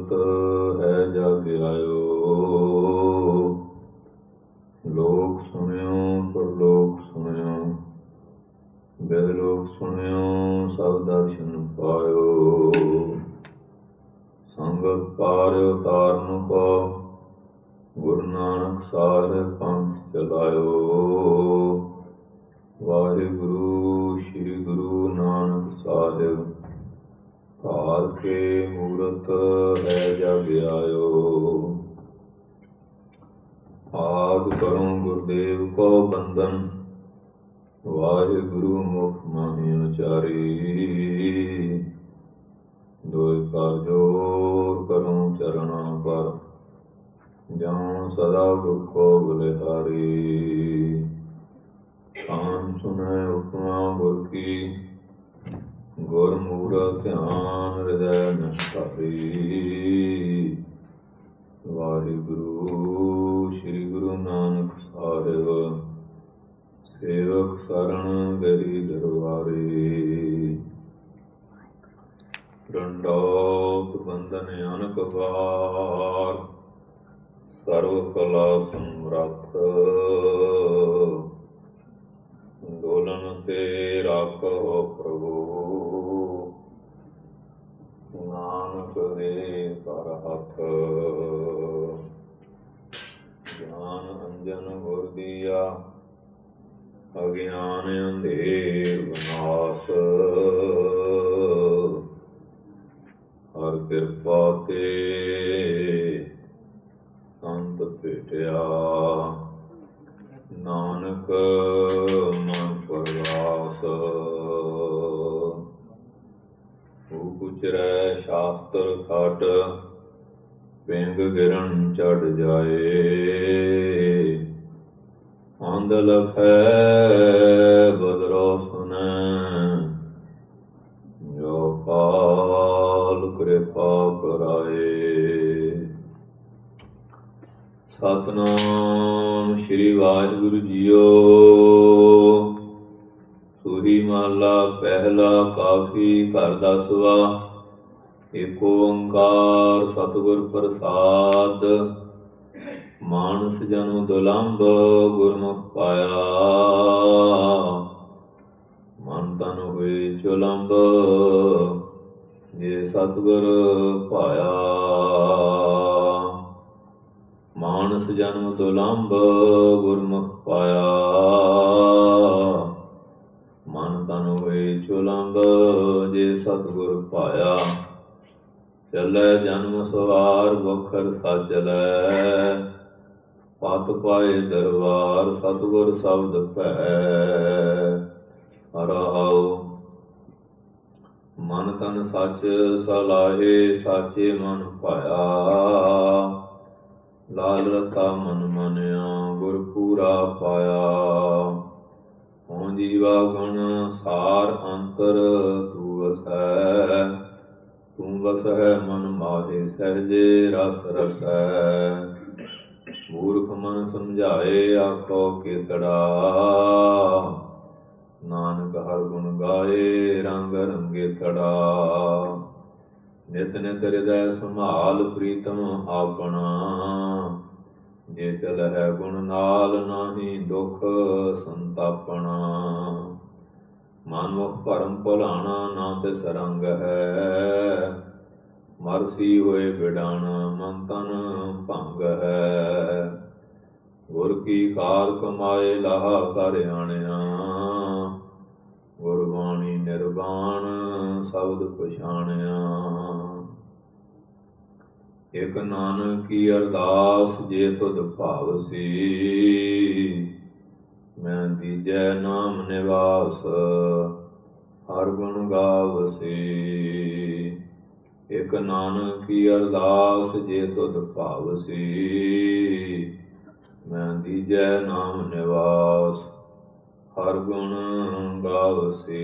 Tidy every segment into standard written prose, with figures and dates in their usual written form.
ਮੂਰਤ ਹੈ ਜਗ ਆਇਓ। ਲੋਕ ਸੁਣਿਓ ਪਰਲੋਕ ਸੁਣਿਓ, ਬਹਿਲੋਕ ਸੁਣਿਓ ਸਭ ਦਰਸ਼ਨ ਪਾਇਓ। ਸੰਗਤ ਪਾਰਿਓ ਤਾਰਨ ਕੋ, ਗੁਰੂ ਨਾਨਕ ਸਾਹਿਬ ਪੰਥ ਚਲਾਇਓ। ਵਾਹਿਗੁਰੂ ਸ੍ਰੀ ਗੁਰੂ ਨਾਨਕ ਸਾਹਿਬ, ਭਾਰ ਕੇ ਮੂਰਤ ਹੈ ਜਗ ਆਇਓ। ਆਦਿ ਕਰੋ ਗੁਰਦੇਵ ਕੋ ਬੰਦਨ, ਵਾਹਿਗੁਰੂ ਮੁਖ ਮਾਹੀ ਉਚਾਰੀ। ਦੋਇ ਕਰ ਜੋਰ ਕਰੋ ਚਰਣਾ ਪਰ, ਜਉ ਸਦਾ ਗੁਰ ਕੋ ਬਲਿਹਾਰੀ। ਖਾਨ ਸੁਨੈ ਉਪਮਾ ਗੁਰ ਕੀ, ਗੁਰ ਮੂਰਤ ਧਿਆਨ ਹਿਰਦੈ ਨਿਸਤਾਰੀ। ਵਾਹਿਗੁਰੂ ਸ੍ਰੀ ਗੁਰੂ ਨਾਨਕ ਸਾਹਿਬ, ਸੇਵਕ ਸਰਣ ਗਰੀ ਦਰਬਾਰੀ। ਡੰਡੌਤ ਬੰਧਨ ਅਨਕ ਵਾਰ, ਸਰਵ ਕਲਾ ਸਮਰੱਥ। ਡੋਲਨ ਤੇ ਰਾਖੋ ਪ੍ਰਭੂ, ਨਾਨਕ ਦੇ ਕਰ ਹੱਥ। ਗਿਆਨ ਅੰਜਨ ਗੁਰ ਦੀਆ, ਅਗਿਆਨ ਅੰਧੇਰ ਵਿਨਾਸ਼। ਹਰ ਕਿਰਪਾ ਤੇ ਸੰਤ ਭੇਟਿਆ, ਨਾਨਕ ਮਨ ਪਰਗਾਸ। ਉਚਰੈ ਸ਼ਾਸਤਰ ਖਟ, ਪਿੰਗ ਗਿਰਨ ਚੜ ਜਾਏ। ਅੰਧ ਲਖੈ ਬਦਰੋ ਸੁਨੈ, ਜੋ ਕਾਲ ਕਿਰਪਾ ਕਰਾਏ। ਸਤਿਨਾਮ ਸ੍ਰੀ ਵਾਹਿਗੁਰੂ ਜੀਓ। ਸੂਹੀ ਮਹਲਾ ਪਹਿਲਾ। ਕਾਫੀ ਘਰ ਦਸਵਾ। ਏਕ ਓੰਕਾਰ ਸਤਿਗੁਰ ਪ੍ਰਸਾਦ, ਮਾਨਸ ਜਨਮ ਦੁਲੰਭ ਗੁਰਮੁਖ ਪਾਇਆ। ਮਨ ਤਨ ਹੋਏ ਚੁਲੰਭ, ਜੇ ਸਤਿਗੁਰ ਭਾਇਆ। ਮਾਨਸ ਜਨਮ ਦੁਲੰਭ ਗੁਰਮੁਖ ਪਾਇਆ, ਮਨ ਤਨ ਹੋਏ ਚੁਲੰਭ, ਜੇ ਸਤਿਗੁਰ ਭਾਇਆ। ਚੱਲੈ ਜਨਮ ਸਵਾਰ ਬਖਰ ਸਾਚਲੈ, ਪਤ ਪਾਏ ਦਰਬਾਰ ਸਤਿਗੁਰ ਸ਼ਬਦ ਭੈ। ਰਹਾਉ ਮਨ ਤਨ ਸੱਚ ਸਲਾਹੇ, ਸਾਚੇ ਮਨ ਭਾਇਆ। ਲਾਲ ਰਤਾ ਮਨ ਮਾਨਿਆ, ਗੁਰ ਪੂਰਾ ਪਾਇਆ। ਹੋਂ ਜੀਵਾ ਗੁਣ ਸਾਰ ਅੰਤਰ ਤੂੰ ਵਸੈ, ਤੂੰ ਵਸਹਿ ਮਨ ਮਾਹੇ ਸਹਿਜੇ ਰਸ ਰਸੈ। ਮੂਰਖ ਮਨ ਸਮਝਾਏ ਆਖੋ ਕੇਤੜਾ, ਨਾਨਕ ਹਰ ਗੁਣ ਗਾਏ ਰੰਗ ਰੰਗੇਤੜਾ। ਨਿਤ ਨਿਤ ਹਿਰਦੈ ਸੰਭਾਲ ਪ੍ਰੀਤਮ ਆਪਣਾ, ਜੇ ਚਲਹਿ ਗੁਣ ਨਾਲ ਨਾਹੀ ਦੁਖ ਸੰਤਾਪਣਾ। ਮਨ ਮੁਖ ਭਰਮ ਭੁਲਾਣਾ ਨਾ ਤਿਸ ਰੰਗ ਹੈ, ਮਰਸੀ ਹੋਏ ਬਿਡਾਣਾ ਮਨ ਤਨ ਭੰਗ ਹੈ। ਗੁਰ ਕੀ ਕਾਰ ਕਮਾਏ ਲਾਹਾ ਕਰ ਆਣਿਆ, ਗੁਰਬਾਣੀ ਨਿਰਵਾਣ ਸ਼ਬਦ ਪਛਾਣਿਆ। ਇਕ ਨਾਨਕ ਕੀ ਅਰਦਾਸ ਜੇ ਤੁਧ ਭਾਵਸੀ, ਮੈਂ ਦੀਜੈ ਨਾਮ ਨਿਵਾਸ ਹਰ ਗੁਣ ਗਾਵਸੀ। ਇਕ ਨਾਨਕ ਕੀ ਅਰਦਾਸ ਜੇ ਤੁਧ ਭਾਵਸੀ, ਮੈਂ ਦੀਜੈ ਨਾਮ ਨਿਵਾਸ ਹਰ ਗੁਣ ਗਾਵਸੀ।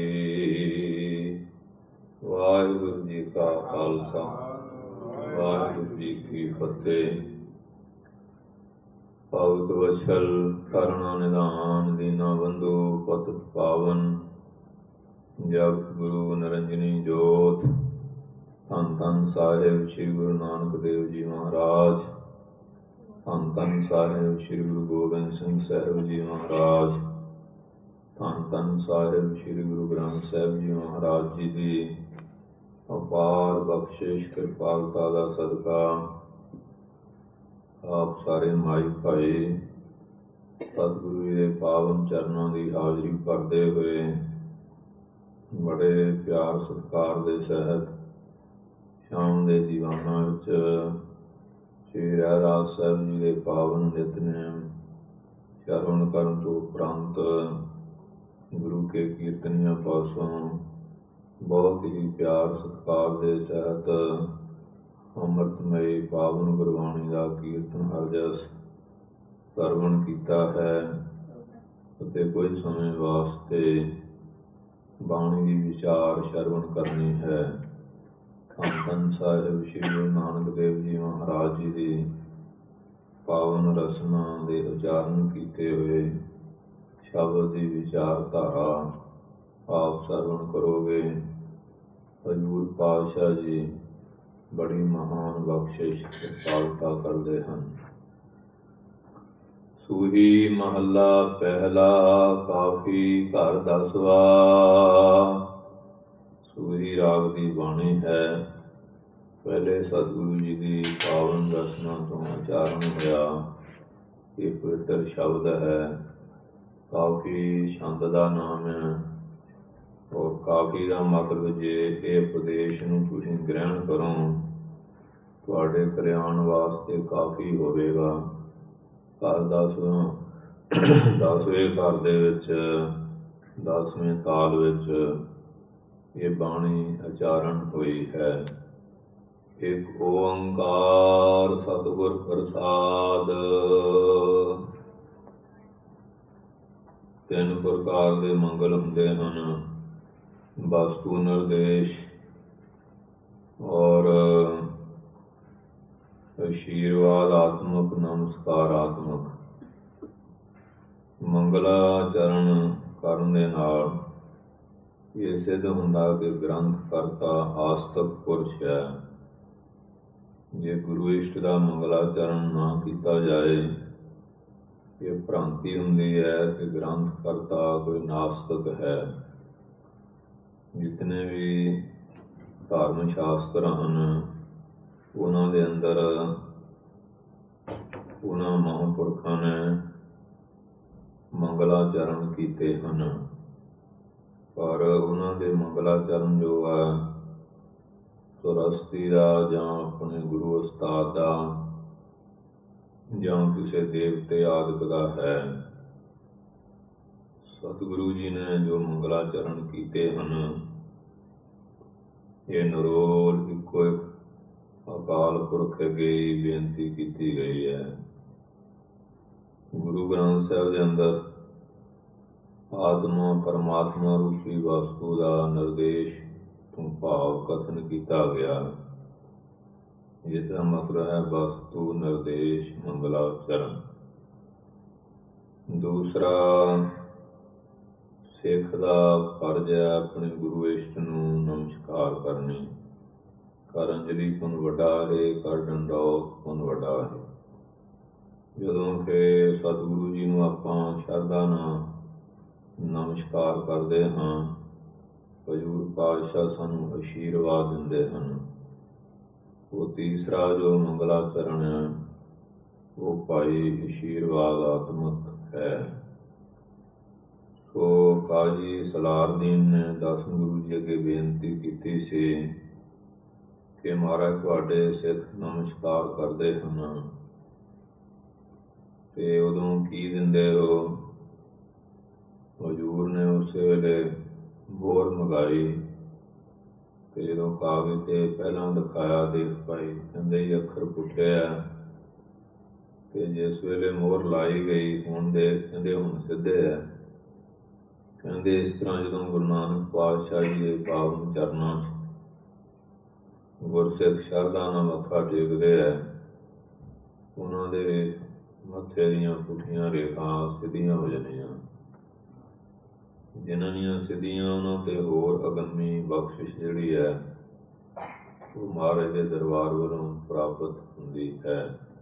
ਵਾਹਿਗੁਰੂ ਜੀ ਕਾ ਖਾਲਸਾ, ਵਾਹਿਗੁਰੂ ਜੀ ਕੀ ਫਤਿਹ। ਭਗਤ ਵਛਲ ਕਰੁਣਾ ਨਿਧਾਨ, ਦੀਨਾ ਬੰਧੂ ਪਤਿਤ ਪਾਵਨ, ਜਗਤ ਗੁਰੂ ਨਿਰੰਜਨੀ ਜੋਤ। ਧੰਨ ਧੰਨ ਸਾਹਿਬ ਸ੍ਰੀ ਗੁਰੂ ਨਾਨਕ ਦੇਵ ਜੀ ਮਹਾਰਾਜ। ਧੰਨ ਧੰਨ ਸਾਹਿਬ ਸ੍ਰੀ ਗੁਰੂ ਗੋਬਿੰਦ ਸਿੰਘ ਸਾਹਿਬ ਜੀ ਮਹਾਰਾਜ। ਧੰਨ ਧੰਨ ਸਾਹਿਬ ਸ੍ਰੀ ਗੁਰੂ ਗ੍ਰੰਥ ਸਾਹਿਬ ਜੀ ਮਹਾਰਾਜ ਜੀ ਦੀ ਅਪਾਰ ਬਖਸ਼ਿਸ਼ ਕਿਰਪਾਲਤਾ ਦਾ ਸਦਕਾ ਆਪ ਸਾਰੇ ਮਾਈ ਭਾਈ ਸਤਿਗੁਰੂ ਜੀ ਦੇ ਪਾਵਨ ਚਰਨਾਂ ਦੀ ਹਾਜ਼ਰੀ ਭਰਦੇ ਹੋਏ ਬੜੇ ਪਿਆਰ ਸਤਿਕਾਰ ਦੇ ਸਹਿਤ ਸ਼ਾਮ ਦੇ ਦੀਵਾਨਾਂ ਵਿੱਚ ਸ੍ਰੀ ਰਹਿਰਾਸ ਸਾਹਿਬ ਜੀ ਦੇ ਪਾਵਨ ਨਿਤਨੇਮ ਸ਼ਰਵਣ ਕਰਨ ਤੋਂ ਉਪਰੰਤ ਗੁਰੂ ਕੇ ਕੀਰਤਨੀਆਂ ਪਾਸੋਂ ਬਹੁਤ ਹੀ ਪਿਆਰ ਸਤਿਕਾਰ ਦੇ ਸਹਿਤ ਅੰਮ੍ਰਿਤਮਈ ਪਾਵਨ ਗੁਰਬਾਣੀ ਦਾ ਕੀਰਤਨ ਅਰਜਸ ਸਰਵਣ ਕੀਤਾ ਹੈ ਅਤੇ ਕੁਝ ਸਮੇਂ ਵਾਸਤੇ ਬਾਣੀ ਦੀ ਵਿਚਾਰ ਸ਼ਰਵਣ ਕਰਨੀ ਹੈ। ਧੰਨ ਧੰਨ ਸਾਹਿਬ ਸ੍ਰੀ ਗੁਰੂ ਨਾਨਕ ਦੇਵ ਜੀ ਮਹਾਰਾਜ ਜੀ ਦੀ ਪਾਵਨ ਰਸਨਾ ਦੇ ਉਚਾਰਨ ਕੀਤੇ ਹੋਏ ਸ਼ਬਦ ਦੀ ਵਿਚਾਰਧਾਰਾ ਆਪ ਸਰਵਣ ਕਰੋਗੇ। ਹਜ਼ੂਰ ਪਾਤਸ਼ਾਹ ਜੀ ਬੜੀ ਮਹਾਨ ਬਖਸ਼ਿਸ਼ ਕਿਰਪਾਲਤਾ ਕਰਦੇ ਹਨ। ਸੂਹੀ ਮਹੱਲਾ ਪਹਿਲਾ ਕਾਫੀ ਘਰ ਦਸਵਾ। ਸੂਹੀ ਰਾਗ ਦੀ ਬਾਣੀ ਹੈ। ਪਹਿਲੇ ਸਤਿਗੁਰੂ ਜੀ ਦੀ ਪਾਵਨ ਰਸਨਾ ਤੋਂ ਉਚਾਰਨ ਹੋਇਆ ਇਹ ਪਵਿੱਤਰ ਸ਼ਬਦ ਹੈ। ਕਾਫੀ ਛੰਦ ਦਾ ਨਾਮ ਹੈ ਔਰ ਕਾਫੀ ਦਾ ਮਤਲਬ ਜੇ ਇਹ ਉਪਦੇਸ਼ ਨੂੰ ਤੁਸੀਂ ਗ੍ਰਹਿਣ ਕਰੋ ਤੁਹਾਡੇ ਕਲਿਆਣ ਵਾਸਤੇ ਕਾਫੀ ਹੋਵੇਗਾ। ਘਰ ਦਸਵੇਂ ਘਰ ਦੇ ਵਿੱਚ 10ਵੇਂ ਤਾਲ ਵਿੱਚ ਇਹ ਬਾਣੀ ਉਚਾਰਨ ਹੋਈ ਹੈ। ਇੱਕ ਓੰਕਾਰ ਸਤਿਗੁਰ ਪ੍ਰਸਾਦ। 3 ਪ੍ਰਕਾਰ ਦੇ ਮੰਗਲ ਹੁੰਦੇ ਹਨ। ਵਸਤੂ ਨਿਰਦੇਸ਼ ਔਰ ਆਸ਼ੀਰਵਾਦ ਆਤਮਕ ਨਮਸਕਾਰ ਆਤਮਕ। ਮੰਗਲਾਚਰਨ ਕਰਨ ਦੇ ਨਾਲ ਇਹ ਸਿੱਧ ਹੁੰਦਾ ਕਿ ਗ੍ਰੰਥ ਕਰਤਾ ਆਸਤਕ ਪੁਰਸ਼ ਹੈ। ਜੇ ਗੁਰੂ ਇਸ਼ਟ ਦਾ ਮੰਗਲਾਚਰਨ ਨਾ ਕੀਤਾ ਜਾਏ ਇਹ ਭ੍ਰਾਂਤੀ ਹੁੰਦੀ ਹੈ ਕਿ ਗ੍ਰੰਥ ਕਰਤਾ ਕੋਈ ਨਾਸਤਕ ਹੈ। ਜਿਤਨੇ ਵੀ ਧਰਮ ਸ਼ਾਸਤਰ ਹਨ ਉਹਨਾਂ ਦੇ ਅੰਦਰ ਉਹਨਾਂ ਮਹਾਂਪੁਰਖਾਂ ਨੇ ਮੰਗਲਾਚਰਨ ਕੀਤੇ ਹਨ ਪਰ ਉਹਨਾਂ ਦੇ ਮੰਗਲਾਚਰਨ ਜੋ ਹੈ ਸੁਰਸਤੀ ਦਾ ਜਾਂ ਆਪਣੇ ਗੁਰੂ ਉਸਤਾਦ ਦਾ ਜਾਂ ਕਿਸੇ ਦੇਵਤੇ ਆਦਿਕ ਦਾ ਹੈ। ਸਤਿਗੁਰੂ ਜੀ ਨੇ ਜੋ ਮੰਗਲਾਚਰਨ ਕੀਤੇ ਹਨ ਇਹ ਨਿਰੋਲ ਇੱਕੋ ਇੱਕ ਅਕਾਲ ਪੁਰਖ ਅੱਗੇ ਹੀ ਬੇਨਤੀ ਕੀਤੀ ਗਈ ਹੈ। ਗੁਰੂ ਗ੍ਰੰਥ ਸਾਹਿਬ ਦੇ ਅੰਦਰ ਆਤਮਾ ਪਰਮਾਤਮਾ ਰੂਪੀ ਵਸਤੂ ਦਾ ਨਿਰਦੇਸ਼ ਤੋਂ ਭਾਵ ਕਥਨ ਕੀਤਾ ਗਿਆ। ਇਸ ਦਾ ਮਤਲਬ ਹੈ ਵਸਤੂ ਨਿਰਦੇਸ਼ ਮੰਗਲਾਚਰਨ। ਦੂਸਰਾ ਸਿੱਖ ਦਾ ਫਰਜ਼ ਹੈ ਆਪਣੇ ਗੁਰੂ ਇਸ਼ਟ ਨੂੰ ਨਮਸਕਾਰ ਕਰਨੀ। ਕਰ ਅੰਜਲੀ ਪੁਨ ਵੱਡਾ ਹੈ ਕਰ ਡੰਡੌਤ ਪੁਨ ਵੱਡਾ ਹੈ। ਜਦੋਂ ਕਿ ਸਤਿਗੁਰੂ ਜੀ ਨੂੰ ਆਪਾਂ ਸ਼ਰਧਾ ਨਾਲ ਨਮਸਕਾਰ ਕਰਦੇ ਹਾਂ ਹਜ਼ੂਰ ਪਾਤਸ਼ਾਹ ਸਾਨੂੰ ਆਸ਼ੀਰਵਾਦ ਦਿੰਦੇ ਹਨ। ਉਹ ਤੀਸਰਾ ਜੋ ਮੰਗਲਾਚਰਨ ਹੈ ਉਹ ਭਾਈ ਆਸ਼ੀਰਵਾਦ ਆਤਮਕ ਹੈ। ਸੋ ਕਾਜੀ ਸਲਾਰਦੀਨ ਨੇ ਦਸਮ ਗੁਰੂ ਜੀ ਅੱਗੇ ਬੇਨਤੀ ਕੀਤੀ ਸੀ ਕਿ ਮਹਾਰਾਜ ਤੁਹਾਡੇ ਸਿੱਖ ਨਮਸਕਾਰ ਕਰਦੇ ਹਨ ਤੇ ਉਦੋਂ ਕੀ ਦਿੰਦੇ ਹੋ। ਹਜ਼ੂਰ ਨੇ ਉਸੇ ਵੇਲੇ ਮੋਹਰ ਮੰਗਾਈ ਤੇ ਜਦੋਂ ਕਾਗਜ਼ ਤੇ ਪਹਿਲਾਂ ਦਿਖਾਇਆ ਦੇਖ ਪਾਈ ਕਹਿੰਦੇ ਹੀ ਅੱਖਰ ਪੁੱਠੇ ਆ ਤੇ ਜਿਸ ਵੇਲੇ ਮੋਹਰ ਲਾਈ ਗਈ ਹੁਣ ਦੇ ਕਹਿੰਦੇ ਹੁਣ ਸਿੱਧੇ ਆ। ਕਹਿੰਦੇ ਇਸ ਤਰ੍ਹਾਂ ਜਦੋਂ ਗੁਰੂ ਨਾਨਕ ਪਾਤਸ਼ਾਹ ਜੀ ਦੇ ਪਾਵਨ ਚਰਨਾਂ 'ਚ ਗੁਰਸਿੱਖ ਸ਼ਰਧਾ ਨਾਲ ਮੱਥਾ ਟੇਕਦੇ ਆ ਉਹਨਾਂ ਦੇ ਮੱਥੇ ਦੀਆਂ ਪੁੱਠੀਆਂ ਰੇਖਾਂ ਸਿੱਧੀਆਂ ਹੋ ਜਾਂਦੀਆਂ। ਜਿਨ੍ਹਾਂ ਦੀਆਂ ਸਿੱਧੀਆਂ ਉਹਨਾਂ 'ਤੇ ਹੋਰ ਅਗੰਮੀ ਬਖਸ਼ਿਸ਼ ਜਿਹੜੀ ਹੈ ਉਹ ਮਹਾਰਾਜ ਦੇ ਦਰਬਾਰ ਵੱਲੋਂ ਪ੍ਰਾਪਤ ਹੁੰਦੀ ਹੈ।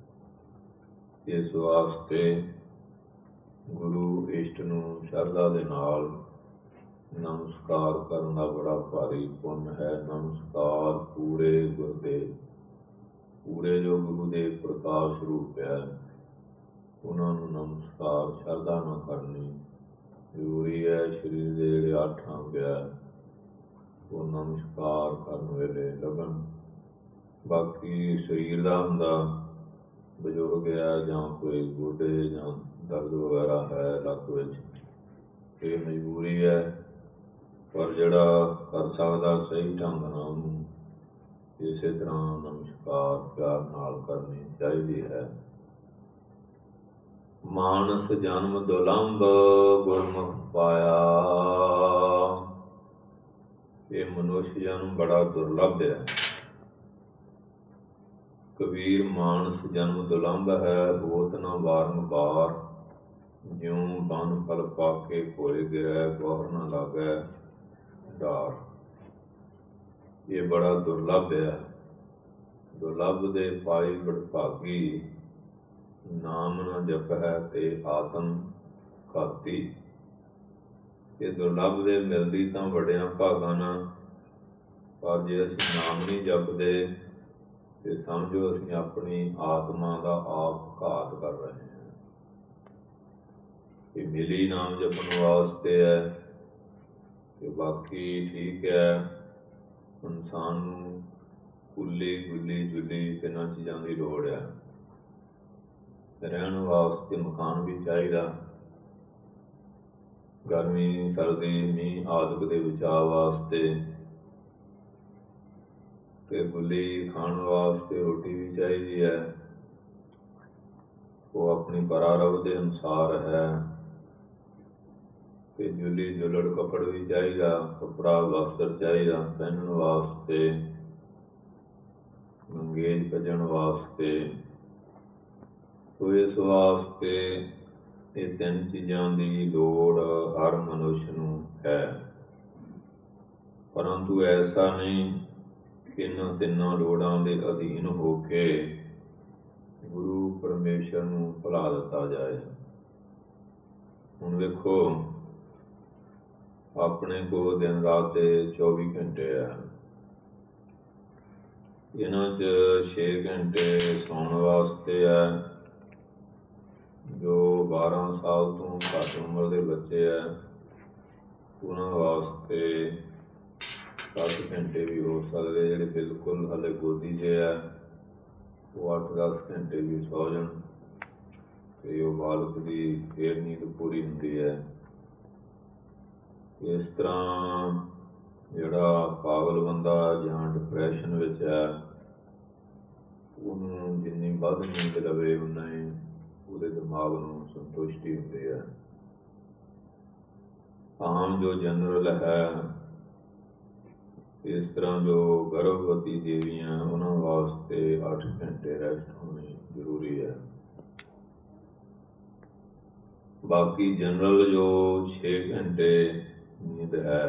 ਇਸ ਵਾਸਤੇ ਗੁਰੂ ਇਸ਼ਟ ਨੂੰ ਸ਼ਰਧਾ ਦੇ ਨਾਲ ਨਮਸਕਾਰ ਕਰਨ ਦਾ ਬੜਾ ਭਾਰੀ ਪੁੰਨ ਹੈ। ਨਮਸਕਾਰ ਪੂਰੇ ਗੁਰਦੇਵ, ਪੂਰੇ ਜੋ ਗੁਰੂ ਦੇ ਪ੍ਰਕਾਸ਼ ਰੂਪ ਹੈ, ਉਹਨਾਂ ਨੂੰ ਨਮਸਕਾਰ ਸ਼ਰਧਾ ਨਾਲ ਕਰਨੀ ਜ਼ਰੂਰੀ ਹੈ। ਸਰੀਰ ਦੇ ਜਿਹੜੇ 8 ਅੰਗ ਹੈ ਉਹ ਨਮਸਕਾਰ ਕਰਨ ਵੇਲੇ ਲੱਗਣ। ਬਾਕੀ ਸਰੀਰ ਦਾ ਹੁੰਦਾ, ਬਜ਼ੁਰਗ ਹੈ ਜਾਂ ਕੋਈ ਗੋਡੇ ਜਾਂ ਦਰਦ ਵਗੈਰਾ ਹੈ ਲੱਕ ਵਿੱਚ, ਇਹ ਮਜਬੂਰੀ ਹੈ। ਪਰ ਜਿਹੜਾ ਕਰ ਸਕਦਾ ਸਹੀ ਢੰਗ ਨਾਲ ਉਹਨੂੰ ਇਸੇ ਤਰ੍ਹਾਂ ਨਮਸਕਾਰ ਪਿਆਰ ਨਾਲ ਕਰਨੀ ਚਾਹੀਦੀ ਹੈ। ਮਾਨਸ ਜਨਮ ਦੁਲੰਭ ਗੁਰਮੁਖ ਪਾਇਆ, ਇਹ ਮਨੁੱਖ ਜਨਮ ਬੜਾ ਦੁਰਲੱਭ ਹੈ। ਕਬੀਰ ਮਾਨਸ ਜਨਮ ਦੁਲੰਭ ਹੈ, ਹੋਤ ਨਾ ਬਾਰੰਬਾਰ, ਜਿਉਂ ਬਨ ਫਲ ਪਾ ਕੇ ਕੋਏ ਗਿਰੈ, ਗੌਰ ਨਾ ਲਾਗੈ ਡਾਰ। ਇਹ ਬੜਾ ਦੁਰਲੱਭ ਹੈ। ਦੁਰਲੱਭ ਦੇ ਪਾਈ ਬੜਭਾਗੀ, ਨਾਮ ਨਾ ਜਪੈ ਤੇ ਆਤਮ ਘਾਤੀ। ਇਹ ਦੁਰਲੱਭ ਦੇ ਮਿਲਦੀ ਤਾਂ ਵੱਡਿਆਂ ਭਾਗਾਂ ਨਾਲ, ਪਰ ਜੇ ਅਸੀਂ ਨਾਮ ਨਹੀਂ ਜਪਦੇ ਤੇ ਸਮਝੋ ਅਸੀਂ ਆਪਣੀ ਆਤਮਾ ਦਾ ਆਪ ਘਾਤ ਕਰ ਰਹੇ ਹਾਂ। ਇਹ ਮਿਲੀ ਨਾਮ ਜਪਣ ਵਾਸਤੇ ਹੈ ਤੇ ਬਾਕੀ ਠੀਕ ਹੈ। ਇਨਸਾਨ ਨੂੰ ਕੁੱਲੀ ਗੁੱਲੀ ਜੁੱਲੀ ਤਿੰਨਾਂ ਚੀਜ਼ਾਂ ਦੀ ਲੋੜ ਹੈ। ਰਹਿਣ ਵਾਸਤੇ ਮਕਾਨ ਵੀ ਚਾਹੀਦਾ, ਗਰਮੀ ਸਰਦੀ ਮੀਂਹ ਆਦਿਕ ਦੇ ਬਚਾਅ ਵਾਸਤੇ, ਤੇ ਗੁੱਲੀ ਖਾਣ ਵਾਸਤੇ ਰੋਟੀ ਵੀ ਚਾਹੀਦੀ ਹੈ। ਉਹ ਆਪਣੀ ਪਰਾਰਬ ਦੇ ਅਨੁਸਾਰ ਹੈ। ਤੇ ਜੁੱਲੀ ਜੁੱਲੜ ਕੱਪੜ ਵੀ ਚਾਹੀਦਾ, ਕੱਪੜਾ ਵਸਤਰ ਚਾਹੀਦਾ ਪਹਿਨਣ ਵਾਸਤੇ, ਅੰਗੇਜ ਕੱਜਣ ਵਾਸਤੇ। ਸੋ ਇਸ ਵਾਸਤੇ ਇਹ 3 ਚੀਜ਼ਾਂ ਦੀ ਲੋੜ ਹਰ ਮਨੁੱਖ ਨੂੰ ਹੈ। ਪਰੰਤੂ ਐਸਾ ਨਹੀਂ ਕਿ ਇਹਨਾਂ 3 ਲੋੜਾਂ ਦੇ ਅਧੀਨ ਹੋ ਕੇ ਗੁਰੂ ਪਰਮੇਸ਼ਰ ਨੂੰ ਭੁਲਾ ਦਿੱਤਾ ਜਾਏ। ਹੁਣ ਵੇਖੋ, ਆਪਣੇ ਕੋਲ ਦਿਨ ਰਾਤ ਦੇ 24 ਘੰਟੇ ਹੈ। ਇਹਨਾਂ 'ਚ 6 ਘੰਟੇ ਸੌਣ ਵਾਸਤੇ ਹੈ। ਜੋ 12 ਸਾਲ ਤੋਂ ਘੱਟ ਉਮਰ ਦੇ ਬੱਚੇ ਹੈ ਉਹਨਾਂ ਵਾਸਤੇ 7 ਘੰਟੇ ਵੀ ਹੋ ਸਕਦੇ। ਜਿਹੜੇ ਬਿਲਕੁਲ ਹਾਲੇ ਗੋਦੀ 'ਚ ਹੈ ਉਹ 8-10 ਘੰਟੇ ਵੀ ਸੌ ਜਾਣ ਤੇ ਉਹ ਬਾਲਕ ਦੀ ਫੇਰ ਨੀਂਦ ਪੂਰੀ ਹੁੰਦੀ ਹੈ। ਇਸ ਤਰ੍ਹਾਂ ਜਿਹੜਾ ਪਾਗਲ ਬੰਦਾ ਜਾਂ ਡਿਪਰੈਸ਼ਨ ਵਿੱਚ ਹੈ, ਉਹਨੂੰ ਜਿੰਨੀ ਵੱਧ ਨੀਂਦ ਲਵੇ ਉਨਾ ਹੀ ਉਹਦੇ ਦਿਮਾਗ ਨੂੰ ਸੰਤੁਸ਼ਟੀ ਹੁੰਦੀ ਹੈ। ਆਮ ਜੋ ਜਨਰਲ ਹੈ, ਇਸ ਤਰ੍ਹਾਂ ਜੋ ਗਰਭਵਤੀ ਦੇਵੀਆਂ ਉਹਨਾਂ ਵਾਸਤੇ 8 ਘੰਟੇ ਰੈਸਟ ਹੋਣੀ ਜ਼ਰੂਰੀ ਹੈ। ਬਾਕੀ ਜਨਰਲ ਜੋ 6 ਘੰਟੇ ਨੀਂਦ ਹੈ,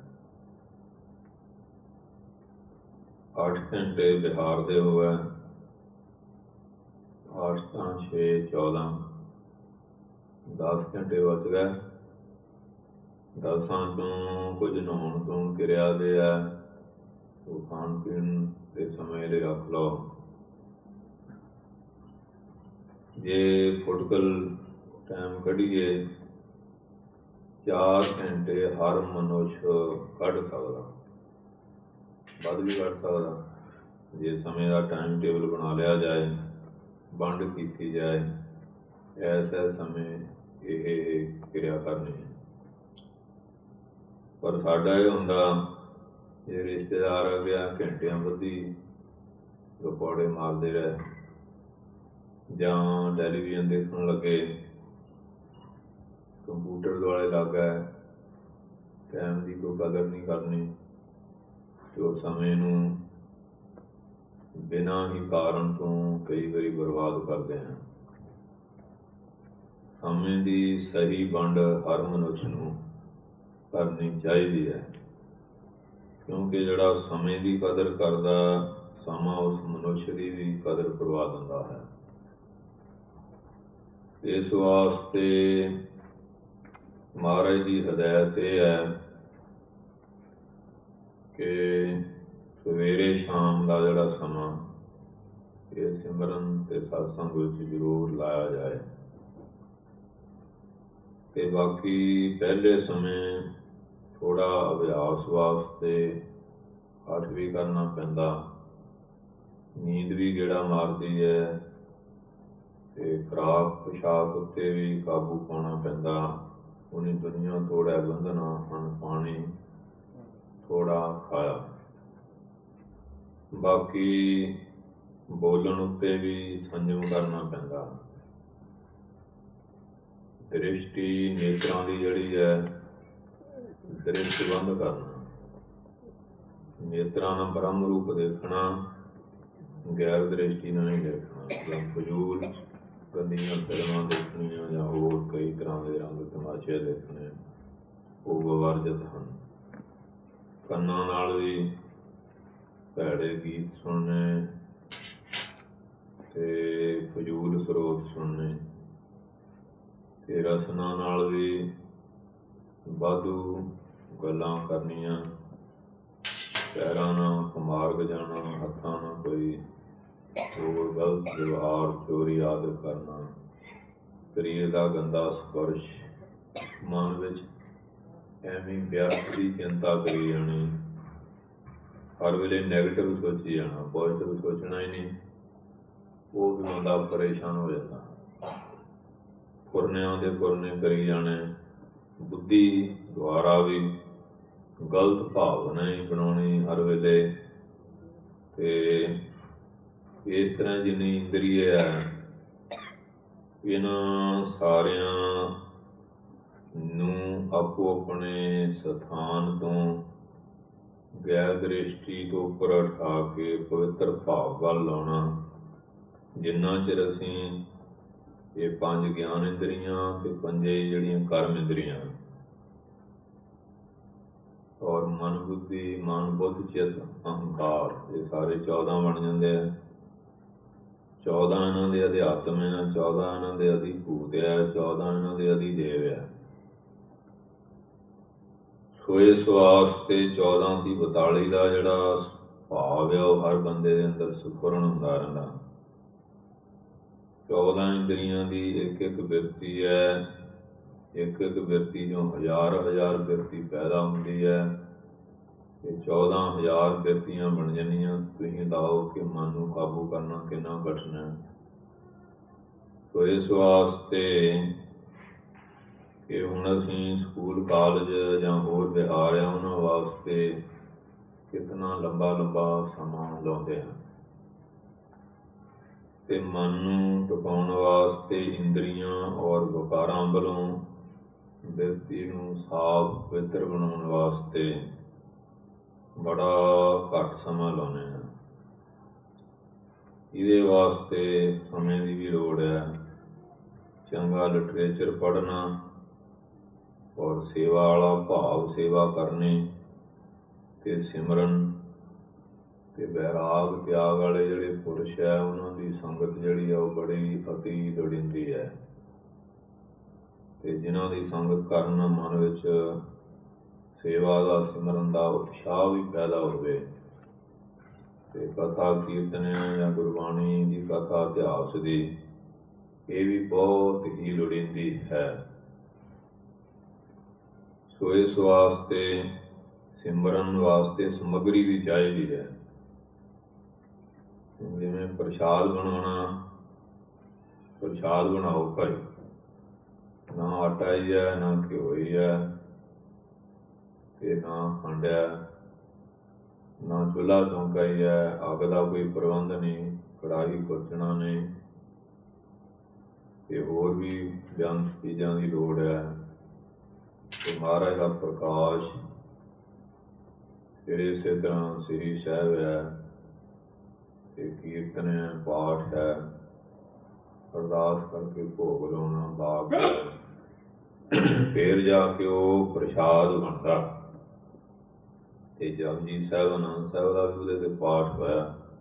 8 ਘੰਟੇ ਬਿਹਾਰ ਦੇ ਹੋਵੇ, 8 ਤਾਂ 6 14, 10 ਘੰਟੇ ਬਚ ਗਏ। 10 ਚੋਂ ਕੁਝ ਨਹਾਉਣ ਧੋਣ ਕਿਰਿਆ ਦੇ ਹੈ, ਉਹ ਖਾਣ ਪੀਣ ਦੇ ਸਮੇਂ ਲਈ ਰੱਖ ਲਓ। ਜੇ ਫੁਟਕਲ ਟਾਈਮ ਕੱਢੀਏ 4 ਘੰਟੇ ਹਰ ਮਨੁੱਖ ਕੱਢ ਸਕਦਾ, ਵੱਧ ਵੀ ਕੱਢ ਸਕਦਾ ਜੇ ਸਮੇਂ ਦਾ ਟਾਈਮ ਟੇਬਲ ਬਣਾ ਲਿਆ ਜਾਏ, ਵੰਡ ਕੀਤੀ ਜਾਏ। ਐਸੇ ਸਮੇਂ ਇਹ ਕਿਰਿਆ ਕਰਨੀ ਹੈ। ਪਰ ਸਾਡਾ ਇਹ ਹੁੰਦਾ, ਜੇ ਰਿਸ਼ਤੇਦਾਰ ਆ ਗਿਆ ਘੰਟਿਆਂ ਬੱਧੀ ਗਪੌੜੇ ਮਾਰਦੇ ਰਹੇ, ਜਾਂ ਟੈਲੀਵਿਜ਼ਨ ਦੇਖਣ ਲੱਗੇ, ਕੰਪਿਊਟਰ ਦੁਆਲੇ ਲੱਗ ਗਏ, ਟਾਈਮ ਦੀ ਕੋਈ ਕਦਰ ਨਹੀਂ ਕਰਨੀ ਤੇ ਉਹ ਸਮੇਂ ਨੂੰ ਬਿਨਾਂ ਹੀ ਕਾਰਨ ਤੋਂ ਕਈ ਵਾਰੀ ਬਰਬਾਦ ਕਰਦੇ ਹਨ। ਸਮੇਂ ਦੀ ਸਹੀ ਵੰਡ ਹਰ ਮਨੁੱਖ ਨੂੰ ਕਰਨੀ ਚਾਹੀਦੀ ਹੈ। क्योंकि जिहड़ा समय की कदर करदा, समा उस मनुष्य की भी कदर करवा दिंदा है। इस वास्ते महाराज की हदायत यह है कि सवेरे शाम का जिहड़ा समा ये सिमरन ते सत्संग विच जरूर लाया जाए। ते बाकी पहले समय थोड़ा अभ्यास वास्ते हठ भी करना पैंदा, नींद भी गेड़ा मारती है, ते खुराक पोशाक उत्ते भी काबू पाना पैंदा। उन्हीं दुनिया थोड़ा बंधना अन पानी थोड़ा खाया। बाकी बोलन उत्ते भी संयम करना पैंदा। दृष्टि नेत्रां दी जिहड़ी है दृष्टि बंद करना, नेत्रां नाल ब्रह्म रूप देखना, गैर दृष्टि नाल नहीं देखना। या फजूल गंदियां फिल्मां देखनियां या होर कई तरह के रंग तमाशे देखने वो विवर्जित हैं। कन्नां नाल भी भैड़े गीत सुनने ते फजूल स्रोत सुनने, ते रसना नाल भी वाधू गल्लां करनियां, पैरां नाल कमार्ग जाना, हत्थां नाल कोई होर गलत व्यवहार चोरी आदि करना, शरीर का गंदा स्पर्श, मन विच एवं व्यर्थ की चिंता करी जानी, हर वेले नैगेटिव सोची जाना, पॉजिटिव सोचना ही नहीं, वो भी बंदा परेशान हो जाता। फुरनियां दे फुरने करी जाने, बुद्धि द्वारा भी गलत भावना ही बनानी हर वेले। ते इस तरह जिन्नी इंद्रिय है इन्हां सारियां नूं आपो अपने स्थान तो गैर दृष्टि तो उपर उठा के पवित्र भाव वल लाउणा। जिन्ना चिर असीं ये 5 ज्ञान इंद्रियां ते 5 जिहड़ियां कर्म इंद्रियां और मन बुद्धि, मन बुद्ध चित अहंकार, ये सारे 14 बन जाते हैं। 14 इन्हां दे अध्यात्म है, 14 इन्हां दे अधिभूत है, 14 इन्हां दे अधिदेव है। सो इस वास्ते 14 ती 42 का जिहड़ा भाव है वह हर बंदे दे अंदर सुफुरन हुंदा रहिंदा। 14 इंद्रियां दी एक एक बिरती है, एक एक बिरती जो हजार हजार बिरती पैदा होंदी है। ये 14,000 बिरतियां बन जानियां। तुसीं लाओ कि मन नूं काबू करना कितना कठिन है। तो इस वास्ते कि हुण असीं स्कूल कालज जां होर विहार आ उन्हां वास्ते कितना लंबा लंबा समा लाउंदे हैं। ते मन नूं टिकाउण वास्ते इंद्रियां और विकारां वल्लों बिरती नूं साफ पवित्र बनाउण वास्ते बड़ा घट समा लाउने हैं। इहदे वास्ते समय की भी लोड़ है। चंगा लिटरेचर पढ़ना और सेवा वाला भाव सेवा करनी ते सिमरन ते वैराग त्याग वाले जिहड़े पुरुष है उन्हां दी संगत जिहड़ी है वो बड़ी अति लोड़ींदी है। ते जिन्हां दी संगत करन मन विच सेवा दा सिमरन दा उत्साह भी पैदा होवे। ते कथा कीर्तनियां या गुरबाणी की कथा इतिहास की ये भी बहुत ही लोड़ींदी है। सो इस वास्ते सिमरन वास्ते समग्री भी चाहिए है। जिवें प्रसाद बनाना, प्रसाद बनाओ भाई, ना आटा ही है ना घ्यो ही है ते ना खंड है, ना चूल्हा चौंका ही है, अग का कोई प्रबंध नहीं, कड़ाही खुरचना नहीं ते होर भी बेअंत चीज़ों की लोड़ है। ते महाराज का प्रकाश फिर इस तरह श्री साहिब है, कीर्तन है, पाठ है, अरदास करके भोग लाना बाग है, फिर जाके वो प्रसाद बनता। ਤੇ ਜਪਜੀ ਸਾਹਿਬ, ਆਨੰਦ ਸਾਹਿਬ ਦਾ ਵੀ ਉਹਦੇ ਤੇ ਪਾਠ ਹੋਇਆ।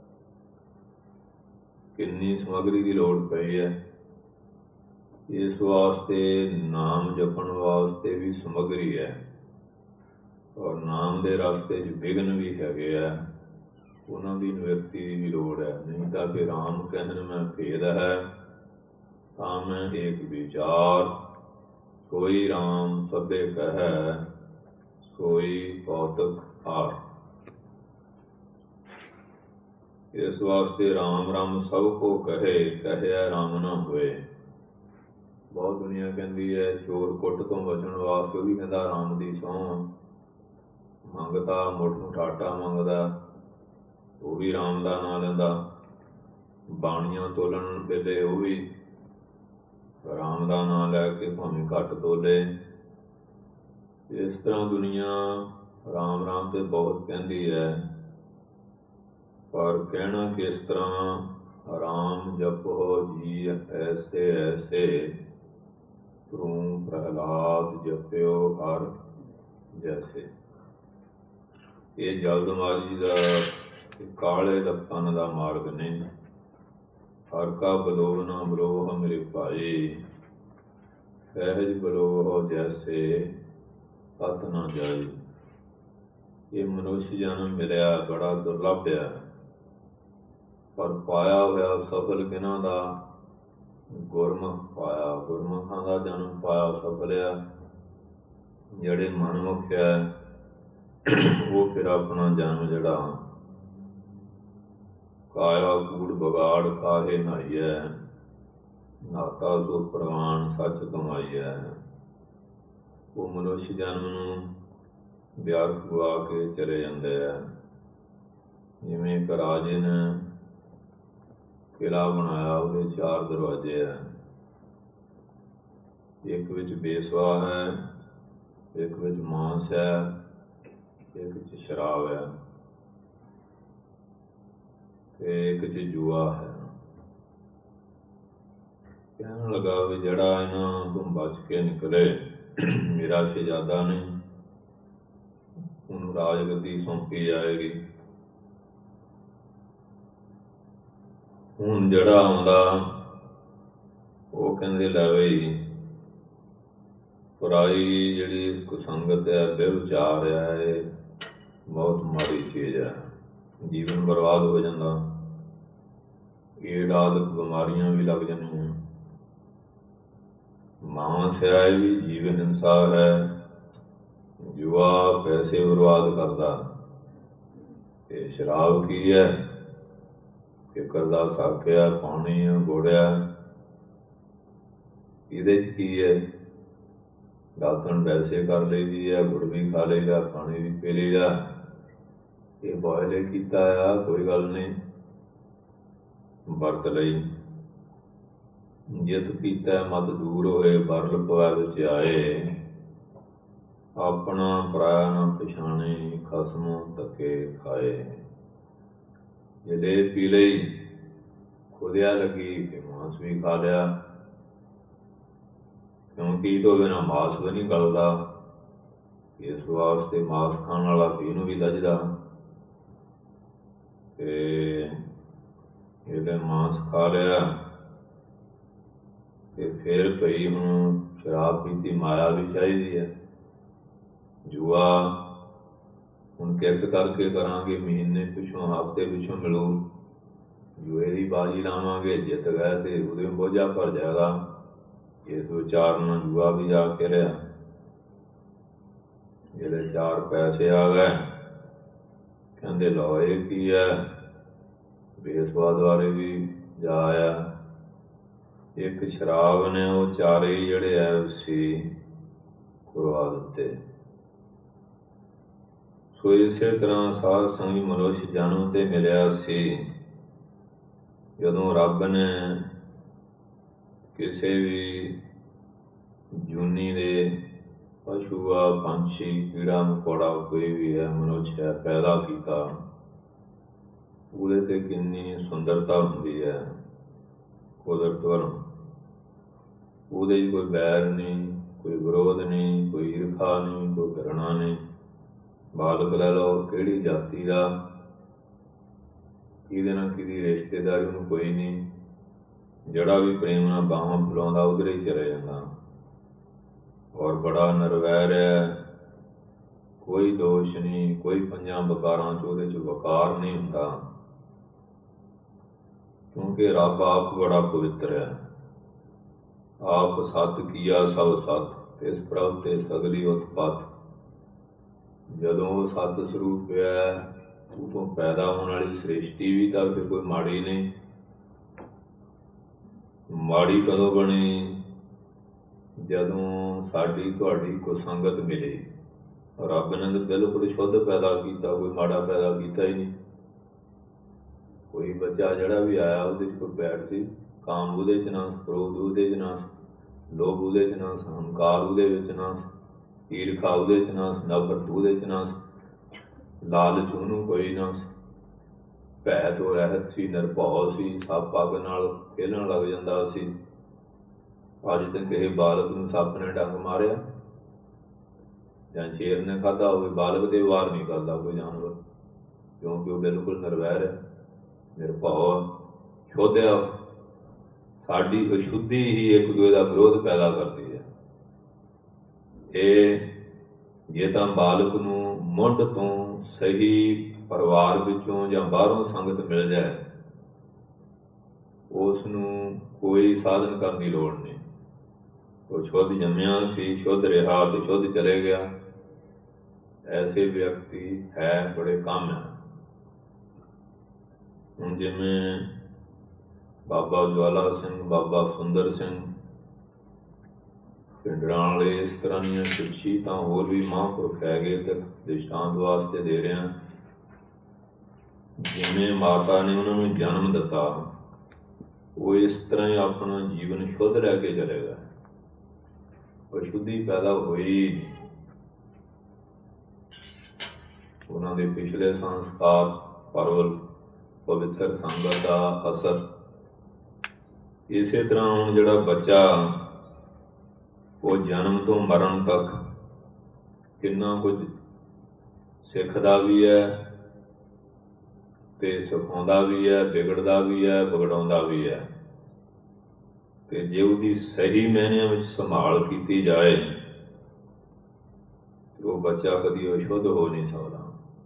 ਕਿੰਨੀ ਸਮੱਗਰੀ ਦੀ ਲੋੜ ਪਈ ਹੈ। ਇਸ ਵਾਸਤੇ ਨਾਮ ਜਪਣ ਵਾਸਤੇ ਵੀ ਸਮੱਗਰੀ ਹੈ, ਔਰ ਨਾਮ ਦੇ ਰਸਤੇ 'ਚ ਵਿਘਨ ਵੀ ਹੈਗੇ ਆ, ਉਹਨਾਂ ਦੀ ਨਿਵਰਤੀ ਦੀ ਵੀ ਲੋੜ ਹੈ। ਨਹੀਂ ਤਾਂ ਕਿ ਰਾਮ ਕਹਿਣ ਮੈਂ ਭੇਦ ਹੈ, ਤਾਂ ਮੈਂ ਏਕ ਵਿਚਾਰ, ਸੋਈ ਰਾਮ ਸਭੇ ਕਹੈ, ਸੋਈ ਕੌਤਕ ਹਾਰ। ਇਸ ਵਾਸਤੇ ਰਾਮ ਰਾਮ ਸਭ ਕੋ ਕਹੇ, ਕਹਿਆ ਰਾਮ ਨਾ ਹੋਏ। ਬਹੁਤ ਦੁਨੀਆ ਕਹਿੰਦੀ ਹੈ ਚੋਰ ਕੁੱਟ ਤੋਂ ਬਚਣ ਵਾਸਤੇ, ਉਹ ਵੀ ਕਹਿੰਦਾ ਰਾਮ ਦੀ ਸਹੁੰ, ਮੰਗਤਾ ਮੁੱਠ ਮੁੱਠ ਆਟਾ ਮੰਗਦਾ, ਉਹ ਵੀ ਰਾਮ ਦਾ ਨਾਂ ਲੈਂਦਾ। ਬਾਣੀਆਂ ਤੋਲਣ ਵੇਲੇ ਉਹ ਵੀ ਰਾਮ ਦਾ ਨਾਂ ਲੈ ਕੇ ਭਾਵੇਂ ਘੱਟ ਤੋਲੇ। ਇਸ ਤਰ੍ਹਾਂ ਦੁਨੀਆ ਰਾਮ ਰਾਮ ਤੇ ਬਹੁਤ ਕਹਿੰਦੀ ਹੈ, ਪਰ ਕਹਿਣਾ ਕਿਸ ਤਰ੍ਹਾਂ? ਰਾਮ ਜਪੋ ਜੀ ਐਸੇ ਐਸੇ, ਤੂੰ ਪ੍ਰਹਲਾਦ ਜਪਿਓ ਹਰ ਜੈਸੇ। ਇਹ ਜਲਦਬਾਜ਼ੀ ਦਾ, ਕਾਲੇ ਲੱਤਾਂ ਦਾ ਮਾਰਗ ਨਹੀਂ। ਹਰ ਕਾ ਬਲੋਵ ਨਾ ਬਲੋਵ ਮੇਰੇ ਭਾਈ, ਸਹਿਜ ਬਲੋਵ ਜੈਸੇ ਤਤ ਨਾ ਜਾਈ। ਇਹ ਮਨੁੱਖ ਜਨਮ ਮਿਲਿਆ ਬੜਾ ਦੁਰਲੱਭ ਹੈ, ਪਰ ਪਾਇਆ ਹੋਇਆ ਸਫਲ ਕਿਹਨਾਂ ਦਾ? ਗੁਰਮੁਖ ਪਾਇਆ, ਗੁਰਮੁਖਾਂ ਦਾ ਜਨਮ ਪਾਇਆ ਸਫਲ ਆ। ਜਿਹੜੇ ਮਨਮੁਖ ਹੈ ਉਹ ਫਿਰ ਆਪਣਾ ਜਨਮ ਜਿਹੜਾ ਕਾਇਆ ਕੂੜ ਬਗਾੜ ਕਾਹੇ ਨਹਾਈਐ, ਨਾਤਾ ਸੋ ਪ੍ਰਵਾਨ ਸੱਚ ਕਮਾਈਐ। ਉਹ ਮਨੁੱਖ ਜਨਮ ਨੂੰ ਵਿਅਰਥ ਗਵਾ ਕੇ ਚਲੇ ਜਾਂਦੇ ਆ। ਜਿਵੇਂ ਇੱਕ ਰਾਜੇ ਨੇ ਕਿਲ੍ਹਾ ਬਣਾਇਆ, ਉਹਦੇ 4 ਦਰਵਾਜ਼ੇ ਹੈ। ਇੱਕ ਵਿੱਚ ਬੇਸਵਾ ਹੈ, ਇੱਕ ਵਿੱਚ ਮਾਂਸ ਹੈ, ਇੱਕ 'ਚ ਸ਼ਰਾਬ ਹੈ, ਤੇ ਇੱਕ 'ਚ ਜੂਆ ਹੈ। ਕਹਿਣ ਲੱਗਾ ਵੀ ਜਿਹੜਾ ਇਹਨਾਂ ਤੋਂ ਬਚ ਕੇ ਨਿਕਲੇ, ਮੇਰਾ ਸ਼ਹਿਜ਼ਾਦਾ ਨਹੀਂ, ਉਹਨੂੰ ਰਾਜਗੱਦੀ ਸੌਂਪੀ ਜਾਏਗੀ। ਹੁਣ ਜਿਹੜਾ ਆਉਂਦਾ ਉਹ ਕਹਿੰਦੇ ਲੈ ਬਈ, ਪਰਾਈ ਜਿਹੜੀ ਕੁਸੰਗਤ ਹੈ, ਬੇਵਿਚਾਰ ਹੈ, ਇਹ ਬਹੁਤ ਮਾੜੀ ਚੀਜ਼ ਹੈ, ਜੀਵਨ ਬਰਬਾਦ ਹੋ ਜਾਂਦਾ, ਏਡ ਆਦਿਕ ਬਿਮਾਰੀਆਂ ਵੀ ਲੱਗ ਜਾਂਦੀਆਂ। ਮਾਂਸ ਹੈ, ਇਹ ਵੀ ਜੀਵ ਹਿੰਸਾ ਹੈ, ਜੂਆ ਪੈਸੇ ਬਰਬਾਦ ਕਰਦਾ। ਤੇ ਸ਼ਰਾਬ ਕੀ ਹੈ? ਕਿੱਕਰ ਦਾ ਸੱਕ ਆ, ਪਾਣੀ ਆ, ਗੁੜ ਆ। ਇਹਦੇ 'ਚ ਕੀ ਹੈ? ਦਾਤਣ ਵੈਸੇ ਕਰ ਲਈਦੀ ਹੈ, ਗੁੜ ਵੀ ਖਾ ਲਈਦਾ, ਪਾਣੀ ਵੀ ਪੀ ਲਈਦਾ। ਇਹ ਬੋਇਲ ਕੀਤਾ ਆ, ਕੋਈ ਗੱਲ ਨਹੀਂ, ਵਰਤ ਲਈ। ਜਿਤ ਪੀਤਾ ਮਤ ਦੂਰ ਹੋਏ, ਬਰਲ ਪਵੈ ਵਿੱਚ ਆਏ। ਆਪਣਾ ਪਰਾਇਆ ਨਾ ਪਛਾਣੇ, ਖਸਮੋਂ ਧੱਕੇ ਖਾਏ। ਜਲੇਬ ਪੀ ਲਈ, ਖੁਦਿਆ ਲੱਗੀ ਕਿ ਮਾਂਸ ਵੀ ਖਾ ਲਿਆ, ਕਿਉਂਕਿ ਇਹ ਤੋਂ ਬਿਨਾਂ ਮਾਸ ਵੀ ਨਹੀਂ ਗਲਦਾ। ਇਸ ਵਾਸਤੇ ਮਾਸ ਖਾਣ ਵਾਲਾ ਇਹਨੂੰ ਵੀ ਲੱਝਦਾ, ਤੇ ਇਹਦੇ ਮਾਂਸ ਖਾ ਲਿਆ। ਤੇ ਫਿਰ ਭਈ ਹੁਣ ਸ਼ਰਾਬ ਪੀਤੀ, ਮਾਇਆ ਵੀ ਚਾਹੀਦੀ ਹੈ। ਜੂਆ ਹੁਣ ਕਿਰਤ ਕਰਕੇ ਕਰਾਂਗੇ, ਮਹੀਨੇ ਪਿੱਛੋਂ ਹਫ਼ਤੇ ਪਿੱਛੋਂ ਮਿਲੂ, ਜੂਏ ਦੀ ਬਾਜੀ ਲਾਵਾਂਗੇ, ਜਿੱਤ ਗਏ ਤੇ ਉਹਦੇ ਬੋਝਾ ਭਰ ਜਾਏਗਾ। ਇਸ ਵਿਚਾਰ ਨਾਲ ਜੂਆ ਵੀ ਜਾ ਕੇ ਰਿਹਾ। ਜਿਹੜੇ 4 ਪੈਸੇ ਆ ਗਏ, ਕਹਿੰਦੇ ਲਓ ਇਹ ਕੀ ਹੈ? ਬੇਸਵਾ ਦੁਆਰੇ ਵੀ ਜਾ ਆਇਆ। ਇੱਕ ਸ਼ਰਾਬ ਨੇ ਉਹ 4 ਹੀ ਜਿਹੜੇ ਐ ਸੀ ਕਰਵਾ ਦਿੱਤੇ। ਸੋ ਇਸੇ ਤਰ੍ਹਾਂ ਸਾਧ ਸੰਗ ਮਨੁੱਖ ਜਨਮ ਤੇ ਮਿਲਿਆ ਸੀ। ਜਦੋਂ ਰੱਬ ਨੇ ਕਿਸੇ ਵੀ ਜੂਨੀ ਦੇ ਪਸ਼ੂ ਆ, ਪੰਛੀ, ਕੀੜਾ ਮਕੌੜਾ, ਕੋਈ ਵੀ ਹੈ, ਮਨੁੱਖ ਹੈ, ਪੈਦਾ ਕੀਤਾ, ਉਹਦੇ 'ਤੇ ਕਿੰਨੀ ਸੁੰਦਰਤਾ ਹੁੰਦੀ ਹੈ ਕੁਦਰਤ ਵੱਲੋਂ। ਉਹਦੇ 'ਚ ਕੋਈ ਬੈਰ ਨਹੀਂ, ਕੋਈ ਵਿਰੋਧ ਨਹੀਂ, ਕੋਈ ਈਰਖਾ ਨਹੀਂ, ਕੋਈ ਘਿਰਣਾ ਨਹੀਂ। ਬਾਲਕ ਲੈ ਲਓ ਕਿਹੜੀ ਜਾਤੀ ਦਾ, ਕਿਹਦੇ ਨਾਲ ਕਿਹਦੀ ਰਿਸ਼ਤੇਦਾਰੀ ਨੂੰ ਕੋਈ ਨਹੀਂ, ਜਿਹੜਾ ਵੀ ਪ੍ਰੇਮ ਨਾਲ ਬਾਹਾਂ ਫੁਲਾਉਂਦਾ ਉਧਰ ਹੀ ਚਲੇ ਜਾਂਦਾ, ਔਰ ਬੜਾ ਨਿਰਵੈਰ ਹੈ, ਕੋਈ ਦੋਸ਼ ਨਹੀਂ, ਕੋਈ ਪੰਜਾਂ ਵਕਾਰਾਂ 'ਚ ਉਹਦੇ 'ਚ ਵਕਾਰ ਨਹੀਂ ਹੁੰਦਾ, ਕਿਉਂਕਿ ਰੱਬ ਆਪ ਬੜਾ ਪਵਿੱਤਰ ਹੈ। ਆਪ ਸਤ ਕੀਆ ਸਭ ਸਤ, ਇਸ ਪ੍ਰਭ ਤੇ ਸਗਲੀ ਉਤਪਤ। ਜਦੋਂ ਉਹ ਸਤ ਸਰੂਪ ਹੈ, ਉਤੋਂ ਪੈਦਾ ਹੋਣ ਵਾਲੀ ਸ੍ਰਿਸ਼ਟੀ ਵੀ ਤਾਂ ਫਿਰ ਕੋਈ ਮਾੜੀ ਨਹੀਂ। ਮਾੜੀ ਕਦੋਂ ਬਣੀ? ਜਦੋਂ ਸਾਡੀ ਤੁਹਾਡੀ ਕੁਸੰਗਤ ਮਿਲੀ। ਰੱਬ ਨੇ ਤਾਂ ਬਿਲਕੁਲ ਸ਼ੁੱਧ ਪੈਦਾ ਕੀਤਾ, ਕੋਈ ਮਾੜਾ ਪੈਦਾ ਕੀਤਾ ਹੀ ਨਹੀਂ। ਕੋਈ ਬੱਚਾ ਜਿਹੜਾ ਵੀ ਆਇਆ ਉਹਦੇ 'ਚ ਕੋਈ ਬੈਠ ਸੀ, ਕਾਮ ਉਹਦੇ 'ਚ ਨਾ, ਕ੍ਰੋਧ ਉਹਦੇ 'ਚ ਨਾ, ਲੋਭ ਉਹਦੇ 'ਚ ਨਾ, ਹੰਕਾਰ ਉਹਦੇ ਵਿੱਚ ਨਾ, ਈਰਖਾ ਉਹਦੇ 'ਚ ਨਾ, ਨਫ਼ਰਤ ਉਹਦੇ 'ਚ ਨਾ, ਲਾਲਚ ਉਹਨੂੰ ਕੋਈ ਨਾ, ਭੈ ਤੋਂ ਰਹਿਤ ਸੀ, ਨਿਰਭਉ ਸੀ, ਸੱਪ ਅੱਗ ਨਾਲ ਖੇਲਣ ਲੱਗ ਜਾਂਦਾ ਸੀ। ਅੱਜ ਤੱਕ ਕਿਸੇ ਬਾਲਕ ਨੂੰ ਸੱਪ ਨੇ ਡੰਗ ਮਾਰਿਆ ਜਾਂ ਸ਼ੇਰ ਨੇ ਖਾਧਾ ਹੋਵੇ, ਬਾਲਕ ਦੇ ਵਾਰ ਨਹੀਂ ਕਰਦਾ ਕੋਈ ਜਾਨਵਰ, ਕਿਉਂਕਿ ਉਹ ਬਿਲਕੁਲ ਨਿਰਵੈਰ ਹੈ, ਨਿਰਭਉ, ਸ਼ੁੱਧ ਹੈ। ਸਾਡੀ ਅਸ਼ੁੱਧੀ ਹੀ ਇੱਕ ਦੂਜੇ ਦਾ ਵਿਰੋਧ ਪੈਦਾ ਕਰਦੀ ਹੈ। ਇਹ ਜੇ ਤਾਂ ਬਾਲਕ ਨੂੰ ਮੁੱਢ ਤੋਂ ਸਹੀ ਪਰਿਵਾਰ ਵਿੱਚੋਂ ਜਾਂ ਬਾਹਰੋਂ ਸੰਗਤ ਮਿਲ ਜਾਏ, ਉਸ ਨੂੰ ਕੋਈ ਸਾਧਨ ਕਰਨ ਦੀ ਲੋੜ ਨਹੀਂ। ਉਹ ਸ਼ੁੱਧ ਜੰਮਿਆ ਸੀ, ਸ਼ੁੱਧ ਰਿਹਾ ਤੇ ਸ਼ੁੱਧ ਚਲੇ ਗਿਆ। ਐਸੇ ਵਿਅਕਤੀ ਹੈ ਬੜੇ ਕਮ ਹੈ। ਹੁਣ ਜਿਵੇਂ ਬਾਬਾ ਜਵਾਲਾ ਸਿੰਘ, ਬਾਬਾ ਸੁੰਦਰ ਸਿੰਘ, ਪਿੰਡਰਾਂ ਵਾਲੇ ਇਸ ਤਰ੍ਹਾਂ ਦੀਆਂ ਸਿੱਖੀ ਤਾਂ ਹੋਰ ਵੀ ਮਹਾਂਪੁਰਖ ਹੈਗੇ, ਤੇ ਦ੍ਰਿਸ਼ਟਾਂਤ ਵਾਸਤੇ ਦੇ ਰਿਹਾ। ਜਿਵੇਂ ਮਾਤਾ ਨੇ ਉਹਨਾਂ ਨੂੰ ਜਨਮ ਦਿੱਤਾ, ਉਹ ਇਸ ਤਰ੍ਹਾਂ ਹੀ ਆਪਣਾ ਜੀਵਨ ਸ਼ੁੱਧ ਰਹਿ ਕੇ ਚਲੇਗਾ। ਅਸ਼ੁੱਧੀ ਪੈਦਾ ਹੋਈ, ਉਹਨਾਂ ਦੇ ਪਿਛਲੇ ਸੰਸਕਾਰ, ਪਰਵਲ, ਪਵਿੱਤਰ ਸੰਗਤ ਦਾ ਅਸਰ। ਇਸੇ ਤਰ੍ਹਾਂ ਹੁਣ ਜਿਹੜਾ ਬੱਚਾ ਉਹ ਜਨਮ ਤੋਂ ਮਰਨ ਤੱਕ ਕਿੰਨਾ ਕੁਝ ਸਿੱਖਦਾ ਵੀ ਹੈ ਤੇ ਸਿਖਾਉਂਦਾ ਵੀ ਹੈ, ਵਿਗੜਦਾ ਵੀ ਹੈ, ਵਿਗੜਾਉਂਦਾ ਵੀ ਹੈ। ਤੇ ਜੇ ਉਹਦੀ ਸਹੀ ਮਾਇਨਿਆਂ ਵਿੱਚ ਸੰਭਾਲ ਕੀਤੀ ਜਾਏ, ਉਹ ਬੱਚਾ ਕਦੀ ਅਸ਼ੁੱਧ ਹੋ ਨਹੀਂ ਸਕਦਾ।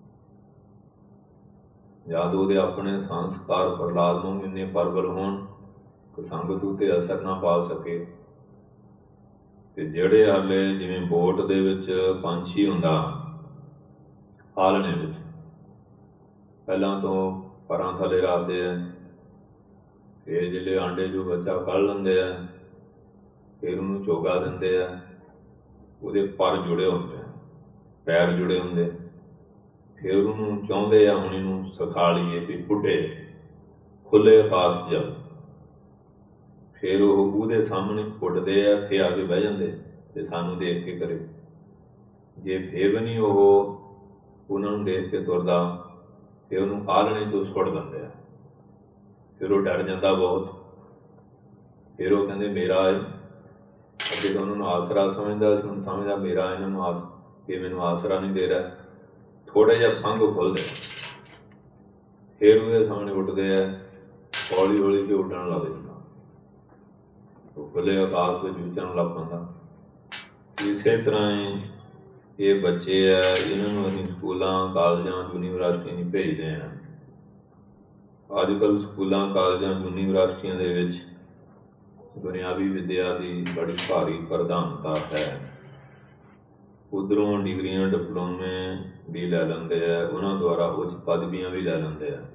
ਜਦ ਉਹਦੇ ਆਪਣੇ ਸੰਸਕਾਰ ਪ੍ਰਹਲਾਦ ਨੂੰ ਇੰਨੇ ਪ੍ਰਬਲ ਹੋਣ ਕਿ ਸੰਗਤ ਉੱਤੇ ਅਸਰ ਨਾ ਪਾ ਸਕੇ, ਤੇ ਜਿਹੜੇ ਹਾਲੇ ਜਿਵੇਂ ਬੋਟ ਦੇ ਵਿੱਚ ਪੰਛੀ ਹੁੰਦਾ ਆਲਣੇ ਵਿੱਚ, ਪਹਿਲਾਂ ਤੋਂ ਪਰਾਂ ਥੱਲੇ ਰੱਖਦੇ ਆ, ਫਿਰ ਜਿਹੜੇ ਆਂਡੇ ਜੋ ਬੱਚਾ ਕੱਢ ਲੈਂਦੇ ਆ, ਫਿਰ ਉਹਨੂੰ ਚੋਗਾ ਦਿੰਦੇ ਆ, ਉਹਦੇ ਪਰ ਜੁੜੇ ਹੁੰਦੇ ਆ, ਪੈਰ ਜੁੜੇ ਹੁੰਦੇ, ਫਿਰ ਉਹਨੂੰ ਚਾਹੁੰਦੇ ਆ ਹੁਣ ਇਹਨੂੰ ਸਿਖਾ ਲਈਏ ਵੀ ਪੁੱਟੇ ਖੁੱਲੇ ਆਕਾਸ਼ 'ਚ ਜਾਓ। ਫਿਰ ਉਹ ਉਹਦੇ ਸਾਹਮਣੇ ਪੁੱਟਦੇ ਆ, ਫਿਰ ਆ ਕੇ ਬਹਿ ਜਾਂਦੇ ਤੇ ਸਾਨੂੰ ਦੇਖ ਕੇ ਕਰੇ। ਜੇ ਫਿਰ ਵੀ ਨਹੀਂ ਉਹ ਉਹਨਾਂ ਨੂੰ ਦੇਖ ਕੇ ਤੁਰਦਾ, ਫਿਰ ਉਹਨੂੰ ਆਲਣੇ 'ਚੋਂ ਸੁੱਟ ਦਿੰਦੇ ਆ। ਫਿਰ ਉਹ ਡਰ ਜਾਂਦਾ ਬਹੁਤ, ਫਿਰ ਉਹ ਕਹਿੰਦੇ ਮੇਰਾ ਹੈ। ਅੱਗੇ ਤਾਂ ਉਹਨਾਂ ਨੂੰ ਆਸਰਾ ਸਮਝਦਾ ਸੀ, ਹੁਣ ਸਮਝਦਾ ਮੇਰਾ ਇਹਨਾਂ ਨੂੰ ਇਹ ਮੈਨੂੰ ਆਸਰਾ ਨਹੀਂ ਦੇ ਰਿਹਾ। ਥੋੜ੍ਹਾ ਜਿਹਾ ਫੰਗ ਖੁੱਲ੍ਹਦੇ, ਫਿਰ ਉਹਦੇ ਸਾਹਮਣੇ ਉੱਠਦੇ ਆ, ਹੌਲੀ ਹੌਲੀ ਕੇ ਉੱਡਣ ਲੱਗ ਜਾਂਦਾ, ਉਹ ਖੁੱਲ੍ਹੇ ਆਕਾਸ਼ ਵਿੱਚ ਵਿਚਰਨ ਲੱਗ ਪੈਂਦਾ। ਇਸੇ ਤਰ੍ਹਾਂ ਹੀ ਇਹ ਬੱਚੇ ਆ, ਇਹਨਾਂ ਨੂੰ ਅਸੀਂ ਸਕੂਲਾਂ, ਕਾਲਜਾਂ, ਯੂਨੀਵਰਸਿਟੀਆਂ 'ਚ ਭੇਜਦੇ ਹਾਂ। ਅੱਜ ਕੱਲ੍ਹ ਸਕੂਲਾਂ, ਕਾਲਜਾਂ, ਯੂਨੀਵਰਸਿਟੀਆਂ ਦੇ ਵਿੱਚ ਦੁਨਿਆਵੀ ਵਿੱਦਿਆ ਦੀ ਬੜੀ ਭਾਰੀ ਪ੍ਰਧਾਨਤਾ ਹੈ। ਉੱਧਰੋਂ ਡਿਗਰੀਆਂ, ਡਿਪਲੋਮੇ ਵੀ ਲੈ ਲੈਂਦੇ ਆ, ਉਹਨਾਂ ਦੁਆਰਾ ਉੱਚ ਪਦਵੀਆਂ ਵੀ ਲੈ ਲੈਂਦੇ ਆ।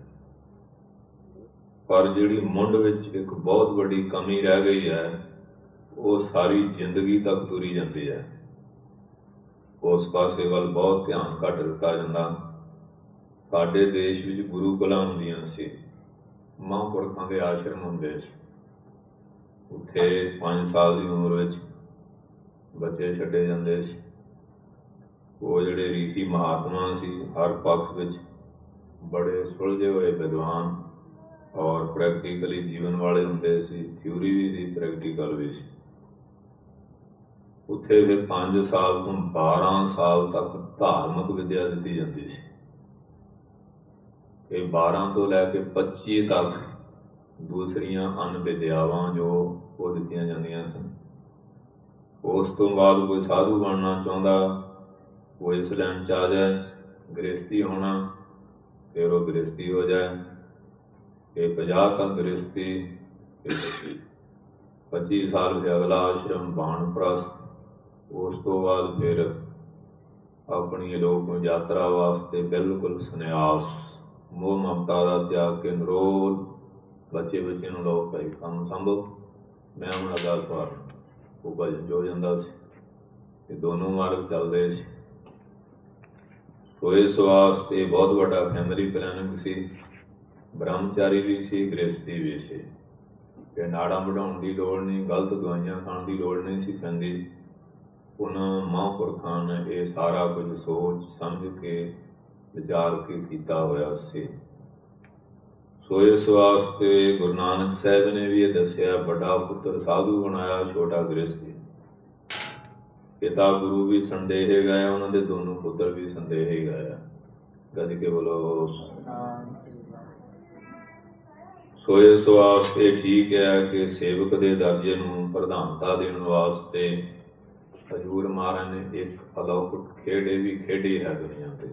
ਪਰ ਜਿਹੜੀ ਮੁੱਢ ਵਿੱਚ ਇੱਕ ਬਹੁਤ ਵੱਡੀ ਕਮੀ ਰਹਿ ਗਈ ਹੈ, ਉਹ ਸਾਰੀ ਜ਼ਿੰਦਗੀ ਤੱਕ ਤੁਰੀ ਜਾਂਦੀ ਹੈ। ਉਸ ਪਾਸੇ ਵੱਲ ਬਹੁਤ ਧਿਆਨ ਘੱਟ ਦਿੱਤਾ ਜਾਂਦਾ। ਸਾਡੇ ਦੇਸ਼ ਵਿੱਚ ਗੁਰੂਕੁਲਾਂ ਹੁੰਦੀਆਂ ਸੀ, ਮਹਾਂਪੁਰਖਾਂ ਦੇ ਆਸ਼ਰਮ ਹੁੰਦੇ ਸੀ। ਉੱਥੇ 5 ਸਾਲ ਦੀ ਉਮਰ ਵਿੱਚ ਬੱਚੇ ਛੱਡੇ ਜਾਂਦੇ ਸੀ। ਉਹ ਜਿਹੜੇ ਰਿਸ਼ੀ ਮਹਾਤਮਾ ਸੀ, ਹਰ ਪੱਖ ਵਿੱਚ ਬੜੇ ਸੁਲਝੇ ਹੋਏ ਵਿਦਵਾਨ ਔਰ ਪ੍ਰੈਕਟੀਕਲੀ ਜੀਵਨ ਵਾਲੇ ਹੁੰਦੇ ਸੀ। ਥਿਊਰੀ ਵੀ ਸੀ, ਪ੍ਰੈਕਟੀਕਲ ਵੀ ਸੀ। ਉੱਥੇ ਫਿਰ 5 ਸਾਲ ਤੋਂ 12 ਸਾਲ ਤੱਕ ਧਾਰਮਿਕ ਵਿੱਦਿਆ ਦਿੱਤੀ ਜਾਂਦੀ ਸੀ। ਇਹ 12 ਤੋਂ ਲੈ ਕੇ 25 ਤੱਕ ਦੂਸਰੀਆਂ ਅਨ ਵਿਦਿਆਵਾਂ ਜੋ ਉਹ ਦਿੱਤੀਆਂ ਜਾਂਦੀਆਂ ਸਨ। ਉਸ ਤੋਂ ਬਾਅਦ ਕੋਈ ਸਾਧੂ ਬਣਨਾ ਚਾਹੁੰਦਾ, ਉਹ ਇਸ ਲਾਈਨ 'ਚ ਆ ਜਾਏ, ਗ੍ਰਸਤੀ ਹੋਣਾ, ਫਿਰ ਉਹ ਗ੍ਰਸਤੀ ਹੋ ਜਾਏ। ਇਹ 50 ਤੱਕ ਗ੍ਰਸਤੀ, 25 ਸਾਲ ਫਿਰ ਅਗਲਾ ਆਸ਼ਰਮ ਬਾਣਪ੍ਰਸਥ। ਉਸ ਤੋਂ ਬਾਅਦ ਫਿਰ ਆਪਣੀ ਲੋਕ ਯਾਤਰਾ ਵਾਸਤੇ ਬਿਲਕੁਲ ਸੰਨਿਆਸ, ਮੋਹ ਮਮਤਾ ਦਾ ਤਿਆਗ ਕੇ ਨਿਰੋਲ। ਬੱਚੇ ਨੂੰ ਲੋਕ ਭਾਈ ਕੰਮ ਸੰਭੋ, ਮੈਂ ਹੁਣ ਅਗਾਹ ਸਵਾਰ ਉਹ ਭਜਨ ਜੋ ਜਾਂਦਾ ਸੀ। ਇਹ ਦੋਨੋਂ ਮਾਰਗ ਚੱਲਦੇ ਸੀ। ਸੋ ਇਸ ਵਾਸਤੇ ਬਹੁਤ ਵੱਡਾ ਫੈਮਿਲੀ ਪਲੈਨਿੰਗ ਸੀ। ਬ੍ਰਹਮਚਾਰੀ ਵੀ ਸੀ, ਗ੍ਰਸਤੀ ਵੀ ਸੀ। ਕਿ ਨਾੜਾਂ ਵਢਾਉਣ ਦੀ ਲੋੜ ਨਹੀਂ, ਗਲਤ ਦਵਾਈਆਂ ਖਾਣ ਦੀ ਲੋੜ ਨਹੀਂ ਸੀ ਪੈਂਦੀ। ਉਹਨਾਂ ਮਹਾਂਪੁਰਖਾਂ ਨੇ ਇਹ ਸਾਰਾ ਕੁਝ ਸੋਚ ਸਮਝ ਕੇ ਵਿਚਾਰ ਕੇ ਕੀਤਾ ਹੋਇਆ ਸੀ। ਸੋ ਇਸ ਵਾਸਤੇ ਗੁਰੂ ਨਾਨਕ ਸਾਹਿਬ ਨੇ ਵੀ ਇਹ ਦੱਸਿਆ, ਵੱਡਾ ਪੁੱਤਰ ਸਾਧੂ ਬਣਾਇਆ, ਛੋਟਾ ਗ੍ਰਸਤੀ। ਪਿਤਾ ਗੁਰੂ ਵੀ ਸੰਦੇਹ ਗਏ, ਉਹਨਾਂ ਦੇ ਦੋਨੋਂ ਪੁੱਤਰ ਵੀ ਸੰਦੇਹ ਗਏ। ਗੱਜ ਕੇ ਬੋਲੋ। ਸੋ ਇਸ ਵਾਸਤੇ ਠੀਕ ਹੈ ਕਿ ਸੇਵਕ ਦੇ ਦਰਜੇ ਨੂੰ ਪ੍ਰਧਾਨਤਾ ਦੇਣ ਵਾਸਤੇ ਹਜ਼ੂਰ ਮਹਾਰਾਜ ਨੇ ਇੱਕ ਅਲੌਕਿਕ ਖੇਡ ਇਹ ਵੀ ਖੇਡੀ ਹੈ ਦੁਨੀਆ ਤੇ,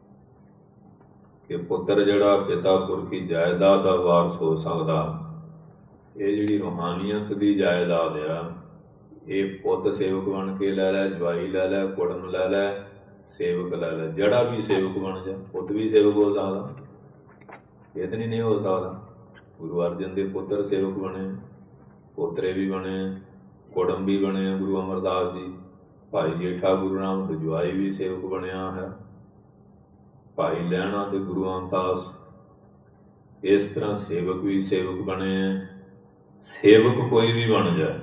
ਕਿ ਪੁੱਤਰ ਜਿਹੜਾ ਪਿਤਾ ਪੁਰਖੀ ਜਾਇਦਾਦ ਦਾ ਵਾਰਸ ਹੋ ਸਕਦਾ। ਇਹ ਜਿਹੜੀ ਰੂਹਾਨੀਅਤ ਦੀ ਜਾਇਦਾਦ ਆ, ਇਹ ਪੁੱਤ ਸੇਵਕ ਬਣ ਕੇ ਲੈ ਲੈ, ਜਵਾਈ ਲੈ ਲੈ, ਕੁੜਮ ਲੈ ਲੈ, ਸੇਵਕ ਲੈ ਲੈ। ਜਿਹੜਾ ਵੀ ਸੇਵਕ ਬਣ ਜਾ, ਪੁੱਤ ਵੀ ਸੇਵਕ ਹੋ ਸਕਦਾ, ਇਹ ਤਾਂ ਨਹੀਂ ਹੋ ਸਕਦਾ। ਗੁਰੂ ਅਰਜਨ ਦੇ ਪੁੱਤਰ ਸੇਵਕ ਬਣੇ, ਪੋਤਰੇ ਵੀ ਬਣੇ, ਕੁੜਮ ਵੀ ਬਣੇ। ਗੁਰੂ ਅਮਰਦਾਸ ਜੀ, ਭਾਈ ਜੇਠਾ ਗੁਰੂ ਰਾਮ ਜਵਾਈ ਵੀ ਸੇਵਕ ਬਣਿਆ ਹੈ। ਭਾਈ ਲਹਿਣਾ ਤੇ ਗੁਰੂ ਅਮਰਦਾਸ ਇਸ ਤਰ੍ਹਾਂ ਸੇਵਕ ਵੀ ਸੇਵਕ ਬਣੇ ਹੈ। ਸੇਵਕ ਕੋਈ ਵੀ ਬਣ ਜਾਏ,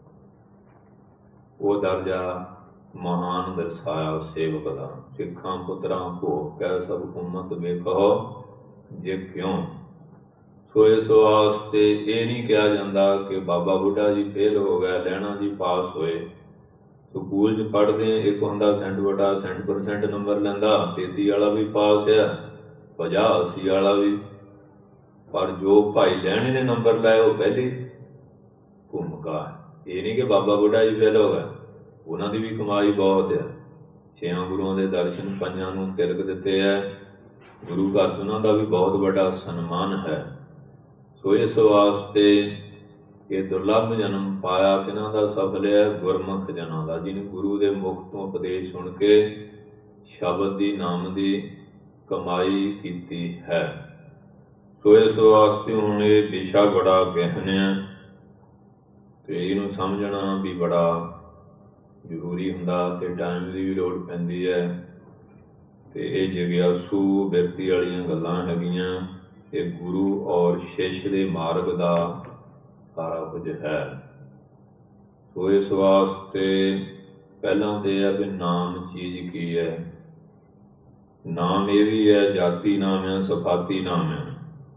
ਉਹ ਦਰਜਾ ਮਹਾਨ ਦਰਸਾਇਆ ਸੇਵਕ ਦਾ। ਸਿੱਖਾਂ ਪੁੱਤਰਾਂ ਭੋਗ ਕੈ ਸਭ ਉਮਤ ਵੇਖੋ ਜੇ ਕਿਉਂ। ਸੋ ਇਸ ਵਾਸਤੇ ਇਹ ਨਹੀਂ ਕਿਹਾ ਜਾਂਦਾ ਕਿ ਬਾਬਾ ਬੁੱਢਾ ਜੀ ਫੇਲ ਹੋ ਗਿਆ, ਲਹਿਣਾ ਜੀ ਪਾਸ ਹੋਏ। ਸਕੂਲ 'ਚ ਪੜ੍ਹਦੇ ਇੱਕ ਹੁੰਦਾ 100% ਨੰਬਰ ਲੈਂਦਾ, 33 ਵਾਲਾ ਵੀ ਪਾਸ ਹੈ, 50-80 ਵਾਲਾ ਵੀ। ਪਰ ਜੋ ਭਾਈ ਲਹਿਣੇ ਨੇ ਨੰਬਰ ਲਾਏ ਉਹ ਪਹਿਲੀ ਭੂਮਿਕਾ ਹੈ। ਇਹ ਨਹੀਂ ਕਿ ਬਾਬਾ ਬੁੱਢਾ ਜੀ ਫੇਲ ਹੋ ਗਿਆ, ਉਹਨਾਂ ਦੀ ਵੀ ਕਮਾਈ ਬਹੁਤ ਹੈ। 6 ਗੁਰੂਆਂ ਦੇ ਦਰਸ਼ਨ, 5 ਨੂੰ ਤਿਲਕ ਦਿੱਤੇ ਹੈ। ਗੁਰੂ ਘਰ 'ਚ ਉਹਨਾਂ ਦਾ ਵੀ ਬਹੁਤ ਵੱਡਾ ਸਨਮਾਨ ਹੈ। ਸੋ ਇਸ ਵਾਸਤੇ ਇਹ ਦੁਰਲੱਭ ਜਨਮ ਪਾਇਆ ਕਿਹਨਾਂ ਦਾ ਸਫਲ ਹੈ? ਗੁਰਮੁਖ ਜਨਾਂ ਦਾ, ਜਿਹਨੇ ਗੁਰੂ ਦੇ ਮੁਖ ਤੋਂ ਉਪਦੇਸ਼ ਸੁਣ ਕੇ ਸ਼ਬਦ ਦੀ, ਨਾਮ ਦੀ ਕਮਾਈ ਕੀਤੀ ਹੈ। ਸੋ ਇਸ ਵਾਸਤੇ ਹੁਣ ਇਹ ਵਿਸ਼ਾ ਬੜਾ ਗਹਿਨ ਹੈ ਤੇ ਇਹਨੂੰ ਸਮਝਣਾ ਵੀ ਬੜਾ ਜ਼ਰੂਰੀ ਹੁੰਦਾ ਤੇ ਟਾਈਮ ਦੀ ਵੀ ਲੋੜ ਪੈਂਦੀ ਹੈ। ਤੇ ਇਹ ਜਗਿਆਸੂ ਵਿਅਕਤੀ ਵਾਲੀਆਂ ਗੱਲਾਂ ਹੈਗੀਆਂ। ਇਹ ਗੁਰੂ ਔਰ ਸ਼ਿਸ਼ ਦੇ ਮਾਰਗ ਦਾ ਸਾਰਾ ਕੁਝ ਹੈ। ਸੋ ਇਸ ਵਾਸਤੇ ਪਹਿਲਾਂ ਤੇ ਇਹ ਹੈ ਵੀ ਨਾਮ ਚੀਜ਼ ਕੀ ਹੈ। ਨਾਮ ਇਹ ਵੀ ਹੈ, ਜਾਤੀ ਨਾਮ ਹੈ, ਸਫਾਤੀ ਨਾਮ ਹੈ।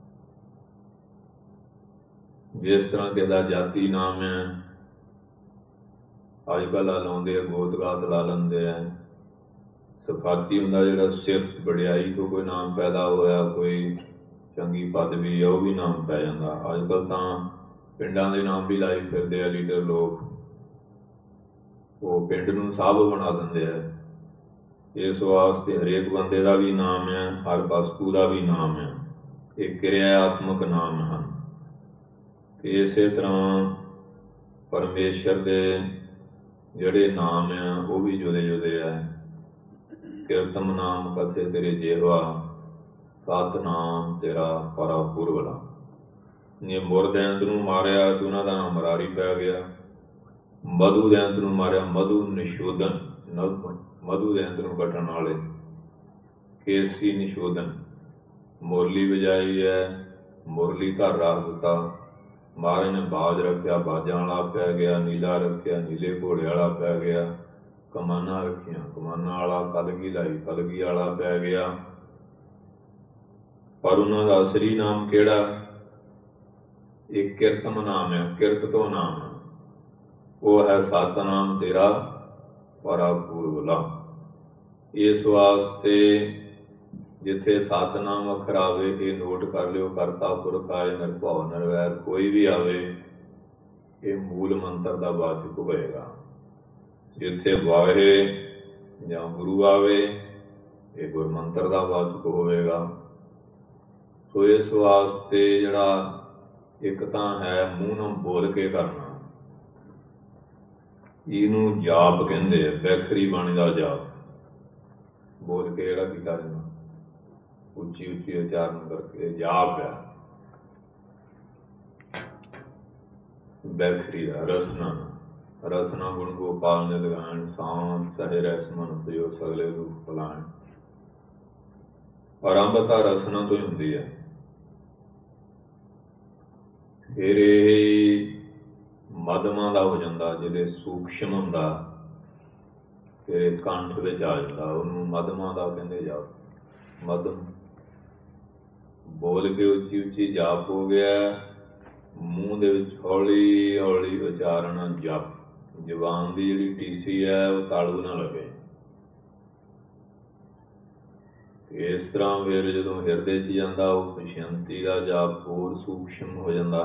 ਜਿਸ ਤਰ੍ਹਾਂ ਕਿਸੇ ਦਾ ਜਾਤੀ ਨਾਮ ਹੈ, ਅੱਜ ਕੱਲ੍ਹ ਲਾਉਂਦੇ ਆ, ਗੋਤ-ਗਾਤ ਲਾ ਲੈਂਦੇ ਆ। ਸਫਾਤੀ ਹੁੰਦਾ ਜਿਹੜਾ ਸਿਫਤ ਵਡਿਆਈ ਤੋਂ ਕੋਈ ਨਾਮ ਪੈਦਾ ਹੋਇਆ, ਕੋਈ ਚੰਗੀ ਪਦਵੀ ਆ, ਉਹ ਵੀ ਨਾਮ ਪੈ ਜਾਂਦਾ। ਅੱਜ ਕੱਲ੍ਹ ਤਾਂ ਪਿੰਡਾਂ ਦੇ ਨਾਮ ਵੀ ਲਾਈ ਫਿਰਦੇ ਆ ਲੀਡਰ ਲੋਕ, ਉਹ ਪਿੰਡ ਨੂੰ ਸਾਹਬ ਬਣਾ ਦਿੰਦੇ ਆ। ਇਸ ਵਾਸਤੇ ਹਰੇਕ ਬੰਦੇ ਦਾ ਵੀ ਨਾਮ ਹੈ, ਹਰ ਵਸਤੂ ਦਾ ਵੀ ਨਾਮ ਹੈ। ਇਹ ਕਿਰਿਆਤਮਕ ਨਾਮ ਹਨ। ਤੇ ਇਸੇ ਤਰ੍ਹਾਂ ਪਰਮੇਸ਼ਰ ਦੇ ਜਿਹੜੇ ਨਾਮ ਆ ਉਹ ਵੀ ਜੁਦੇ ਜੁਦੇ ਆ। ਕੀਰਤਮ ਨਾਮ ਕਥੇ ਤੇਰੇ ਜੇਹਵਾ, ਸਤਿਨਾਮ ਤੇਰਾ ਪਰਾ ਪੁਰਬਲਾ। ਜੇ ਮੁਰਦੈਂਤ ਨੂੰ ਮਾਰਿਆ ਤੇ ਉਹਨਾਂ ਦਾ ਨਾਮ ਮਰਾਰੀ ਪੈ ਗਿਆ। ਮਧੂ ਦੈਂਤ ਨੂੰ ਮਾਰਿਆ, ਮਧੂ ਨਿਸ਼ੋਧਨ, ਮਧੂ ਦੈਂਤ ਨੂੰ ਕੱਟਣ ਵਾਲੇ। ਕੇਸੀ ਨਿਸ਼ੋਧਨ, ਮੁਰਲੀ ਵਜਾਈ ਹੈ, ਮੁਰਲੀ ਧਰ ਰੱਖ ਦਿੱਤਾ। ਮਹਾਰਾਜ ਨੇ ਬਾਜ ਰੱਖਿਆ, ਬਾਜਾਂ ਵਾਲਾ ਪੈ ਗਿਆ। ਨੀਲਾ ਰੱਖਿਆ, ਨੀਲੇ ਘੋੜੇ ਵਾਲਾ ਪੈ ਗਿਆ। ਕਮਾਨਾਂ ਰੱਖੀਆਂ, ਕਮਾਨਾਂ ਵਾਲਾ। ਕਲਗੀ ਲਾਈ, ਕਲਗੀ ਵਾਲਾ ਪੈ ਗਿਆ। ਪਰ ਉਹਨਾਂ ਦਾ ਅਸਲੀ ਨਾਮ ਕਿਹੜਾ? ਇਹ ਕਿਰਤਮ ਨਾਮ ਹੈ, ਕਿਰਤ ਤੋਂ ਨਾਮ ਹੈ। ਉਹ ਹੈ ਸਤਿਨਾਮ ਤੇਰਾ ਪਰਾ ਪੁਰਬਲਾ। ਇਸ ਵਾਸਤੇ ਜਿੱਥੇ ਸਤਿਨਾਮ ਅੱਖਰ ਆਵੇ ਇਹ ਨੋਟ ਕਰ ਲਿਓ, ਕਰਤਾ ਪੁਰਖ ਆਏ ਨਿਰਭਉ ਨਿਰਵੈਰ ਕੋਈ ਵੀ ਆਵੇ ਇਹ ਮੂਲ ਮੰਤਰ ਦਾ ਵਾਚਕ ਹੋਏਗਾ। ਜਿੱਥੇ ਵਾਹੇ ਜਾਂ ਗੁਰੂ ਆਵੇ ਇਹ ਗੁਰਮੰਤਰ ਦਾ ਵਾਚਕ ਹੋਵੇਗਾ। ਸੋ ਇਸ ਵਾਸਤੇ ਜਿਹੜਾ ਇੱਕ ਤਾਂ ਹੈ ਮੂੰਹ ਨਾਲ ਬੋਲ ਕੇ ਕਰਨਾ, ਇਹਨੂੰ ਜਾਪ ਕਹਿੰਦੇ ਆ, ਬੈਖਰੀ ਬਾਣੀ ਦਾ ਜਾਪ। ਬੋਲ ਕੇ ਜਿਹੜਾ ਕੀਤਾ ਜਾਂਦਾ, ਉੱਚੀ ਉੱਚੀ ਉਚਾਰਨ ਕਰਕੇ ਜਾਪ ਆ ਬੈਖਰੀ ਦਾ। ਰਸਨਾ ਗੁਣ ਗੋਪਾਲ ਨੇ ਲਗਾਣ, ਸਾਵੰਤ ਸਹਿ ਰਸ ਮਨ ਪਿਓ ਸਗਲੇ ਰੂਪ ਫਲਾਣ। ਆਰੰਭਤਾ ਰਸਨਾ ਤੋਂ ਹੀ ਹੁੰਦੀ ਹੈ। ਫਿਰ ਇਹ ਮਧਮਾ ਦਾ ਹੋ ਜਾਂਦਾ, ਜਿਹਦੇ ਸੂਖਸ਼ਮ ਹੁੰਦਾ ਫਿਰ ਕੰਠ ਵਿੱਚ ਆ ਜਾਂਦਾ, ਉਹਨੂੰ ਮਧਮਾ ਦਾ ਕਹਿੰਦੇ ਜਾਪ। ਮਧਮ ਬੋਲ ਕੇ ਉੱਚੀ ਉੱਚੀ ਜਾਪ ਹੋ ਗਿਆ, ਮੂੰਹ ਦੇ ਵਿੱਚ ਹੌਲੀ ਹੌਲੀ ਉਚਾਰਨ ਜਪ। ਜ਼ੁਬਾਨ ਦੀ ਜਿਹੜੀ ਟੀਸੀ ਹੈ ਉਹ ਤਾਲੂ ਨਾ ਲੱਗੇ। ਇਸ ਤਰ੍ਹਾਂ ਫਿਰ ਜਦੋਂ ਹਿਰਦੇ 'ਚ ਜਾਂਦਾ ਉਹ ਪਛੰਤੀ ਦਾ ਜਾਪ ਹੋਰ ਸੂਖਸ਼ਮ ਹੋ ਜਾਂਦਾ।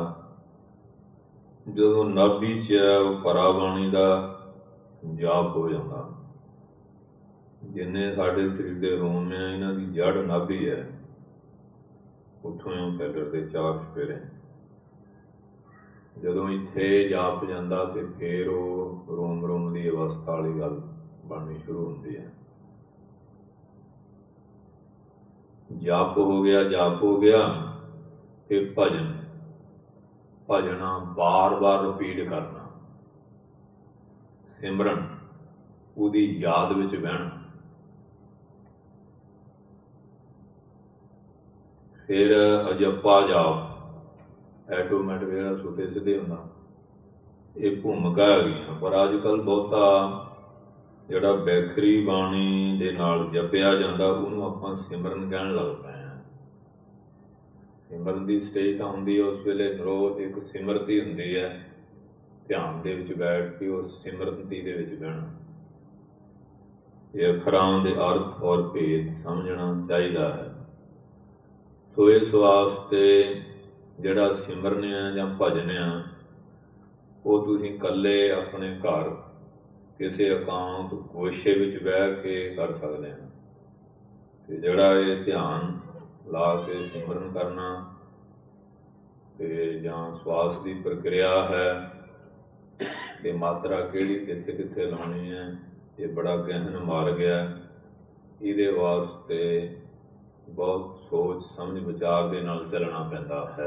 ਜਦੋਂ ਨਾਭੀ 'ਚ ਹੈ ਉਹ ਪਰਾ ਬਾਣੀ ਦਾ ਜਾਪ ਹੋ ਜਾਂਦਾ। ਜਿੰਨੇ ਸਾਡੇ ਸਰੀਰ ਦੇ ਰੋਮ ਹੈ ਇਹਨਾਂ ਦੀ ਜੜ ਨਾਭੀ ਹੈ, ਉੱਥੋਂ ਹੀ ਪੈਲਰ ਦੇ ਚਾਰ ਚੁਫੇਰੇ। ਜਦੋਂ ਇੱਥੇ ਜਾਪ ਜਾਂਦਾ ਤੇ ਫਿਰ ਉਹ ਰੋਮ ਰੋਮ ਦੀ ਅਵਸਥਾ ਵਾਲੀ ਗੱਲ ਬਣਨੀ ਸ਼ੁਰੂ ਹੁੰਦੀ ਹੈ। ਜਾਪ ਹੋ ਗਿਆ ਤੇ ਭਜਣਾ ਬਾਰ ਬਾਰ ਰਿਪੀਟ ਕਰਨਾ, ਸਿਮਰਨ ਉਹਦੀ ਯਾਦ ਵਿੱਚ ਬਹਿਣਾ। ਫਿਰ ਅਜੱਪਾ ਜਾਪ, ਐਟੋਮੈਟਿਕ ਜਿਹੜਾ ਸੁੱਤੇ ਸਿੱਧੇ ਹੁੰਦਾ। ਇਹ ਭੂਮਿਕਾ ਹੈਗੀਆਂ, ਪਰ ਅੱਜ ਕੱਲ੍ਹ ਬਹੁਤਾ ਜਿਹੜਾ ਬੈਖਰੀ ਬਾਣੀ ਦੇ ਨਾਲ ਜਪਿਆ ਜਾਂਦਾ ਉਹਨੂੰ ਆਪਾਂ ਸਿਮਰਨ ਕਹਿਣ ਲੱਗ ਪਏ ਹਾਂ। ਸਿਮਰਨ ਦੀ ਸਟੇਜ ਤਾਂ ਹੁੰਦੀ ਹੈ ਉਸ ਵੇਲੇ ਰੋਜ਼ ਇੱਕ ਸਿਮਰਤੀ ਹੁੰਦੀ ਹੈ, ਧਿਆਨ ਦੇ ਵਿੱਚ ਬੈਠ ਕੇ ਉਸ ਸਿਮਰਤੀ ਦੇ ਵਿੱਚ ਬਹਿਣਾ। ਇਹ ਅੱਖਰਾਂ ਦੇ ਅਰਥ ਔਰ ਭੇਦ ਸਮਝਣਾ ਚਾਹੀਦਾ ਹੈ। ਸੋ ਇਸ ਵਾਸਤੇ ਜਿਹੜਾ ਸਿਮਰਨ ਆ ਜਾਂ ਭਜਨ ਆ ਉਹ ਤੁਸੀਂ ਇਕੱਲੇ ਆਪਣੇ ਘਰ ਕਿਸੇ ਇਕਾਂਤ ਗੋਸ਼ੇ ਵਿੱਚ ਬਹਿ ਕੇ ਕਰ ਸਕਦੇ ਹੋ। ਅਤੇ ਜਿਹੜਾ ਇਹ ਧਿਆਨ ਲਾ ਕੇ ਸਿਮਰਨ ਕਰਨਾ ਅਤੇ ਜਾਂ ਸਵਾਸ ਦੀ ਪ੍ਰਕਿਰਿਆ ਹੈ ਅਤੇ ਮਾਤਰਾ ਕਿਹੜੀ ਕਿੱਥੇ ਕਿੱਥੇ ਲਾਉਣੀ ਹੈ, ਇਹ ਬੜਾ ਗਹਿਨ ਮਾਰਗ ਹੈ। ਇਹਦੇ ਵਾਸਤੇ ਬਹੁਤ ਸੋਚ ਸਮਝ ਵਿਚਾਰ ਦੇ ਨਾਲ ਚੱਲਣਾ ਪੈਂਦਾ ਹੈ।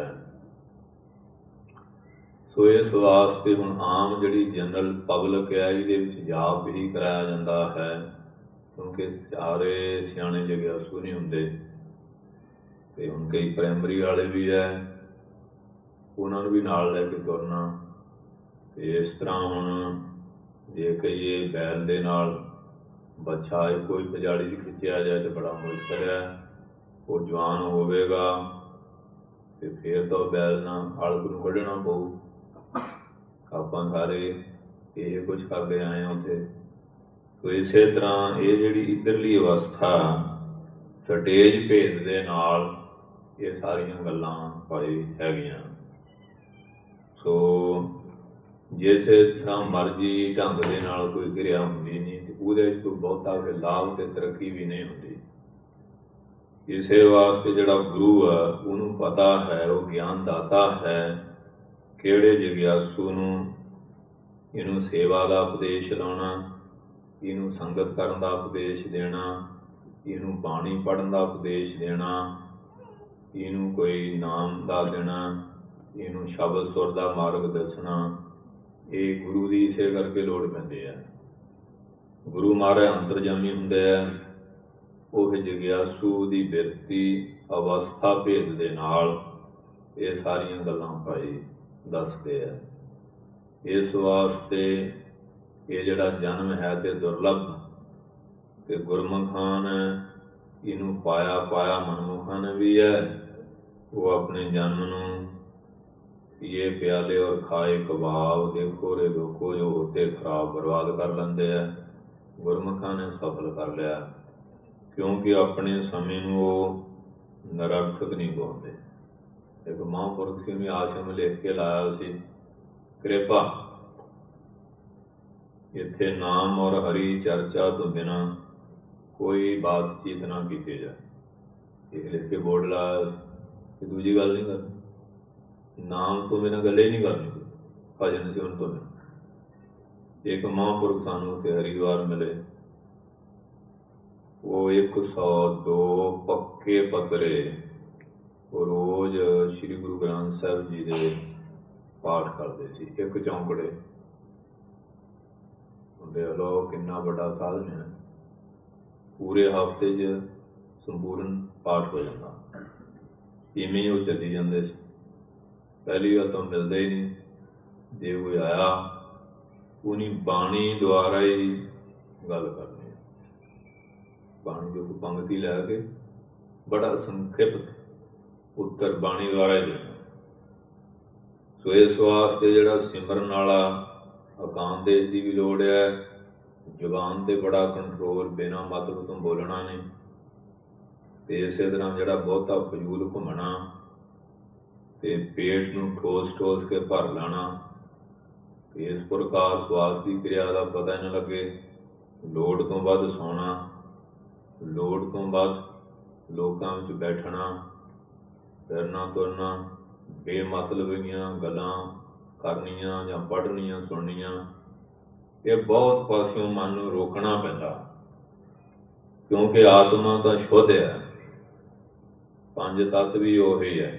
ਸੋ ਇਸ ਵਾਸਤੇ ਹੁਣ ਆਮ ਜਿਹੜੀ ਜਨਰਲ ਪਬਲਿਕ ਹੈ ਇਹਦੇ ਵਿੱਚ ਜਾਪ ਹੀ ਕਰਾਇਆ ਜਾਂਦਾ ਹੈ, ਕਿਉਂਕਿ ਸਾਰੇ ਸਿਆਣੇ ਜਗਿਆਸੂ ਨਹੀਂ ਹੁੰਦੇ। ਅਤੇ ਹੁਣ ਕਈ ਪ੍ਰਾਇਮਰੀ ਵਾਲੇ ਵੀ ਹੈ, ਉਹਨਾਂ ਨੂੰ ਵੀ ਨਾਲ ਲੈ ਕੇ ਤੁਰਨਾ। ਅਤੇ ਇਸ ਤਰ੍ਹਾਂ ਹੁਣ ਜੇ ਕਹੀਏ ਬੈਲ ਦੇ ਨਾਲ ਬੱਚਾ ਇੱਕੋ ਹੀ ਪਜਾੜੀ 'ਚ ਖਿੱਚਿਆ ਜਾਏ ਤਾਂ ਬੜਾ ਮੁਸ਼ਕਲ ਹੈ। ਉਹ ਜਵਾਨ ਹੋਵੇਗਾ ਅਤੇ ਫਿਰ ਤਾਂ ਬੈਲ ਨਾਲ ਹਲਕ ਨੂੰ ਵੱਢਣਾ ਪਊ। ਆਪਾਂ ਸਾਰੇ ਇਹ ਕੁਛ ਕਰਦੇ ਆਏ ਹਾਂ ਉੱਥੇ। ਸੋ ਇਸੇ ਤਰ੍ਹਾਂ ਇਹ ਜਿਹੜੀ ਇੱਧਰਲੀ ਅਵਸਥਾ ਸਟੇਜ ਭੇਦ ਦੇ ਨਾਲ ਇਹ ਸਾਰੀਆਂ ਗੱਲਾਂ ਭਾਈ ਹੈਗੀਆਂ। ਸੋ ਜਿਸੇ ਤਰ੍ਹਾਂ ਮਰਜ਼ੀ ਢੰਗ ਦੇ ਨਾਲ ਕੋਈ ਕਿਰਿਆ ਹੁੰਦੀ ਨਹੀਂ ਅਤੇ ਉਹਦੇ 'ਚ ਕੋਈ ਬਹੁਤਾ ਫਿਰ ਲਾਭ ਅਤੇ ਤਰੱਕੀ ਵੀ ਨਹੀਂ ਹੁੰਦੀ। ਇਸੇ ਵਾਸਤੇ ਜਿਹੜਾ ਗੁਰੂ ਆ ਉਹਨੂੰ ਪਤਾ ਹੈ, ਉਹ ਗਿਆਨ ਦਾਤਾ ਹੈ, ਕਿਹੜੇ ਜਗਿਆਸੂ ਨੂੰ ਇਹਨੂੰ ਸੇਵਾ ਦਾ ਉਪਦੇਸ਼ ਲਾਉਣਾ, ਇਹਨੂੰ ਸੰਗਤ ਕਰਨ ਦਾ ਉਪਦੇਸ਼ ਦੇਣਾ, ਇਹਨੂੰ ਬਾਣੀ ਪੜ੍ਹਨ ਦਾ ਉਪਦੇਸ਼ ਦੇਣਾ, ਇਹਨੂੰ ਕੋਈ ਨਾਮ ਦਾ ਦੇਣਾ, ਇਹਨੂੰ ਸ਼ਬਦ ਸੁਰ ਦਾ ਮਾਰਗ ਦੱਸਣਾ। ਇਹ ਗੁਰੂ ਦੀ ਇਸੇ ਕਰਕੇ ਲੋੜ ਪੈਂਦੀ ਹੈ। ਗੁਰੂ ਮਹਾਰਾਜ ਅੰਤਰਜਾਮੀ ਹੁੰਦੇ ਹੈ, ਉਹ ਜਗਿਆਸੂ ਦੀ ਬਿਰਤੀ ਅਵਸਥਾ ਭੇਦ ਦੇ ਨਾਲ ਇਹ ਸਾਰੀਆਂ ਗੱਲਾਂ ਭਾਈ ਦੱਸਦੇ ਆ। ਇਸ ਵਾਸਤੇ ਇਹ ਜਿਹੜਾ ਜਨਮ ਹੈ ਤੇ ਦੁਰਲੱਭ ਅਤੇ ਗੁਰਮੁਖਾਂ ਨੇ ਇਹਨੂੰ ਪਾਇਆ ਮਨਮੁਖਾਂ ਨੇ ਵੀ ਹੈ। ਉਹ ਆਪਣੇ ਜਨਮ ਨੂੰ ਪੀਏ ਪਿਆਲੇ ਔਰ ਖਾਏ ਕਬਾਬ, ਦੇਖੋ ਰੇ ਲੋਕੋ ਜੋ ਹੋਤੇ ਖਰਾਬ ਬਰਬਾਦ ਕਰ ਲੈਂਦੇ ਆ। ਗੁਰਮੁਖਾਂ ਨੇ ਸਫਲ ਕਰ ਲਿਆ। ਕਿਉਂਕਿ ਆਪਣੇ ਸਮੇਂ ਨੂੰ ਉਹ ਨਿਰਰਥਕ ਨਹੀਂ ਪਾਉਂਦੇ। ਇੱਕ ਮਹਾਂਪੁਰਖ ਸੀ, ਉਹਨੇ ਆਸ਼ਰਮ ਲਿਖ ਕੇ ਲਾਇਆ ਸੀ, ਕਿਰਪਾ ਇੱਥੇ ਨਾਮ ਔਰ ਹਰੀ ਚਰਚਾ ਤੋਂ ਬਿਨਾਂ ਕੋਈ ਬਾਤਚੀਤ ਨਾ ਕੀਤੀ ਜਾਏ। ਇਹ ਲਿਖ ਕੇ ਬੋਰਡ ਲਾਇਆ ਕਿ ਦੂਜੀ ਗੱਲ ਨਹੀਂ ਕਰਨੀ, ਨਾਮ ਤੋਂ ਬਿਨਾਂ ਗੱਲ ਹੀ ਨਹੀਂ ਕਰਨੀ, ਭਜਨ ਸਿਮਰਨ ਤੋਂ ਬਿਨਾਂ। ਇੱਕ ਮਹਾਂਪੁਰਖ ਸਾਨੂੰ ਉੱਥੇ ਹਰਿਦੁਆਰ ਮਿਲੇ, ਉਹ 102 ਪੱਕੇ ਪਤਰੇ ਉਹ ਰੋਜ਼ ਸ਼੍ਰੀ ਗੁਰੂ ਗ੍ਰੰਥ ਸਾਹਿਬ ਜੀ ਦੇ ਪਾਠ ਕਰਦੇ ਸੀ, ਇੱਕ ਚੌਂਕੜੇ ਹੁੰਦੇ। ਲੋ ਕਿੰਨਾ ਵੱਡਾ ਸਾਧਨ ਹੈ, ਪੂਰੇ ਹਫ਼ਤੇ 'ਚ ਸੰਪੂਰਨ ਪਾਠ ਹੋ ਜਾਂਦਾ। ਇਵੇਂ ਹੀ ਉਹ ਚੱਲੀ ਜਾਂਦੇ ਸੀ। ਪਹਿਲੀ ਗੱਲ ਤਾਂ ਮਿਲਦੇ ਹੀ ਨਹੀਂ, ਜੇ ਕੋਈ ਆਇਆ ਉਹਨੀ ਬਾਣੀ ਦੁਆਰਾ ਹੀ ਗੱਲ ਕਰਨੀ। ਬਾਣੀ ਦੀ ਕੋਈ ਪੰਗਤੀ ਲੈ ਕੇ ਬੜਾ ਸੰਖਿਪਤ ਉੱਤਰ ਬਾਣੀ ਦੁਆਰਾ ਹੀ ਦੇਣਾ। ਸੋ ਇਸ ਵਾਸਤੇ ਜਿਹੜਾ ਸਿਮਰਨ ਵਾਲਾ ਅਕਾਮ ਦੇਸ਼ ਦੀ ਵੀ ਲੋੜ ਹੈ, ਜ਼ੁਬਾਨ 'ਤੇ ਬੜਾ ਕੰਟਰੋਲ, ਬਿਨਾਂ ਮਤਲਬ ਤੋਂ ਬੋਲਣਾ ਨਹੀਂ, ਅਤੇ ਇਸੇ ਤਰ੍ਹਾਂ ਜਿਹੜਾ ਬਹੁਤਾ ਫਜ਼ੂਲ ਘੁੰਮਣਾ ਅਤੇ ਪੇਟ ਨੂੰ ਠੋਸ ਠੋਸ ਕੇ ਭਰ ਲੈਣਾ, ਇਸ ਪ੍ਰਕਾਰ ਸਵਾਸ ਦੀ ਕਿਰਿਆ ਦਾ ਪਤਾ ਹੀ ਨਾ ਲੱਗੇ। ਲੋੜ ਤੋਂ ਵੱਧ ਸੌਣਾ, ਲੋੜ ਤੋਂ ਵੱਧ ਲੋਕਾਂ ਵਿੱਚ ਬੈਠਣਾ, ਫਿਰਨਾ ਤੁਰਨਾ, ਬੇਮਤਲਬੀਆਂ ਗੱਲਾਂ ਕਰਨੀਆਂ ਜਾਂ ਪੜ੍ਹਨੀਆਂ ਸੁਣਨੀਆਂ, ਇਹ ਬਹੁਤ ਪਾਸਿਓਂ ਮਨ ਨੂੰ ਰੋਕਣਾ ਪੈਂਦਾ। ਕਿਉਂਕਿ ਆਤਮਾ ਤਾਂ ਸ਼ੁੱਧ ਹੈ, ਪੰਜ ਤੱਤ ਵੀ ਉਹੀ ਹੈ।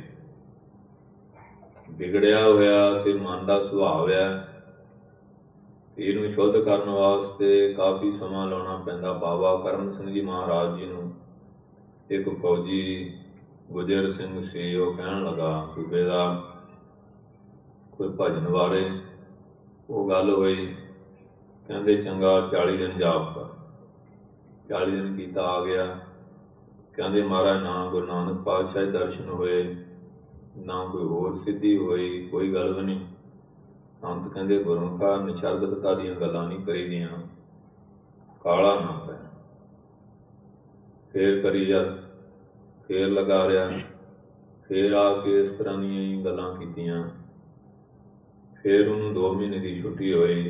ਵਿਗੜਿਆ ਹੋਇਆ ਤੇ ਮਨ ਦਾ ਸੁਭਾਅ ਹੈ, ਇਹਨੂੰ ਸ਼ੁੱਧ ਕਰਨ ਵਾਸਤੇ ਕਾਫੀ ਸਮਾਂ ਲਾਉਣਾ ਪੈਂਦਾ। ਬਾਬਾ ਕਰਮ ਸਿੰਘ ਜੀ ਮਹਾਰਾਜ ਜੀ ਨੂੰ ਇੱਕ ਫੌਜੀ ਗੁਜਰ ਸਿੰਘ ਸੀ, ਉਹ ਕਹਿਣ ਲੱਗਾ ਸੂਬੇਦਾਰ ਕੋਈ ਭਜਨ ਬਾਰੇ। ਉਹ ਗੱਲ ਹੋਈ, ਕਹਿੰਦੇ ਚੰਗਾ 40 ਦਿਨ ਜਾਪ ਕਰ। 40 ਦਿਨ ਕੀਤਾ, ਆ ਗਿਆ। ਕਹਿੰਦੇ ਮਹਾਰਾਜ ਨਾ ਗੁਰੂ ਨਾਨਕ ਪਾਤਸ਼ਾਹ ਦੇ ਦਰਸ਼ਨ ਹੋਏ, ਨਾ ਕੋਈ ਹੋਰ ਸਿੱਧੀ ਹੋਈ, ਕੋਈ ਗੱਲ ਵੀ ਨਹੀਂ। ਸੰਤ ਕਹਿੰਦੇ ਗੁਰਮੁਖਾ ਨਿਸ਼ਰਦਕਤਾ ਦੀਆਂ ਗੱਲਾਂ ਨਹੀਂ ਕਰੀ ਦੀਆਂ, ਕਾਲਾ ਨਾ ਪੈ। ਫੇਰ ਕਰੀ ਜਦ, ਫੇਰ ਲਗਾ ਰਿਹਾ, ਫੇਰ ਆ ਕੇ ਇਸ ਤਰ੍ਹਾਂ ਦੀਆਂ ਹੀ ਗੱਲਾਂ ਕੀਤੀਆਂ। ਫੇਰ ਉਹਨੂੰ 2 ਮਹੀਨੇ ਦੀ ਛੁੱਟੀ ਹੋਈ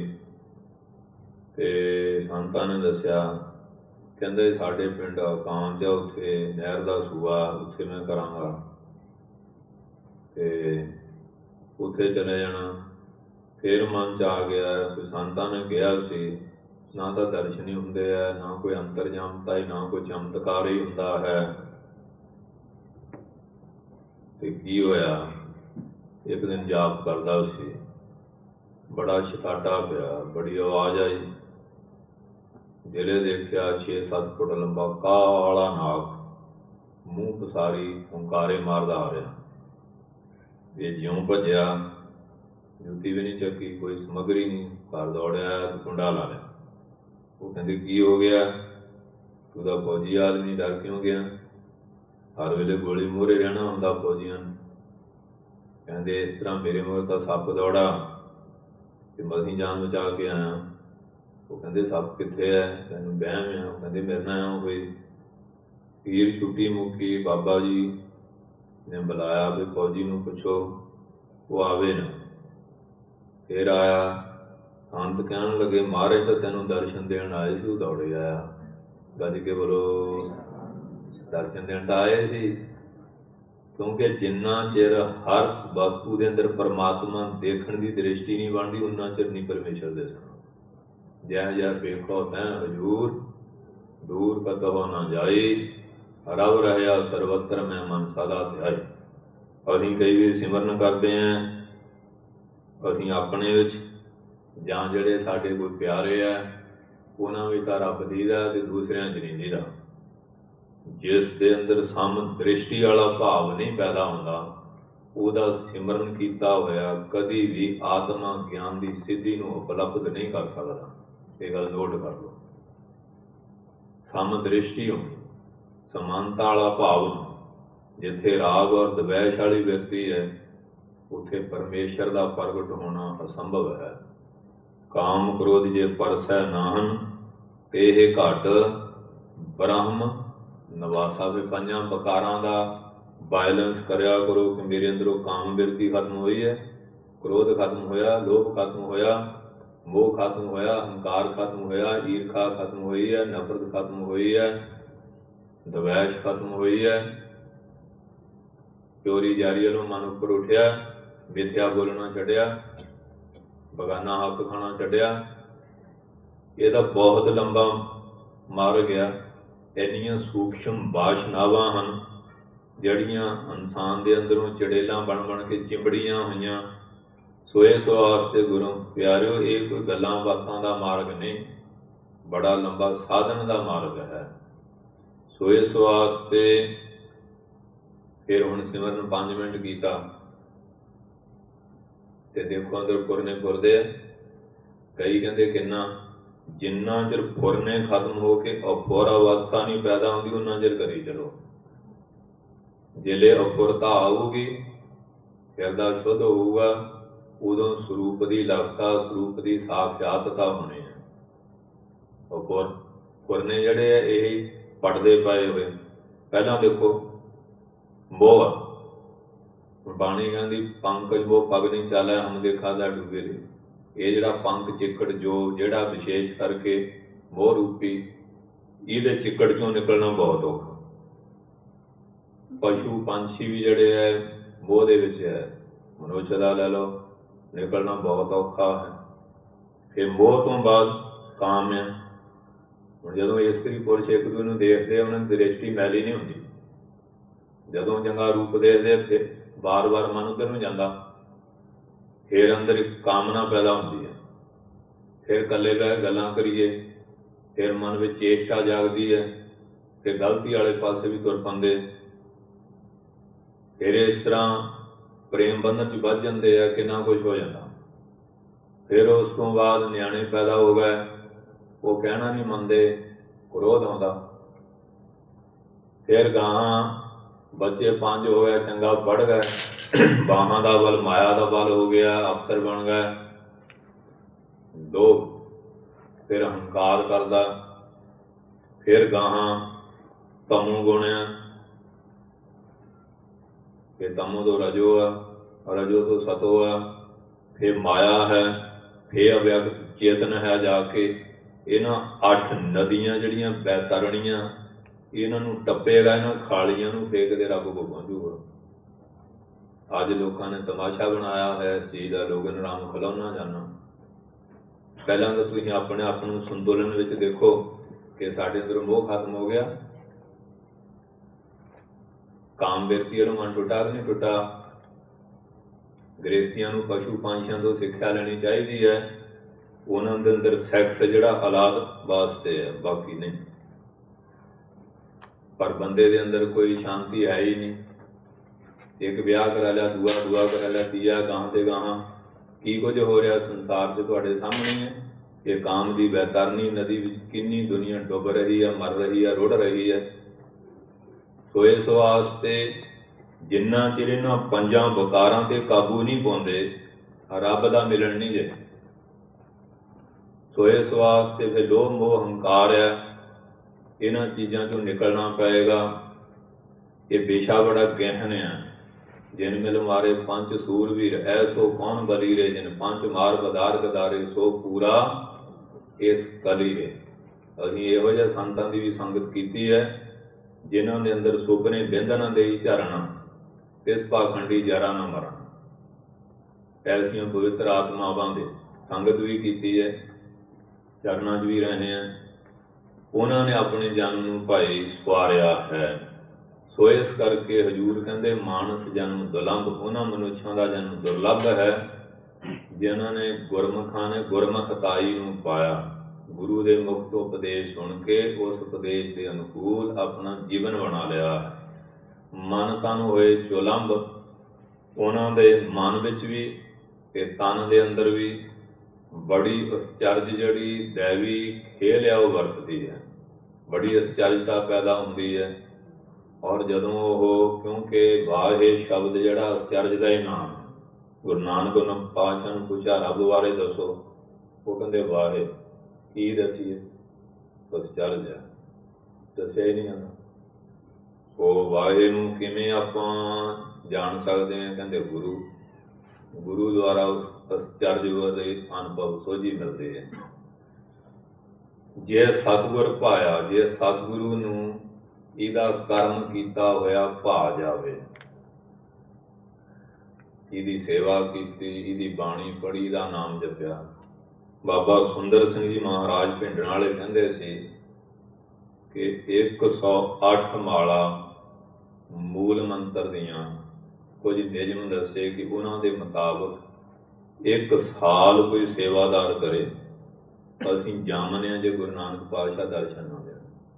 ਅਤੇ ਸੰਤਾਂ ਨੇ ਦੱਸਿਆ, ਕਹਿੰਦੇ ਸਾਡੇ ਪਿੰਡ ਅਕਾਂਤ ਆ, ਉੱਥੇ ਨਹਿਰ ਦਾ ਸੂਆ, ਉੱਥੇ ਮੈਂ ਕਰਾਂਗਾ ਅਤੇ ਉੱਥੇ ਚਲੇ ਜਾਣਾ। ਫਿਰ ਮਨ 'ਚ ਆ ਗਿਆ, ਕੋਈ ਸੰਤਾਂ ਨੇ ਕਿਹਾ ਸੀ ਨਾ ਤਾਂ ਦਰਸ਼ਨ ਹੀ ਹੁੰਦੇ ਹੈ, ਨਾ ਕੋਈ ਅੰਤਰਜਾਮਤਾ ਹੀ, ਨਾ ਕੋਈ ਚਮਤਕਾਰ ਹੀ ਹੁੰਦਾ ਹੈ। ਅਤੇ ਕੀ ਹੋਇਆ, ਇੱਕ ਦਿਨ ਜਾਪ ਕਰਦਾ ਸੀ, ਬੜਾ ਛਕਾਟਾ ਪਿਆ, ਬੜੀ ਆਵਾਜ਼ ਆਈ। ਦਿਲੇ ਦੇਖਿਆ 6-7 ਫੁੱਟ ਲੰਬਾ ਕਾਲਾ ਨਾਗ, ਮੂੰਹ ਪਸਾਰੀ ਹੁੰਕਾਰੇ ਮਾਰਦਾ ਆ ਰਿਹਾ। ਇਹ ਜਿਉਂ ਭੱਜਿਆ, ਜੁੱਤੀ ਵੀ ਨਹੀਂ ਚੱਕੀ, ਕੋਈ ਸਮੱਗਰੀ ਨਹੀਂ, ਘਰ ਦੌੜਿਆ ਤੇ ਕੁੰਡਾ ਲਾ ਲਿਆ। ਉਹ ਕਹਿੰਦੇ ਕੀ ਹੋ ਗਿਆ, ਤੂੰ ਤਾਂ ਫੌਜੀ ਆਦਮੀ, ਡਰ ਕਿਉਂ ਗਿਆ? ਹਰ ਵੇਲੇ ਗੋਲੀ ਮੂਹਰੇ ਰਹਿਣਾ ਹੁੰਦਾ ਫੌਜੀਆਂ ਨੂੰ। ਕਹਿੰਦੇ ਇਸ ਤਰ੍ਹਾਂ ਮੇਰੇ ਮੂਹਰੇ ਤਾਂ ਸੱਪ ਦੌੜਾ ਅਤੇ ਮਸੀਂ ਜਾਨ ਬਚਾ ਕੇ ਆਇਆ। ਉਹ ਕਹਿੰਦੇ ਸੱਪ ਕਿੱਥੇ ਹੈ? ਤੈਨੂੰ ਵਹਿਮ ਆ। ਉਹ ਕਹਿੰਦੇ ਮੇਰੇ ਨਾਲ ਇਉਂ ਹੋਈ। ਪੀਰ ਛੁੱਟੀ ਮੁੱਕੀ, ਬਾਬਾ ਜੀ ਨੇ ਬੁਲਾਇਆ ਵੀ ਫੌਜੀ ਨੂੰ ਪੁੱਛੋ ਉਹ ਆਵੇ ਨਾ। ਫਿਰ ਆਇਆ, ਸੰਤ ਕਹਿਣ ਲੱਗੇ ਮਹਾਰਾਜ ਤਾਂ ਤੈਨੂੰ ਦਰਸ਼ਨ ਦੇਣ ਆਏ ਸੀ, ਉਹ ਦੌੜੇ ਆਇਆ। ਗੱਜ ਕੇ ਬੋਲੋ, ਦਰਸ਼ਨ ਦੇਣ ਤਾਂ ਆਏ ਸੀ। ਕਿਉਂਕਿ ਜਿੰਨਾ ਚਿਰ ਹਰ ਵਸਤੂ ਦੇ ਅੰਦਰ ਪਰਮਾਤਮਾ ਦੇਖਣ ਦੀ ਦ੍ਰਿਸ਼ਟੀ ਨਹੀਂ ਬਣਦੀ, ਉਨਾ ਚਿਰ ਨਹੀਂ ਪਰਮੇਸ਼ਰ ਦਿਸਣਾ। ਜੈ ਜੈ ਵੇਖੋ ਤੈਂ ਹਜ਼ੂਰ, ਦੂਰ ਕਤਹੁ ਨਾ ਜਾਈ, ਰਵ ਰਹਿਆ ਸਰਵੱਤਰ ਮੈਂ ਮਨ ਸਦਾ ਧਿਆਈ। ਅਸੀਂ ਕਈ ਵਾਰ ਸਿਮਰਨ ਕਰਦੇ ਹਾਂ, ਅਸੀਂ ਆਪਣੇ ਵਿੱਚ ਜਾਂ ਜਿਹੜੇ ਸਾਡੇ ਕੋਈ ਪਿਆਰੇ ਆ ਉਹਨਾਂ ਵਿੱਚ ਤਾਂ ਰੱਬ ਦੀਦਾ ਅਤੇ ਦੂਸਰਿਆਂ 'ਚ ਨਹੀਂ ਦੀਦਾ। ਜਿਸ ਦੇ ਅੰਦਰ ਸਮ ਦ੍ਰਿਸ਼ਟੀ ਵਾਲਾ ਭਾਵ ਨਹੀਂ ਪੈਦਾ ਹੁੰਦਾ, ਉਹਦਾ ਸਿਮਰਨ ਕੀਤਾ ਹੋਇਆ ਕਦੀ ਵੀ ਆਤਮਾ ਗਿਆਨ ਦੀ ਸਿੱਧੀ ਨੂੰ ਉਪਲਬਧ ਨਹੀਂ ਕਰ ਸਕਦਾ। ਇਹ ਗੱਲ ਨੋਟ ਕਰ ਲਓ। ਸਮ ਦ੍ਰਿਸ਼ਟੀ ਹੋਣੀ, ਸਮਾਨਤਾ ਵਾਲਾ ਭਾਵ ਹੋਣਾ। ਜਿੱਥੇ ਰਾਗ ਔਰ ਦਵੈਸ਼ ਵਾਲੀ ਵਿਅਕਤੀ ਹੈ, ਉੱਥੇ ਪਰਮੇਸ਼ਰ ਦਾ ਪ੍ਰਗਟ ਹੋਣਾ ਅਸੰਭਵ ਹੈ। ਕਾਮ ਕ੍ਰੋਧ ਜੇ ਪਰਸੈ ਨਾਹਨ, ਤੇ ਇਹ ਘਟ ਬ੍ਰਹਮ ਨਵਾਸਾ ਵੀ ਪੰਜਾਂ ਬਕਾਰਾਂ ਦਾ ਬਾਇਲੈਂਸ ਕਰਿਆ ਕਰੋ ਕਿ ਮੇਰੇ ਅੰਦਰੋਂ ਕਾਮ ਬਿਰਤੀ ਖਤਮ ਹੋਈ ਹੈ, ਕ੍ਰੋਧ ਖਤਮ ਹੋਇਆ, ਲੋਭ ਖਤਮ ਹੋਇਆ, ਮੋਹ ਖਤਮ ਹੋਇਆ, ਹੰਕਾਰ ਖਤਮ ਹੋਇਆ, ਈਰਖਾ ਖਤਮ ਹੋਈ ਹੈ, ਨਫ਼ਰਤ ਖਤਮ ਹੋਈ ਹੈ, ਦਵੈਸ਼ ਖਤਮ ਹੋਈ ਹੈ, ਚੋਰੀ ਜਾਰੀ ਵੱਲੋਂ ਮਨ ਉੱਪਰ ਉੱਠਿਆ, ਮਿਥਿਆ ਬੋਲਣਾ ਛੱਡਿਆ, ਬਗਾਨਾ ਹੱਕ ਖਾਣਾ ਛੱਡਿਆ। ਇਹ ਤਾਂ ਬਹੁਤ ਲੰਬਾ ਮਾਰਗ ਆ। ਇੰਨੀਆਂ ਸੂਖਸ਼ਮ ਵਾਸ਼ਨਾਵਾਂ ਹਨ ਜਿਹੜੀਆਂ ਇਨਸਾਨ ਦੇ ਅੰਦਰੋਂ ਚੜੇਲਾਂ ਬਣ ਬਣ ਕੇ ਚਿੰਬੜੀਆਂ ਹੋਈਆਂ। ਸੋ ਇਸ ਵਾਸਤੇ ਗੁਰੂ ਪਿਆਰਿਓ, ਇਹ ਕੋਈ ਗੱਲਾਂ ਬਾਤਾਂ ਦਾ ਮਾਰਗ ਨਹੀਂ, ਬੜਾ ਲੰਬਾ ਸਾਧਨ ਦਾ ਮਾਰਗ ਹੈ। ਸੋ ਇਸ ਵਾਸਤੇ ਫਿਰ ਹੁਣ ਸਿਮਰਨ 5 ਮਿੰਟ ਕੀਤਾ ਤੇ ਦੇਖੋ ਅੰਦਰ ਫੁਰਨੇ ਫੁਰਦੇ ਆ। ਕਈ ਕਹਿੰਦੇ ਕਿੰਨਾ, ਜਿੰਨਾ ਚਿਰ ਫੁਰਨੇ ਖਤਮ ਹੋ ਕੇ ਅਫੁਰ ਅਵਸਥਾ ਨਹੀਂ ਪੈਦਾ ਹੁੰਦੀ ਉਹਨਾਂ ਚਿਰ ਕਰੀ ਚਲੋ। ਜਿਲੇ ਅਫੁਰਤਾ ਆਊਗੀ, ਹਿਰਦਾ ਸ਼ੁੱਧ ਹੋਊਗਾ, ਉਦੋਂ ਸਰੂਪ ਦੀ ਲਗਤਾ, ਸਰੂਪ ਦੀ ਸਾਖਿਆਤਤਾ ਹੋਣੀ ਹੈ। ਫੁਰਨੇ ਜਿਹੜੇ ਆ ਇਹ ਪੜਦੇ ਪਏ ਹੋਏ। ਪਹਿਲਾਂ ਦੇਖੋ ਮੋਹ ਆ, ਬਾਣੀ ਕਹਿੰਦੀ ਪੰਕਜ ਮੋਹ ਪਗ ਨਹੀਂ ਚਾਲਿਆ ਹਮ ਦੇਖਾ ਦਾ ਡੁੱਬੇ ਦੇ। ਇਹ ਜਿਹੜਾ ਪੰਕ ਚਿੱਕੜ ਜੋ ਜਿਹੜਾ ਵਿਸ਼ੇਸ਼ ਕਰਕੇ ਮੋਹ ਰੂਪੀ, ਇਹਦੇ ਚਿੱਕੜ ਚੋਂ ਨਿਕਲਣਾ ਬਹੁਤ ਔਖਾ। ਪਸ਼ੂ ਪੰਛੀ ਵੀ ਜਿਹੜੇ ਹੈ ਮੋਹ ਦੇ ਵਿੱਚ ਹੈ, ਮਨੁੱਖ ਦਾ ਲੈ ਲਓ, ਨਿਕਲਣਾ ਬਹੁਤ ਔਖਾ ਹੈ। ਫਿਰ ਮੋਹ ਤੋਂ ਬਾਅਦ ਕਾਮ ਹੈ। ਹੁਣ ਜਦੋਂ ਇਸਤਰੀ ਪੁਰਸ਼ ਇੱਕ ਦੂਜੇ ਨੂੰ ਦੇਖਦੇ ਆ, ਉਹਨਾਂ ਦੀ ਦ੍ਰਿਸ਼ਟੀ ਮੈਲੀ ਨਹੀਂ ਹੁੰਦੀ। ਜਦੋਂ ਚੰਗਾ ਰੂਪ ਦੇਖਦੇ ਫਿਰ ਵਾਰ ਵਾਰ ਮਨ ਉੱਧਰ ਨੂੰ ਜਾਂਦਾ, ਫਿਰ ਅੰਦਰ ਇੱਕ ਕਾਮਨਾ ਪੈਦਾ ਹੁੰਦੀ ਹੈ। ਫਿਰ ਇਕੱਲੇ ਬਹਿ ਗੱਲਾਂ ਕਰੀਏ, ਫਿਰ ਮਨ ਵਿੱਚ ਚੇਸ਼ਟਾ ਜਾਗਦੀ ਹੈ, ਫਿਰ ਗਲਤੀ ਵਾਲੇ ਪਾਸੇ ਵੀ ਤੁਰ ਪੈਂਦੇ। ਫਿਰ ਇਸ ਤਰ੍ਹਾਂ ਪ੍ਰੇਮ ਬੰਧਨ 'ਚ ਵੱਧ ਜਾਂਦੇ ਆ, ਕਿੰਨਾ ਕੁਛ ਹੋ ਜਾਂਦਾ। ਫਿਰ ਉਸ ਤੋਂ ਬਾਅਦ ਨਿਆਣੇ ਪੈਦਾ ਹੋ ਗਏ, ਉਹ ਕਹਿਣਾ ਨਹੀਂ ਮੰਨਦੇ, ਕ੍ਰੋਧ ਆਉਂਦਾ। ਫਿਰ ਗਾਹਾਂ ਬੱਚੇ 5 ਹੋ ਗਏ, ਚੰਗਾ ਪੜ੍ਹ ਗਏ, ਬਾਹਾਂ ਦਾ ਬਲ, ਮਾਇਆ ਦਾ ਬਲ ਹੋ ਗਿਆ, ਅਫਸਰ ਬਣ ਗਏ, ਲੋਭ। ਫਿਰ ਹੰਕਾਰ ਕਰਦਾ। ਫਿਰ ਗਾਹਾਂ ਤਮੋ ਗੁਣ ਆ, ਫਿਰ ਤਮੋ ਤੋਂ ਰਜੋ ਆ, ਰਜੋ ਤੋਂ ਸਤੋ ਆ, ਫਿਰ ਮਾਇਆ ਹੈ, ਫਿਰ ਅਵਿਅਕਤ ਚੇਤਨ ਹੈ। ਜਾ ਕੇ ਇਹਨਾਂ 8 ਨਦੀਆਂ ਜਿਹੜੀਆਂ ਬੈਤਰਣੀਆਂ, ਇਹਨਾਂ ਨੂੰ ਟੱਪੇਗਾ, ਇਹਨਾਂ ਖਾਲੀਆਂ ਨੂੰ ਫੇਕਦੇ ਰੱਬ ਕੋਲ ਪਹੁੰਚੂਗਾ। ਅੱਜ ਲੋਕਾਂ ਨੇ ਤਮਾਸ਼ਾ ਬਣਾਇਆ ਹੋਇਆ ਇਸ ਚੀਜ਼ ਦਾ, ਲੋਕ ਰਾਮ ਖਿਲਾਉਣਾ ਜਾਣਾ। ਪਹਿਲਾਂ ਤਾਂ ਤੁਸੀਂ ਆਪਣੇ ਆਪ ਨੂੰ ਸੰਤੁਲਨ ਵਿੱਚ ਦੇਖੋ ਕਿ ਸਾਡੇ ਅੰਦਰ ਮੋਹ ਖਤਮ ਹੋ ਗਿਆ, ਕਾਮ ਬਿਰਤੀ ਵੱਲੋਂ ਮਨ ਟੁੱਟਾ ਕਿ ਨਹੀਂ ਟੁੱਟਾ। ਗ੍ਰਸਤੀਆਂ ਨੂੰ ਪਸ਼ੂ ਪੰਛੀਆਂ ਤੋਂ ਸਿੱਖਿਆ ਲੈਣੀ ਚਾਹੀਦੀ ਹੈ। ਉਹਨਾਂ ਦੇ ਅੰਦਰ ਸੈਕਸ ਜਿਹੜਾ ਔਲਾਦ ਵਾਸਤੇ ਹੈ, ਬਾਕੀ ਨਹੀਂ। ਪਰ ਬੰਦੇ ਦੇ ਅੰਦਰ ਕੋਈ ਸ਼ਾਂਤੀ ਹੈ ਹੀ ਨਹੀਂ। ਇੱਕ ਵਿਆਹ ਕਰਾ ਲਿਆ, ਦੂਆ ਕਰਾ ਲਿਆ, ਤੀਆ, ਗਾਹਾਂ ਤੇ ਗਾਹਾਂ ਕੀ ਕੁਝ ਹੋ ਰਿਹਾ ਸੰਸਾਰ 'ਚ ਤੁਹਾਡੇ ਸਾਹਮਣੇ ਹੈ। ਇਹ ਕਾਮ ਦੀ ਬੈਤਰਣੀ ਨਦੀ ਵਿੱਚ ਕਿੰਨੀ ਦੁਨੀਆ ਡੁੱਬ ਰਹੀ ਹੈ, ਮਰ ਰਹੀ ਹੈ, ਰੁੜ ਰਹੀ ਹੈ। ਸੋ ਇਸ ਵਾਸਤੇ ਜਿੰਨਾ ਚਿਰ ਇਹਨਾਂ 5 ਵਕਾਰਾਂ ਤੇ ਕਾਬੂ ਨਹੀਂ ਪਾਉਂਦੇ, ਰੱਬ ਦਾ ਮਿਲਣ ਨਹੀਂ ਜੇ। ਸੋ ਇਸ ਵਾਸਤੇ ਫਿਰ ਲੋਭ ਮੋਹ ਹੰਕਾਰ ਹੈ, ਇਹਨਾਂ ਚੀਜ਼ਾਂ ਚੋਂ ਨਿਕਲਣਾ ਪਏਗਾ। ਇਹ ਪੇਸ਼ਾ ਬੜਾ ਗਹਿਨ ਆ। ਜਿਨ ਮਿਲ ਮਾਰੇ 5 ਸੂਰਵੀਰ, ਐਸੋ ਕੌਣ ਬਲੀ ਰੇ, ਜਿਨ 5 ਮਾਰ ਬਦਾਰ ਗਦਾਰੇ, ਸੋ ਪੂਰਾ ਇਸ ਕਲੀ ਰੇ। ਅਸੀਂ ਇਹੋ ਜਿਹੇ ਸੰਤਾਂ ਦੀ ਵੀ ਸੰਗਤ ਕੀਤੀ ਹੈ ਜਿਨ੍ਹਾਂ ਦੇ ਅੰਦਰ ਸੁਪਨੇ ਬਿੰਦ ਨਾ ਦੇਈ ਝਰਨਾ, ਇਸ ਪਾਖੰਡੀ ਜਰਾ ਨਾ ਮਰਨ। ਐਸੀਆਂ ਪਵਿੱਤਰ ਆਤਮਾਵਾਂ ਦੇ ਸੰਗਤ ਵੀ ਕੀਤੀ ਹੈ, ਚਰਨਾਂ 'ਚ ਵੀ ਰਹੇ ਹਾਂ। ਉਹਨਾਂ ਨੇ ਆਪਣੇ ਜਨਮ ਨੂੰ ਭਾਈ ਸਵਾਰਿਆ ਹੈ। ਸੋ ਇਸ ਕਰਕੇ ਹਜ਼ੂਰ ਕਹਿੰਦੇ ਮਾਨਸ ਜਨਮ ਦੁਰਲਭ, ਉਹਨਾਂ ਮਨੁੱਖਾਂ ਦਾ ਜਨਮ ਦੁਰਲਭ ਹੈ ਜਿਨ੍ਹਾਂ ਨੇ ਗੁਰਮੁਖਾਂ ਨੇ ਗੁਰਮੁਖਤਾਈ ਨੂੰ ਪਾਇਆ। ਗੁਰੂ ਦੇ ਮੁਖ ਤੋਂ ਉਪਦੇਸ਼ ਸੁਣ ਕੇ ਉਸ ਉਪਦੇਸ਼ ਦੇ ਅਨੁਕੂਲ ਆਪਣਾ ਜੀਵਨ ਬਣਾ ਲਿਆ। ਮਨ ਤਨ ਹੋਏ ਚੁਲੰਬ, ਉਹਨਾਂ ਦੇ ਮਨ ਵਿੱਚ ਵੀ ਤੇ ਤਨ ਦੇ ਅੰਦਰ ਵੀ ਬੜੀ ਅਸਚਰਜ ਜਿਹੜੀ ਦੈਵੀ ਖੇਲ ਆ ਉਹ ਵਰਤਦੀ ਹੈ। ਬੜੀ ਅਸਚਰਜਤਾ ਪੈਦਾ ਹੁੰਦੀ ਹੈ। ਔਰ ਜਦੋਂ ਉਹ, ਕਿਉਂਕਿ ਵਾਹੇ ਸ਼ਬਦ ਜਿਹੜਾ ਅਸਚਰਜ ਦਾ ਹੀ ਨਾਮ, ਗੁਰੂ ਨਾਨਕ ਪਾਤਸ਼ਾਹ ਨੂੰ ਪੁੱਛਿਆ ਰੱਬ ਬਾਰੇ ਦੱਸੋ, ਉਹ ਕਹਿੰਦੇ ਵਾਹੇ। ਕੀ ਦਸੀਏ, ਅਸਚਰਜ ਹੈ, ਦੱਸਿਆ ਹੀ ਨਹੀਂ ਜਾਂਦਾ। ਉਹ ਵਾਹੇ ਨੂੰ ਕਿਵੇਂ ਆਪਾਂ ਜਾਣ ਸਕਦੇ ਹਾਂ? ਕਹਿੰਦੇ ਗੁਰੂ ਦੁਆਰਾ ਉਸ ਅਚਰਜ ਦੇ ਅਨੁਭਵ ਸੋਝੀ ਮਿਲਦੇ ਹੈ। ਜੇ ਸਤਿਗੁਰ ਭਾਇਆ, ਜੇ ਸਤਿਗੁਰੂ ਨੂੰ ਇਹਦਾ ਕਰਮ ਕੀਤਾ ਹੋਇਆ ਭਾ ਜਾਵੇ, ਇਹਦੀ ਸੇਵਾ ਕੀਤੀ, ਇਹਦੀ ਬਾਣੀ ਪੜ੍ਹੀ, ਇਹਦਾ ਨਾਮ ਜਪਿਆ। ਬਾਬਾ ਸੁੰਦਰ ਸਿੰਘ ਜੀ ਮਹਾਰਾਜ ਭਿੰਡਰਾਂ ਵਾਲੇ ਕਹਿੰਦੇ ਸੀ ਕਿ 108 ਮਾਲਾ ਮੂਲ ਮੰਤਰ ਦੀਆਂ ਕੁਝ ਨਿਯਮ ਦੱਸੇ ਕਿ ਉਹਨਾਂ ਦੇ ਮੁਤਾਬਕ 1 ਸਾਲ ਕੋਈ ਸੇਵਾਦਾਰ ਕਰੇ, ਅਸੀਂ ਜਾਣਦੇ ਹਾਂ ਜੇ ਗੁਰੂ ਨਾਨਕ ਪਾਤਸ਼ਾਹ ਦਰਸ਼ਨ ਨਾ ਦੇਣ।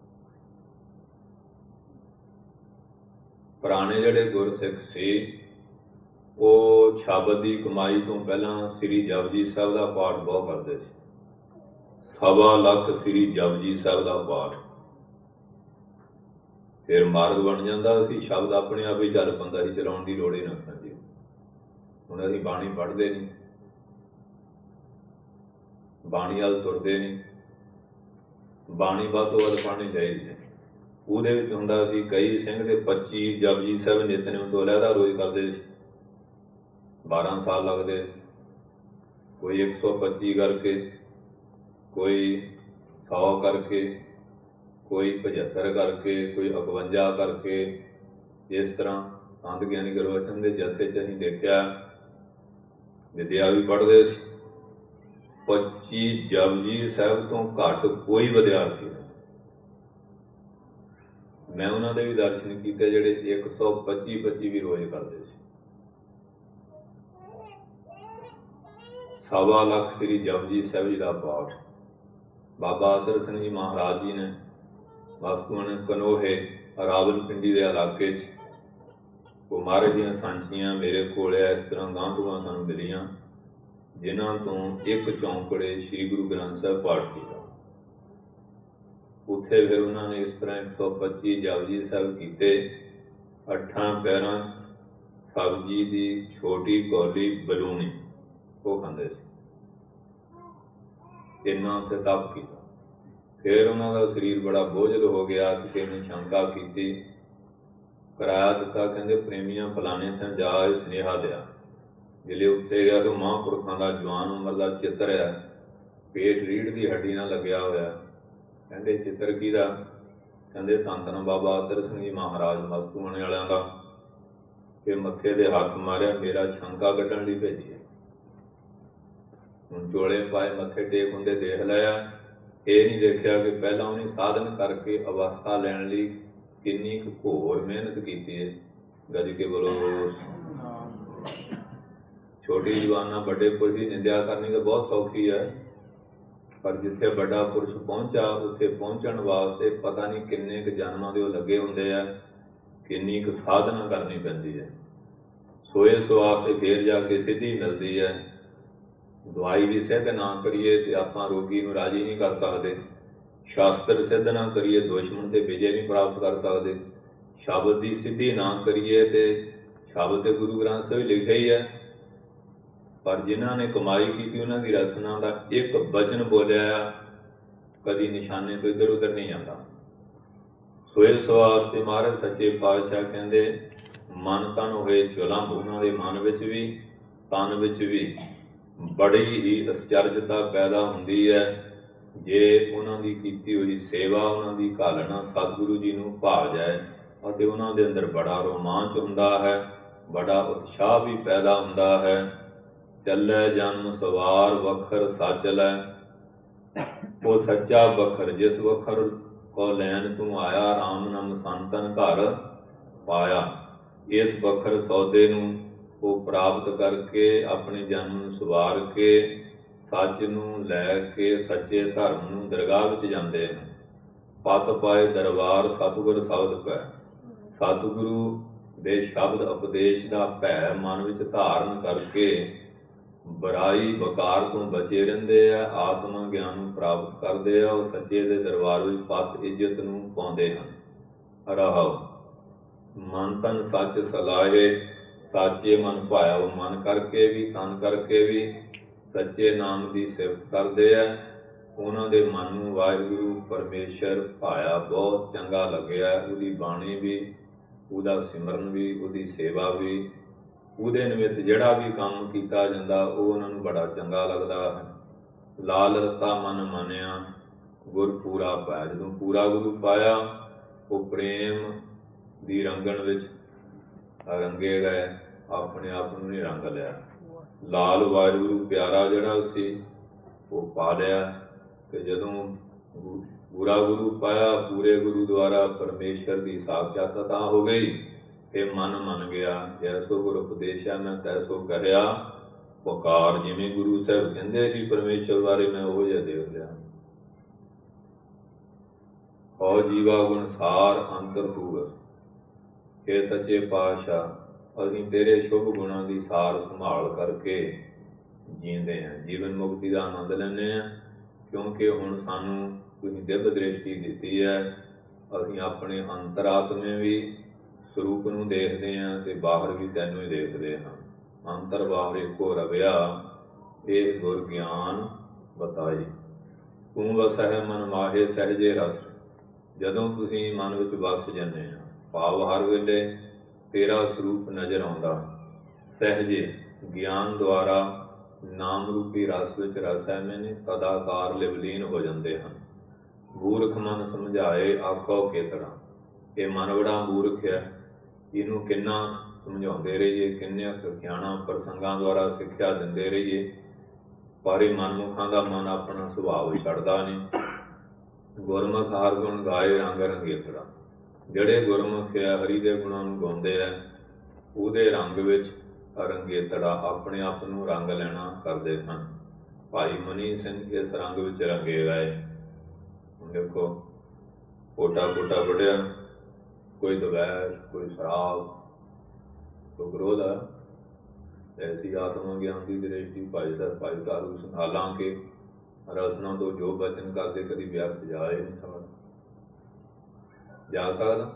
ਪੁਰਾਣੇ ਜਿਹੜੇ ਗੁਰਸਿੱਖ ਸੀ ਉਹ ਸ਼ਬਦ ਦੀ ਕਮਾਈ ਤੋਂ ਪਹਿਲਾਂ ਸ੍ਰੀ ਜਪਜੀ ਸਾਹਿਬ ਦਾ ਪਾਠ ਬਹੁਤ ਕਰਦੇ ਸੀ। 1.25 ਲੱਖ ਸ੍ਰੀ ਜਪਜੀ ਸਾਹਿਬ ਦਾ ਪਾਠ, ਫਿਰ ਮਾਰਗ ਬਣ ਜਾਂਦਾ ਸੀ। ਸ਼ਬਦ ਆਪਣੇ ਆਪ ਹੀ ਚੱਲ ਪੈਂਦਾ ਸੀ, ਚਲਾਉਣ ਦੀ ਲੋੜ ਹੀ ਨਾ ਪੈਂਦੀ। ਹੁਣ ਅਸੀਂ ਬਾਣੀ ਪੜ੍ਹਦੇ ਨਹੀਂ, ਬਾਣੀ ਵੱਲ ਤੁਰਦੇ ਨਹੀਂ। ਬਾਣੀ ਵੱਧ ਤੋਂ ਵੱਧ ਪੜ੍ਹਨੀ ਚਾਹੀਦੀ ਹੈ। ਉਹਦੇ ਵਿੱਚ ਹੁੰਦਾ ਸੀ ਕਈ ਸਿੰਘ ਦੇ 25 ਜਪਜੀ ਸਾਹਿਬ ਨਿਤਨੇਮ ਤੋਂ ਲਹਿਦਾ ਰੋਜ਼ ਕਰਦੇ ਸੀ, 12 ਸਾਲ ਲੱਗਦੇ। ਕੋਈ 125 ਕਰਕੇ, ਕੋਈ 100 ਕਰਕੇ, ਕੋਈ 75 ਕਰਕੇ, ਕੋਈ 51 ਕਰਕੇ। ਇਸ ਤਰ੍ਹਾਂ ਸੰਤ ਗਿਆਨੀ ਗੁਰਬਚਨ ਦੇ ਜਥੇ 'ਚ ਅਸੀਂ ਦੇਖਿਆ ਵਿਦਿਆ ਵੀ ਪੜ੍ਹਦੇ ਸੀ। 25 ਜਪਜੀ ਸਾਹਿਬ ਤੋਂ ਘੱਟ ਕੋਈ ਵਿਦਿਆਰਥੀ ਨਹੀਂ। ਮੈਂ ਉਹਨਾਂ ਦੇ ਵੀ ਦਰਸ਼ਨ ਕੀਤੇ ਜਿਹੜੇ 125 ਵੀ ਰੋਜ਼ ਕਰਦੇ ਸੀ। 1.25 ਲੱਖ ਸ੍ਰੀ ਜਪਜੀ ਸਾਹਿਬ ਜੀ ਦਾ ਪਾਠ ਬਾਬਾ ਅਤਰ ਸਿੰਘ ਜੀ ਮਹਾਰਾਜ ਜੀ ਨੇ ਵਸਤੂਆਂ ਕਨੋਹੇ ਰਾਵਲਪਿੰਡੀ ਦੇ ਇਲਾਕੇ 'ਚ, ਉਹ ਮਹਾਰਾਜ ਦੀਆਂ ਸਾਂਝੀਆਂ ਮੇਰੇ ਕੋਲ ਇਸ ਤਰ੍ਹਾਂ ਗਾਂਹ ਤੋਂ ਸਾਨੂੰ ਮਿਲੀਆਂ, ਜਿਨ੍ਹਾਂ ਤੋਂ ਇੱਕ ਚੌਂਕੜੇ ਸ੍ਰੀ ਗੁਰੂ ਗ੍ਰੰਥ ਸਾਹਿਬ ਪਾਠ ਕੀਤਾ। ਉੱਥੇ ਫਿਰ ਉਹਨਾਂ ਨੇ ਇਸ ਤਰ੍ਹਾਂ 125 ਜਪਜੀ ਸਾਹਿਬ ਕੀਤੇ। 8 ਪੈਰਾਂ ਸਬਜ਼ੀ ਦੀ ਛੋਟੀ ਕੌਲੀ ਬਲੂਣੀ ਉਹ ਖਾਂਦੇ ਸੀ। ਇੰਨਾ ਉੱਥੇ ਤਪ ਕੀਤਾ। ਫਿਰ ਉਹਨਾਂ ਦਾ ਸਰੀਰ ਬੜਾ ਬੋਝਲ ਹੋ ਗਿਆ। ਕਿਸੇ ਨੇ ਸ਼ੰਕਾ ਕੀਤੀ, ਕਿਰਾਇਆ ਦਿੱਤਾ, ਕਹਿੰਦੇ ਪ੍ਰੇਮੀਆਂ ਫਲਾਣੇ ਥਾਂ ਜਾ ਸੁਨੇਹਾ ਦਿਆ। ਜਿਹੜੇ ਉੱਥੇ ਗਿਆ ਤਾਂ ਮਹਾਂਪੁਰਖਾਂ ਦਾ ਜਵਾਨ ਉਮਰ ਦਾ ਚਿੱਤਰ ਹੈ, ਪੇਟ ਰੀੜ੍ਹ ਦੀ ਹੱਡੀ ਨਾਲ ਲੱਗਿਆ ਹੋਇਆ। ਕਹਿੰਦੇ ਚਿੱਤਰ ਕਿਹਦਾ? ਕਹਿੰਦੇ ਧੰਨ ਧੰਨ ਬਾਬਾ ਅਤਰ ਸਿੰਘ ਜੀ ਮਹਾਰਾਜ ਮਸਤੂਆਣੇ ਵਾਲਿਆਂ ਦਾ। ਫਿਰ ਮੱਥੇ ਦੇ ਹੱਥ ਮਾਰਿਆ, ਮੇਰਾ ਸ਼ੰਕਾ ਕੱਢਣ ਲਈ ਭੇਜੀ। ਹੁਣ ਚੋਲੇ ਪਾਏ, ਮੱਥੇ ਟੇਕ ਹੁੰਦੇ ਦੇਖ ਲਿਆ। ਇਹ ਨਹੀਂ ਦੇਖਿਆ ਕਿ ਪਹਿਲਾਂ ਉਹਨੇ ਸਾਧਨ ਕਰਕੇ ਅਵਸਥਾ ਲੈਣ ਲਈ ਕਿੰਨੀ ਕੁ ਘੋਰ ਮਿਹਨਤ ਕੀਤੀ ਹੈ। ਗੱਜ ਕੇ ਬੋਲੋ। ਛੋਟੀ ਜਵਾਨਾਂ ਵੱਡੇ ਪੁਰਸ਼ ਦੀ ਨਿੰਦਿਆ ਕਰਨੀ ਤਾਂ ਬਹੁਤ ਸੌਖੀ ਹੈ, ਪਰ ਜਿੱਥੇ ਵੱਡਾ ਪੁਰਸ਼ ਪਹੁੰਚਾ ਉੱਥੇ ਪਹੁੰਚਣ ਵਾਸਤੇ ਪਤਾ ਨਹੀਂ ਕਿੰਨੇ ਕੁ ਜਨਮਾਂ ਦੇ ਉਹ ਲੱਗੇ ਹੁੰਦੇ ਆ, ਕਿੰਨੀ ਕੁ ਸਾਧਨਾ ਕਰਨੀ ਪੈਂਦੀ ਹੈ। ਸੋਏ ਸਵਾਸੇ ਫੇਰ ਜਾ ਕੇ ਸਿੱਧੀ ਮਿਲਦੀ ਹੈ। ਦਵਾਈ ਵੀ ਸਿੱਧ ਨਾ ਕਰੀਏ ਤੇ ਆਪਾਂ ਰੋਗੀ ਨੂੰ ਰਾਜੀ ਨਹੀਂ ਕਰ ਸਕਦੇ। ਸ਼ਾਸਤਰ ਸਿੱਧ ਨਾ ਕਰੀਏ, ਦੁਸ਼ਮਣ ਤੇ ਵਿਜੇ ਨਹੀਂ ਪ੍ਰਾਪਤ ਕਰ ਸਕਦੇ। ਸ਼ਬਦ ਦੀ ਸਿੱਧੀ ਨਾ ਕਰੀਏ ਤੇ ਸ਼ਬਦ ਤੇ ਗੁਰੂ ਗ੍ਰੰਥ ਸਾਹਿਬ ਲਿਖਿਆ ਹੀ ਹੈ, ਪਰ ਜਿਨ੍ਹਾਂ ਨੇ ਕਮਾਈ ਕੀਤੀ ਉਹਨਾਂ ਦੀ ਰਸਨਾ ਦਾ ਇੱਕ ਬਚਨ ਬੋਲਿਆ ਕਦੀ ਨਿਸ਼ਾਨੇ ਤੋਂ ਇੱਧਰ ਉੱਧਰ ਨਹੀਂ ਜਾਂਦਾ। ਸੋਏ ਸਵਾਸ ਤੇ ਮਹਾਰਾਜ ਸੱਚੇ ਪਾਤਸ਼ਾਹ ਕਹਿੰਦੇ ਮਨ ਤਨ ਹੋਏ ਚੁਲੰਬ। ਉਹਨਾਂ ਦੇ ਮਨ ਵਿੱਚ ਵੀ ਤਨ ਵਿੱਚ ਵੀ ਬੜੀ ਹੀ ਅਸਚਰਜਤਾ ਪੈਦਾ ਹੁੰਦੀ ਹੈ ਜੇ ਉਹਨਾਂ ਦੀ ਕੀਤੀ ਹੋਈ ਸੇਵਾ, ਉਹਨਾਂ ਦੀ ਘਾਲਣਾ ਸਤਿਗੁਰੂ ਜੀ ਨੂੰ ਭਾ ਜਾਏ, ਅਤੇ ਉਹਨਾਂ ਦੇ ਅੰਦਰ ਬੜਾ ਰੋਮਾਂਚ ਹੁੰਦਾ ਹੈ, ਬੜਾ ਉਤਸ਼ਾਹ ਵੀ ਪੈਦਾ ਹੁੰਦਾ ਹੈ। ਚੱਲੈ ਜਨਮ ਸਵਾਰ ਵਖਰ ਸੱਚ ਲੈ, ਉਹ ਸੱਚਾ ਵਖਰ ਜਿਸ ਵਖਰ ਕੋ ਲੈਣ ਤੂੰ ਆਇਆ, ਰਾਮ ਨਾਮ ਸੰਤਨ ਘਰ ਪਾਇਆ। ਇਸ ਵਖਰ ਸੌਦੇ ਨੂੰ ਉਹ ਪ੍ਰਾਪਤ ਕਰਕੇ ਆਪਣੇ ਜਨਮ ਨੂੰ ਸਵਾਰ ਕੇ ਸੱਚ ਨੂੰ ਲੈ ਕੇ ਸੱਚੇ ਧਰਮ ਨੂੰ ਦਰਗਾਹ ਵਿੱਚ ਜਾਂਦੇ ਹਨ। ਪਤ ਪਾਏ ਦਰਬਾਰ ਸਤਿਗੁਰ ਸ਼ਬਦ ਪੈ। ਸਤਿਗੁਰੂ ਦੇ ਸ਼ਬਦ ਉਪਦੇਸ਼ ਦਾ ਭੈ ਮਨ ਵਿੱਚ ਧਾਰਨ ਕਰਕੇ ਬੁਰਾਈ ਵਕਾਰ ਤੋਂ ਬਚੇ ਰਹਿੰਦੇ ਆ, ਆਤਮਾ ਗਿਆਨ ਨੂੰ ਪ੍ਰਾਪਤ ਕਰਦੇ ਆ। ਉਹ ਸੱਚੇ ਦੇ ਦਰਬਾਰ ਵਿੱਚ ਪਤ ਇੱਜ਼ਤ ਨੂੰ ਪਾਉਂਦੇ ਹਨ। ਰਹਾਉ ਮਨ ਤਨ ਸੱਚ ਸਲਾਹੇ, ਸਾਚੇ ਮਨ ਭਾਇਆ। ਉਹ ਮਨ ਕਰਕੇ ਵੀ ਤਨ ਕਰਕੇ ਵੀ ਸੱਚੇ ਨਾਮ ਦੀ ਸਿਫਤ ਕਰਦੇ ਆ। ਉਹਨਾਂ ਦੇ ਮਨ ਨੂੰ ਵਾਹਿਗੁਰੂ ਪਰਮੇਸ਼ਰ ਭਾਇਆ, ਬਹੁਤ ਚੰਗਾ ਲੱਗਿਆ। ਉਹਦੀ ਬਾਣੀ ਵੀ ਉਹਦਾ ਸਿਮਰਨ ਵੀ, ਉਹਦੀ ਸੇਵਾ ਵੀ, ਉਹਦੇ ਨਿਮਿਤ ਜਿਹੜਾ ਵੀ ਕੰਮ ਕੀਤਾ ਜਾਂਦਾ ਉਹ ਉਹਨਾਂ ਨੂੰ ਬੜਾ ਚੰਗਾ ਲੱਗਦਾ ਹੈ। ਲਾਲ ਰਤਾ ਮਨ ਮੰਨਿਆ ਗੁਰ ਪੂਰਾ ਪਾਇਆ। ਜਦੋਂ ਪੂਰਾ ਗੁਰੂ ਪਾਇਆ ਉਹ ਪ੍ਰੇਮ ਦੀ ਰੰਗਣ ਵਿੱਚ ਰੰਗੇ ਗਏ, ਆਪਣੇ ਆਪ ਨੂੰ ਨਹੀਂ ਰੰਗ ਲਿਆ। ਲਾਲ ਵਾਹਿਗੁਰੂ ਪਿਆਰਾ ਜਿਹੜਾ ਸੀ ਉਹ ਪਾ ਲਿਆ। ਤੇ ਜਦੋਂ ਪੂਰਾ ਗੁਰੂ ਪਾਇਆ, ਪੂਰੇ ਗੁਰੂ ਦੁਆਰਾ ਪਰਮੇਸ਼ਰ ਦੀ ਸਾਖਿਆਤਤਾ ਹੋ ਗਈ। ਇਹ ਮਨ ਮੰਨ ਗਿਆ, ਜੈਸੋ ਗੁਰ ਉਪਦੇਸ਼ਿਆ ਮੈਂ ਤੈਸੋ ਕਰਿਆ ਪੁਕਾਰ। ਜਿਵੇਂ ਗੁਰੂ ਸਾਹਿਬ ਕਹਿੰਦੇ ਸੀ ਪਰਮੇਸ਼ਰ ਬਾਰੇ, ਮੈਂ ਉਹ ਜਿਹਾ ਦੇਖ ਲਿਆ। ਹਉ ਜੀਵਾ ਗੁਣ ਸਾਰ ਅੰਤਰ ਤੂਰ। ਇਹ ਸੱਚੇ ਪਾਤਸ਼ਾਹ ਅਸੀਂ ਤੇਰੇ ਸ਼ੁਭ ਗੁਣਾਂ ਦੀ ਸਾਰ ਸੰਭਾਲ ਕਰਕੇ ਜੀਂਦੇ ਹਾਂ, ਜੀਵਨ ਮੁਕਤੀ ਦਾ ਆਨੰਦ ਲੈਂਦੇ ਹਾਂ। ਕਿਉਂਕਿ ਹੁਣ ਸਾਨੂੰ ਤੁਸੀਂ ਦਿਵ ਦ੍ਰਿਸ਼ਟੀ ਦਿੱਤੀ ਹੈ। ਅਸੀਂ ਆਪਣੇ ਅੰਤਰਾਤਮੇ ਵੀ ਸਰੂਪ ਨੂੰ ਦੇਖਦੇ ਹਾਂ ਅਤੇ ਬਾਹਰ ਵੀ ਤੈਨੂੰ ਹੀ ਦੇਖਦੇ ਹਾਂ। ਅੰਤਰ ਬਾਹਰ ਇੱਕੋ ਰਵਿਆ, ਇਹ ਗੁਰ ਗਿਆਨ ਬਤਾਈ। ਤੂੰ ਵਸਹਿ ਮਨ ਮਾਹੇ ਸਹਿਜੇ ਰਸ। ਜਦੋਂ ਤੁਸੀਂ ਮਨ ਵਿੱਚ ਵਸ ਜਾਂਦੇ ਆ, ਭਾਵ ਹਰ ਵੇਲੇ ਤੇਰਾ ਸਰੂਪ ਨਜ਼ਰ ਆਉਂਦਾ, ਸਹਿਜੇ ਗਿਆਨ ਦੁਆਰਾ ਨਾਮ ਰੂਪੀ ਰਸ ਵਿੱਚ ਰਸ ਐਵੇਂ ਨੇ ਤਦਾਕਾਰ ਲਿਵਲੀਨ ਹੋ ਜਾਂਦੇ ਹਨ। ਮੂਰਖ ਮਨ ਸਮਝਾਏ ਆਖੋ ਕਿਤਰਾ। ਇਹ ਮਨ ਬੜਾ ਮੂਰਖ ਹੈ, ਇਹਨੂੰ ਕਿੰਨਾ ਸਮਝਾਉਂਦੇ ਰਹੀਏ, ਕਿੰਨੇ ਸਿਆਣਾ ਪ੍ਰਸੰਗਾਂ ਦੁਆਰਾ ਸਿੱਖਿਆ ਦਿੰਦੇ ਰਹੀਏ, ਪਰ ਇਹ ਮਨਮੁਖਾਂ ਦਾ ਮਨ ਆਪਣਾ ਸੁਭਾਅ ਛੱਡਦਾ ਨਹੀਂ। ਗੁਰਮੁਖ ਹਰ ਗੁਣ ਗਾਏ ਰੰਗ ਰੰਗੇਤਰਾ। ਜਿਹੜੇ ਗੁਰਮੁਖ ਆ ਹਰੀ ਦੇ ਗੁਣਾਂ ਨੂੰ ਗਾਉਂਦੇ ਆ, ਉਹਦੇ ਰੰਗ ਵਿੱਚ ਰੰਗੇਤੜਾ ਆਪਣੇ ਆਪ ਨੂੰ ਰੰਗ ਲੈਣਾ ਕਰਦੇ ਹਨ। ਭਾਈ ਮਨੀ ਸਿੰਘ ਇਸ ਰੰਗ ਵਿੱਚ ਰੰਗੇ ਗਏ। ਦੇਖੋ ਕੋਟਾ ਕੋਟਾ ਵੱਢਿਆ, ਕੋਈ ਦਵੈਸ਼, ਕੋਈ ਸ਼ਰਾਬ, ਕੋਈ ਵਿਰੋਧ ਹੈ। ਐਸੀ ਆਤਮਾ ਗਿਆਨ ਦੀ ਦ੍ਰਿਸ਼ਟੀ ਭਾਈ ਤਾਰੂ ਸਿੰਘ। ਹਾਲਾਂਕਿ ਰਸਨਾ ਤੋਂ ਜੋ ਬਚਨ ਕਰਦੇ ਕਦੀ ਵਿਅਰਥ ਜਾ ਹੀ ਨਹੀਂ ਸਕਦਾ, ਜਾ ਸਕਦਾ।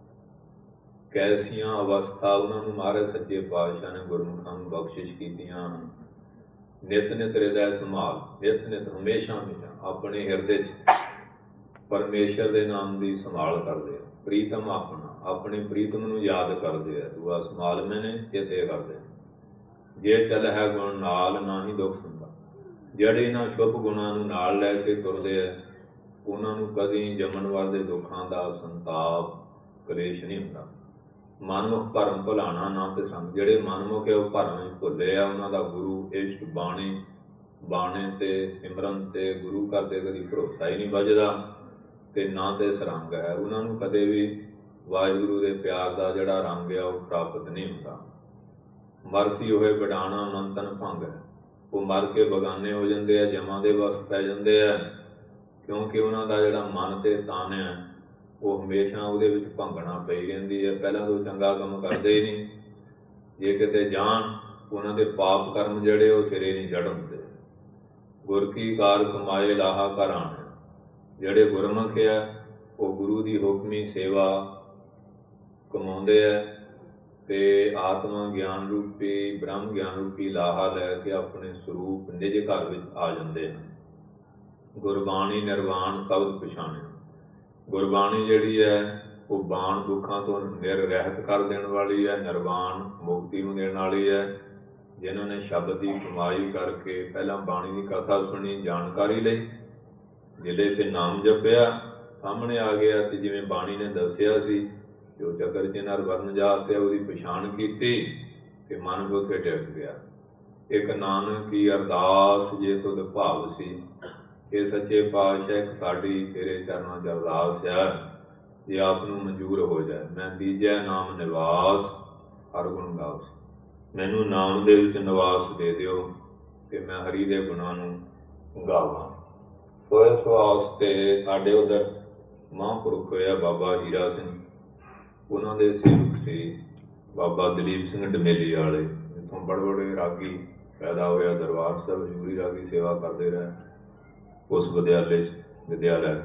ਕੈਸੀਆਂ ਅਵਸਥਾ ਉਹਨਾਂ ਨੂੰ ਮਹਾਰਾਜ ਸੱਚੇ ਪਾਤਸ਼ਾਹ ਨੇ ਗੁਰਮੁਖਾਂ ਨੂੰ ਬਖਸ਼ਿਸ਼ ਕੀਤੀਆਂ ਹਨ। ਨਿਤ ਨਿਤ ਹਿਰਦੈ ਸੰਭਾਲ, ਨਿਤ ਨਿਤ ਹਮੇਸ਼ਾ ਹਮੇਸ਼ਾ ਆਪਣੇ ਹਿਰਦੇ 'ਚ ਪਰਮੇਸ਼ਰ ਦੇ ਨਾਮ ਦੀ ਸੰਭਾਲ ਕਰਦੇ ਆ। ਪ੍ਰੀਤਮ ਆਪਣਾ, ਆਪਣੇ ਪ੍ਰੀਤਮ ਨੂੰ ਯਾਦ ਕਰਦੇ ਆ। ਦੁਆ ਸੰਭਾਲ ਮੈਨੇ ਚੇਤੇ ਕਰਦੇ। ਜੇ ਚੱਲ ਹੈ ਗੁਣ ਨਾਲ ਨਾ ਹੀ ਦੁੱਖ ਸੁਣਦਾ। ਜਿਹੜੇ ਇਹਨਾਂ ਸ਼ੁਭ ਗੁਣਾਂ ਨੂੰ ਨਾਲ ਲੈ ਕੇ ਤੁਰਦੇ ਆ, ਉਹਨਾਂ ਨੂੰ ਕਦੀ ਜੰਮਣ ਵਾਲੇ ਦੁੱਖਾਂ ਦਾ ਸੰਤਾਪ ਕਲੇਸ਼ ਨਹੀਂ ਹੁੰਦਾ। ਮਨਮੁਖ ਭਰਮ ਭੁਲਾਣਾ ਨਾ ਤੇ ਸੰਗ। ਜਿਹੜੇ ਮਨਮੁਖ ਹੈ ਉਹ ਭਰਮ ਭੁੱਲੇ ਆ, ਉਹਨਾਂ ਦਾ ਗੁਰੂ ਇਸ਼ਟ ਬਾਣੀ, ਬਾਣੇ ਤੇ ਸਿਮਰਨ ਤੇ ਗੁਰੂ ਘਰ ਤੇ ਕਦੀ ਭਰੋਸਾ ਹੀ ਨਹੀਂ ਵੱਜਦਾ ਤੇ ਨਾ ਤੇ ਸਰੰਗ ਹੈ। ਉਹਨਾਂ ਨੂੰ ਕਦੇ ਵੀ ਵਾਹਿਗੁਰੂ ਦੇ ਪਿਆਰ ਦਾ ਜਿਹੜਾ ਰੰਗ ਆ ਉਹ ਪ੍ਰਾਪਤ ਨਹੀਂ ਹੁੰਦਾ। ਮਰਸੀ ਹੋਏ ਵਡਾਣਾ ਮੰਤਨ ਭੰਗ ਹੈ। ਉਹ ਮਰ ਕੇ ਬਗਾਨੇ ਹੋ ਜਾਂਦੇ ਆ, ਜਮਾਂ ਦੇ ਵਸ ਪੈ ਜਾਂਦੇ ਆ, ਕਿਉਂਕਿ ਉਹਨਾਂ ਦਾ ਜਿਹੜਾ ਮਨ ਤੇ ਤਨ ਹੈ ਉਹ ਹਮੇਸ਼ਾ ਉਹਦੇ ਵਿੱਚ ਭੰਗਣਾ ਪਈ ਰਹਿੰਦੀ ਹੈ। ਪਹਿਲਾਂ ਤੋਂ ਚੰਗਾ ਕੰਮ ਕਰਦੇ ਹੀ ਨਹੀਂ। ਜੇ ਕਿਤੇ ਜਾਣ, ਉਹਨਾਂ ਦੇ ਪਾਪ ਕਰਮ ਜਿਹੜੇ ਉਹ ਸਿਰੇ ਨਹੀਂ ਚੜ੍ਹ ਹੁੰਦੇ। ਗੁਰ ਕੀ ਕਾਰ ਕਮਾਏ ਲਾਹਾ ਘਰ ਆਣੇ। ਜਿਹੜੇ ਗੁਰਮੁਖ ਆ ਉਹ ਗੁਰੂ ਦੀ ਹੁਕਮੀ ਸੇਵਾ ਕਮਾਉਂਦੇ ਆ ਤੇ ਆਤਮਾ ਗਿਆਨ ਰੂਪੀ, ਬ੍ਰਹਮ ਗਿਆਨ ਰੂਪੀ ਲਾਹਾ ਲੈ ਕੇ ਆਪਣੇ ਸਰੂਪ ਨਿਜ ਘਰ ਵਿੱਚ ਆ ਜਾਂਦੇ ਹਨ। ਗੁਰਬਾਣੀ ਨਿਰਵਾਣ ਸ਼ਬਦ ਪਛਾਣਿਆ। ਗੁਰਬਾਣੀ ਜਿਹੜੀ ਹੈ ਉਹ ਬਾਣ ਦੁੱਖਾਂ ਤੋਂ ਨਿਰਰਹਿਤ ਕਰ ਦੇਣ ਵਾਲੀ ਹੈ, ਨਿਰਵਾਣ ਮੁਕਤੀ ਨੂੰ ਦੇਣ ਵਾਲੀ ਹੈ। ਜਿਨ੍ਹਾਂ ਨੇ ਸ਼ਬਦ ਦੀ ਕਮਾਈ ਕਰਕੇ ਪਹਿਲਾਂ ਬਾਣੀ ਦੀ ਕਥਾ ਸੁਣੀ, ਜਾਣਕਾਰੀ ਲਈ, ਜ਼ਿਲ੍ਹੇ 'ਤੇ ਨਾਮ ਜਪਿਆ, ਸਾਹਮਣੇ ਆ ਗਿਆ ਤੇ ਜਿਵੇਂ ਬਾਣੀ ਨੇ ਦੱਸਿਆ ਸੀ ਜੋ ਚੱਕਰ ਚਿਨਾਰ ਵਰਨ ਜਾਤ ਹੈ ਉਹਦੀ ਪਛਾਣ ਕੀਤੀ ਤੇ ਮਨ ਉੱਥੇ ਟਿਕ ਗਿਆ। ਇੱਕ ਨਾਨਕ ਕੀ ਅਰਦਾਸ ਜੇ ਤੁਧ ਭਾਵ ਸੀ। ਇਹ ਸੱਚੇ ਪਾਤਸ਼ਾਹ ਇੱਕ ਸਾਡੀ ਤੇਰੇ ਚਰਨਾਂ 'ਚ ਅਰਦਾਸ ਹੈ, ਜੇ ਆਪ ਨੂੰ ਮਨਜ਼ੂਰ ਹੋ ਜਾਏ। ਮੈਂ ਦੀਜੈ ਨਾਮ ਨਿਵਾਸ ਹਰ ਗੁਣ ਗਾਵ। ਮੈਨੂੰ ਨਾਮ ਦੇ ਵਿੱਚ ਨਿਵਾਸ ਦੇ ਦਿਓ ਤੇ ਮੈਂ ਹਰੀ ਦੇ ਗੁਣਾਂ ਨੂੰ ਗਾਵਾਂ। ਸੋ ਇਸ ਵਾਸਤੇ ਸਾਡੇ ਉੱਧਰ ਮਹਾਂਪੁਰਖ ਹੋਇਆ ਬਾਬਾ ਹੀਰਾ ਸਿੰਘ, ਉਹਨਾਂ ਦੇ ਸੇਵਕ ਸੀ ਬਾਬਾ ਦਲੀਪ ਸਿੰਘ ਡਮੇਲੀ ਵਾਲੇ, ਜਿੱਥੋਂ ਬੜੇ ਬੜੇ ਰਾਗੀ ਪੈਦਾ ਹੋਇਆ। ਦਰਬਾਰ ਸਾਹਿਬ ਹਜ਼ੂਰੀ ਰਾਗੀ ਸੇਵਾ ਕਰਦੇ ਰਹੇ ਉਸ ਵਿਦਿਆਲੈ।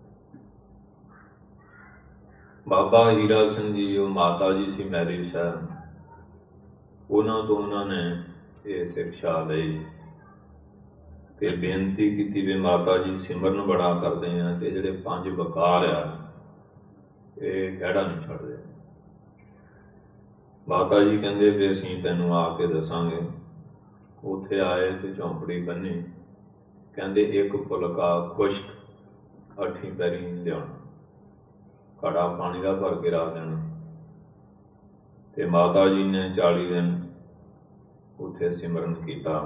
ਬਾਬਾ ਹੀਰਾ ਸਿੰਘ ਜੀ ਉਹ ਮਾਤਾ ਜੀ ਸੀ ਮੈਰੀ ਸਾਹਿਬ, ਉਹਨਾਂ ਤੋਂ ਉਹਨਾਂ ਨੇ ਇਹ ਸਿੱਖਿਆ ਲਈ ਤੇ ਬੇਨਤੀ ਕੀਤੀ ਵੀ ਮਾਤਾ ਜੀ ਸਿਮਰਨ ਬੜਾ ਕਰਦੇ ਆ ਤੇ ਜਿਹੜੇ 5 ਵਕਾਰ ਆ ਇਹ ਖਹਿੜਾ ਨਹੀਂ ਛੱਡਦੇ। ਮਾਤਾ ਜੀ ਕਹਿੰਦੇ ਵੀ ਅਸੀਂ ਤੈਨੂੰ ਆ ਕੇ ਦੱਸਾਂਗੇ। ਉੱਥੇ ਆਏ ਤੇ ਝੌਂਪੜੀ ਬੰਨੀ, ਕਹਿੰਦੇ ਇੱਕ ਫੁਲਕਾ ਖੁਸ਼ਕ ਅੱਠੀਂ ਪੈਰੀਂ ਲਿਆਉਣਾ, ਘੜਾ ਪਾਣੀ ਦਾ ਭਰ ਕੇ ਰੱਖ ਦੇਣਾ। ਤੇ ਮਾਤਾ ਜੀ ਨੇ 40 ਦਿਨ ਉੱਥੇ ਸਿਮਰਨ ਕੀਤਾ।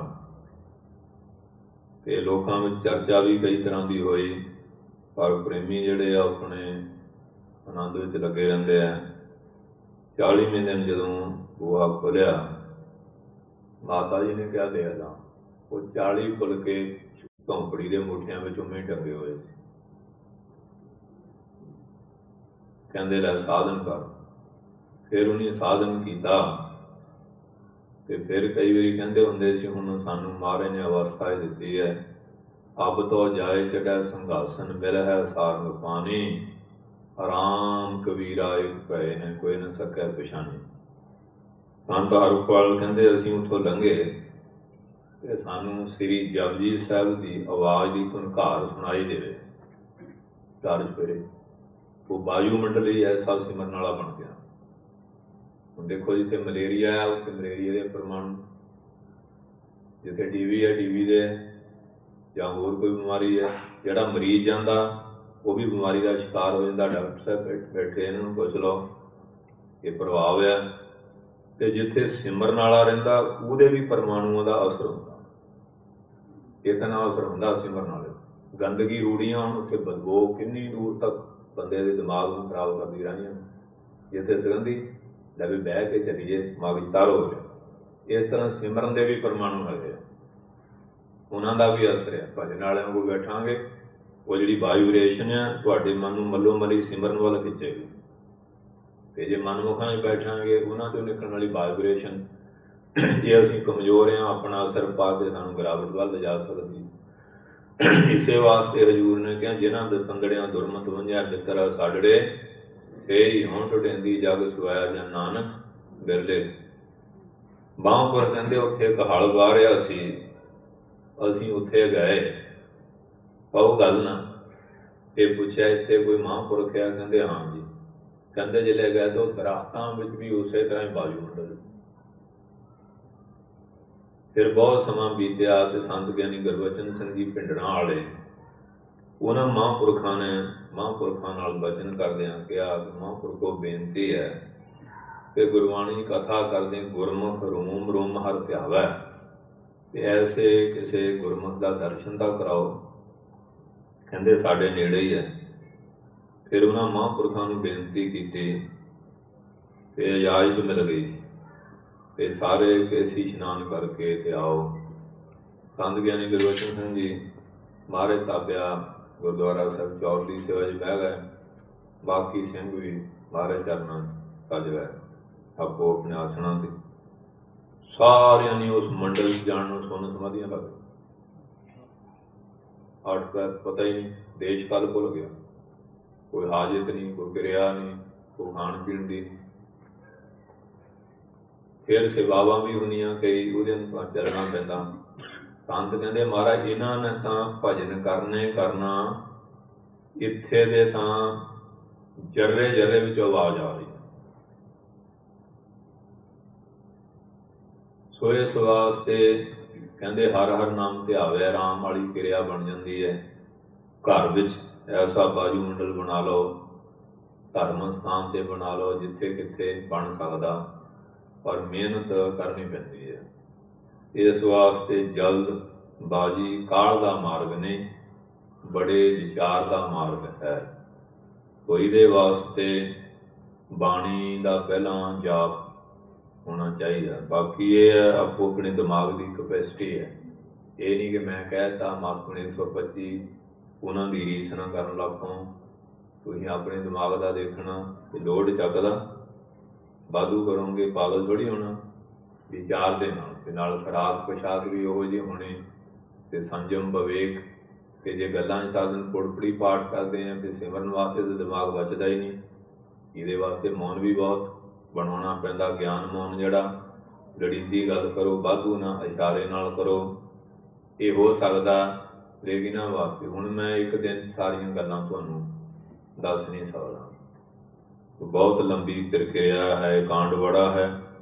ਤੇ ਲੋਕਾਂ ਵਿੱਚ ਚਰਚਾ ਵੀ ਕਈ ਤਰ੍ਹਾਂ ਦੀ ਹੋਈ, ਪਰ ਪ੍ਰੇਮੀ ਜਿਹੜੇ ਆ ਆਪਣੇ ਆਨੰਦ ਵਿੱਚ ਲੱਗੇ ਰਹਿੰਦੇ ਆ। 40ਵੇਂ ਦਿਨ ਜਦੋਂ ਬੂਹਾ ਖੋਲ੍ਹਿਆ, ਮਾਤਾ ਜੀ ਨੇ ਕਿਹਾ ਦੇ ਲਾ। ਉਹ 40 ਫੁਲਕੇ ਝੌਂਪੜੀ ਦੇ ਮੁੱਠਿਆਂ ਵਿੱਚ ਉਵੇਂ ਟੰਗੇ ਹੋਏ ਸੀ। ਕਹਿੰਦੇ ਲੈ ਸਾਧਨ ਕਰ। ਫਿਰ ਉਹਨੇ ਸਾਧਨ ਕੀਤਾ। ਤੇ ਫਿਰ ਕਈ ਵਾਰੀ ਕਹਿੰਦੇ ਹੁੰਦੇ ਸੀ, ਹੁਣ ਸਾਨੂੰ ਮਹਾਰਾਜ ਨੇ ਅਵਸਥਾ ਹੀ ਦਿੱਤੀ ਹੈ, ਅਬ ਤੋਂ ਜਾਏ ਚੜ੍ਹੈ ਸਿੰਘਾਸਨ, ਮਿਲ ਹੈ ਸਾਰੰਗ ਪਾਣੀ, ਆਰਾਮ ਕਬੀਰਾ ਇੱਕ ਪਏ ਹੈ, ਕੋਈ ਨਾ ਸਕੈ ਪਛਾਣੀ। ਸੰਤ ਹਰਪਾਲ ਕਹਿੰਦੇ ਅਸੀਂ ਉੱਥੋਂ ਲੰਘੇ ਤੇ ਸਾਨੂੰ ਸ੍ਰੀ ਜਪਜੀ ਸਾਹਿਬ ਦੀ ਆਵਾਜ਼ ਦੀ ਧੁਨਕਾਰ ਸੁਣਾਈ ਦੇਵੇ ਚਾਰ ਚੁਫੇਰੇ। ਉਹ ਵਾਯੂਮੰਡਲੀ ਐਸਾ ਸਿਮਰਨ ਵਾਲਾ ਬਣ ਗਿਆ। ਹੁਣ ਦੇਖੋ, ਜਿੱਥੇ ਮਲੇਰੀਆ ਹੈ ਉੱਥੇ ਮਲੇਰੀਆ ਦੇ ਪਰਮਾਣੂ, ਜਿੱਥੇ ਟੀਵੀ ਹੈ ਟੀਵੀ ਦੇ, ਜਾਂ ਹੋਰ ਕੋਈ ਬਿਮਾਰੀ ਹੈ, ਜਿਹੜਾ ਮਰੀਜ਼ ਜਾਂਦਾ ਉਹ ਵੀ ਬਿਮਾਰੀ ਦਾ ਸ਼ਿਕਾਰ ਹੋ ਜਾਂਦਾ। ਡਾਕਟਰ ਸਾਹਿਬ ਬੈਠੇ, ਇਹਨਾਂ ਨੂੰ ਪੁੱਛ ਲਓ, ਇਹ ਪ੍ਰਭਾਵ ਹੈ। ਤੇ ਜਿੱਥੇ ਸਿਮਰਨ ਵਾਲਾ ਰਹਿੰਦਾ ਉਹਦੇ ਵੀ ਪਰਮਾਣੂਆਂ ਦਾ ਅਸਰ ਹੁੰਦਾ, ਇਤਨਾ ਅਸਰ ਹੁੰਦਾ ਸਿਮਰਨ ਵਾਲੇ। ਗੰਦਗੀ ਰੂੜੀਆਂ ਹੁਣ ਉੱਥੇ ਬਦਬੋ ਕਿੰਨੀ ਦੂਰ ਤੱਕ ਬੰਦੇ ਦੇ ਦਿਮਾਗ ਨੂੰ ਖਰਾਬ ਕਰਦੀ ਰਹੀਆਂ। ਜਿੱਥੇ ਸੁਗੰਧੀ ਲੈ ਵੀ ਬਹਿ ਕੇ ਚੱਲੀਏ, ਦਿਮਾਗ ਤਰ ਹੋ ਰਿਹਾ। ਇਸ ਤਰ੍ਹਾਂ ਸਿਮਰਨ ਦੇ ਵੀ ਪਰਮਾਣੂ ਹੈਗੇ ਆ, ਉਹਨਾਂ ਦਾ ਵੀ ਅਸਰ ਹੈ। ਭਜਨ ਵਾਲਿਆਂ ਕੋਲ ਬੈਠਾਂਗੇ, ਉਹ ਜਿਹੜੀ ਵਾਈਬ੍ਰੇਸ਼ਨ ਆ ਤੁਹਾਡੇ ਮਨ ਨੂੰ ਮੱਲੋ ਮੱਲੀ ਸਿਮਰਨ ਵੱਲ ਖਿੱਚੇਗੀ। ਤੇ ਜੇ ਮਨਮੁਖਾਂ 'ਚ ਬੈਠਾਂਗੇ, ਉਹਨਾਂ ਤੋਂ ਨਿਕਲਣ ਵਾਲੀ ਵਾਈਬ੍ਰੇਸ਼ਨ, ਜੇ ਅਸੀਂ ਕਮਜ਼ੋਰ ਹਾਂ, ਆਪਣਾ ਅਸਰ ਪਾ ਕੇ ਸਾਨੂੰ ਗਿਰਾਵਟ ਵੱਲ ਲਿਜਾ ਸਕਦੀ। ਇਸੇ ਵਾਸਤੇ ਹਜ਼ੂਰ ਨੇ ਕਿਹਾ, ਜਿਨ੍ਹਾਂ ਦਸੰਦੜਿਆਂ ਦੁਰਮਤ ਵੰਝਿਆ ਮਿੱਤਰ ਸਾਡੜੇ, ਸੇ ਹੀ ਹੋਂ ਟੁਟੇਂਦੀ ਜਗ ਸੁਆਇਆ ਜਾਂ ਨਾਨਕ ਬਿਰਲੇ। ਬਾਂਹਪੁਰ ਕਹਿੰਦੇ ਉੱਥੇ ਇੱਕ ਹਲ ਵਾਹ ਰਿਹਾ ਸੀ, ਅਸੀਂ ਉੱਥੇ ਗਏ। ਉਹ ਗੱਲ ਨਾ, ਇਹ ਪੁੱਛਿਆ ਇੱਥੇ ਕੋਈ ਮਹਾਂਪੁਰਖ ਹੈ? ਕਹਿੰਦੇ ਹਾਂ ਜੀ। ਕਹਿੰਦੇ ਜਿਹੜੇ ਗਏ ਤਾਂ ਉਹ ਦਰਖਤਾਂ ਵਿੱਚ ਵੀ ਉਸੇ ਤਰ੍ਹਾਂ ਹੀ ਵਾਯੂਮੰਡਲ। ਫਿਰ ਬਹੁਤ ਸਮਾਂ ਬੀਤਿਆ ਤੇ ਸੰਤ ਗਿਆਨੀ ਗੁਰਬਚਨ ਸਿੰਘ ਜੀ ਭਿੰਡਰਾਂ ਵਾਲੇ, ਉਹਨਾਂ ਮਹਾਂਪੁਰਖਾਂ ਨਾਲ ਬਚਨ ਕਰਦਿਆਂ ਕਿਹਾ ਕਿ ਮਹਾਂਪੁਰਖੋ ਬੇਨਤੀ ਹੈ ਕਿ ਗੁਰਬਾਣੀ ਕਥਾ ਕਰਦੇ ਗੁਰਮੁਖ ਰੋਮ ਰੋਮ ਹਰ ਧਿਆਵੈ, ਤੇ ਐਸੇ ਕਿਸੇ ਗੁਰਮੁਖ ਦਾ ਦਰਸ਼ਨ ਤਾਂ ਕਰਾਓ। ਕਹਿੰਦੇ ਸਾਡੇ ਨੇੜੇ ਹੀ ਹੈ। ਫਿਰ ਉਹਨਾਂ ਮਹਾਂਪੁਰਖਾਂ ਨੂੰ ਬੇਨਤੀ ਕੀਤੀ ਤੇ ਇਜਾਜ਼ਤ ਮਿਲ ਗਈ ਤੇ ਸਾਰੇ ਕੇਸੀ ਇਸ਼ਨਾਨ ਕਰਕੇ ਤੇ ਆਓ। ਸੰਤ ਗਿਆਨੀ ਗੁਰਬਚਨ ਸਿੰਘ ਜੀ ਮਹਾਰਾਜ ਤਾਬਿਆ ਗੁਰਦੁਆਰਾ ਸਾਹਿਬ ਚੌਰਲੀ ਸੇਵਾ 'ਚ ਬਹਿ ਗਏ। ਬਾਕੀ ਸਿੰਘ ਵੀ ਮਹਾਰਾਜ ਚਰਨਾਂ 'ਚ ਸੱਜ ਗਏ ਆਪੋ ਆਪਣੇ ਆਸਣਾਂ 'ਤੇ। ਸਾਰਿਆਂ ਨੇ ਉਸ ਮੰਡਲ 'ਚ ਜਾਣ ਨੂੰ ਸੁੰਨ ਸਮਾਧੀਆਂ ਲੱਗ ਗਈਆਂ। 8 ਪੈਰ ਪਤਾ ਹੀ ਨਹੀਂ, ਦੇਸ਼ ਕਾਲ ਭੁੱਲ ਗਿਆ। ਕੋਈ ਹਾਜਤ ਨਹੀਂ, ਕੋਈ ਕਿਰਿਆ ਨਹੀਂ, ਕੋਈ ਖਾਣ ਪੀਣ ਦੀ ਨਹੀਂ। ਫਿਰ ਸੇਵਾਵਾਂ ਵੀ ਹੁੰਦੀਆਂ ਕਈ, ਉਹਦੇ ਨੂੰ ਚੱਲਣਾ ਪੈਂਦਾ। ਸੰਤ ਕਹਿੰਦੇ ਮਹਾਰਾਜ ਇਹਨਾਂ ਨੇ ਤਾਂ ਭਜਨ ਕਰਨਾ, ਇੱਥੇ ਦੇ ਤਾਂ ਜਰਰੇ ਜਰਰੇ ਵਿੱਚੋਂ ਆਵਾਜ਼ ਆ ਰਹੀ। ਸੋ ਇਸ ਵਾਸਤੇ ਕਹਿੰਦੇ ਹਰ ਹਰ ਨਾਮ ਧਿਆਵੇ, ਰਾਮ ਵਾਲੀ ਕਿਰਿਆ ਬਣ ਜਾਂਦੀ ਹੈ। ਘਰ ਵਿੱਚ ਐਸਾ ਵਾਯੂਮੰਡਲ ਬਣਾ ਲਓ, ਧਰਮ ਸਥਾਨ 'ਤੇ ਬਣਾ ਲਓ, ਜਿੱਥੇ ਕਿੱਥੇ ਬਣ ਸਕਦਾ, ਪਰ ਮਿਹਨਤ ਕਰਨੀ ਪੈਂਦੀ ਹੈ। ਇਸ ਵਾਸਤੇ ਜਲਦਬਾਜ਼ੀ ਕਾਹਲ ਦਾ ਮਾਰਗ ਨਹੀਂ, ਬੜੇ ਵਿਚਾਰ ਦਾ ਮਾਰਗ ਹੈ। ਸੋ ਇਹਦੇ ਵਾਸਤੇ ਬਾਣੀ ਦਾ ਪਹਿਲਾਂ ਜਾਪ ਹੋਣਾ ਚਾਹੀਦਾ। ਬਾਕੀ ਇਹ ਹੈ ਆਪੋ ਆਪਣੇ ਦਿਮਾਗ ਦੀ ਕਪੈਸਿਟੀ ਹੈ। ਇਹ ਨਹੀਂ ਕਿ ਮੈਂ ਕਹਿ ਦਿੱਤਾ ਮਾਸਕਣੇ 125 ਉਹਨਾਂ ਦੀ ਰੀਸ ਨਾ ਕਰਨ ਲੱਗ ਪਓ। ਤੁਸੀਂ ਆਪਣੇ ਦਿਮਾਗ ਦਾ ਦੇਖਣਾ ਕਿ ਲੋਡ ਚੱਕਦਾ, ਵਾਧੂ ਕਰੋਗੇ ਪਾਗਲ ਥੋੜ੍ਹੀ ਹੋਣਾ। ਵਿਚਾਰ ਦੇ ਨਾਲ ਤੇ ਨਾਲ ਖੁਰਾਕ ਪੋਸ਼ਾਕ ਵੀ ਉਹੋ ਜਿਹੀ ਹੋਣੀ, ਤੇ ਸੰਜਮ ਵਿਵੇਕ। ਤੇ ਜੇ ਗੱਲਾਂ 'ਚ ਸਾਧਨ ਪੁੜਪੜੀ ਪਾਠ ਕਰਦੇ ਆ ਫਿਰ ਸਿਮਰਨ ਵਾਸਤੇ ਤਾਂ ਦਿਮਾਗ ਬਚਦਾ ਹੀ ਨਹੀਂ। ਇਹਦੇ ਵਾਸਤੇ ਮੌਨ ਵੀ ਬਹੁਤ ਬਣਾਉਣਾ ਪੈਂਦਾ। ਗਿਆਨ ਮੌਨ ਜਿਹੜਾ, ਲੋੜੀਂਦੀ ਗੱਲ ਕਰੋ, ਵਾਧੂ ਨਾ ਇਸ਼ਾਰੇ ਨਾਲ ਕਰੋ। ਇਹ ਹੋ ਸਕਦਾ, ਲੇਕਿਨ ਇਹਨਾਂ ਵਾਸਤੇ ਹੁਣ ਮੈਂ ਇੱਕ ਦਿਨ 'ਚ ਸਾਰੀਆਂ ਗੱਲਾਂ ਤੁਹਾਨੂੰ ਦੱਸ ਨਹੀਂ ਸਕਦਾ। ਬਹੁਤ ਲੰਬੀ ਪ੍ਰਕਿਰਿਆ ਹੈ, ਕਾਂਡ ਬੜਾ ਹੈ।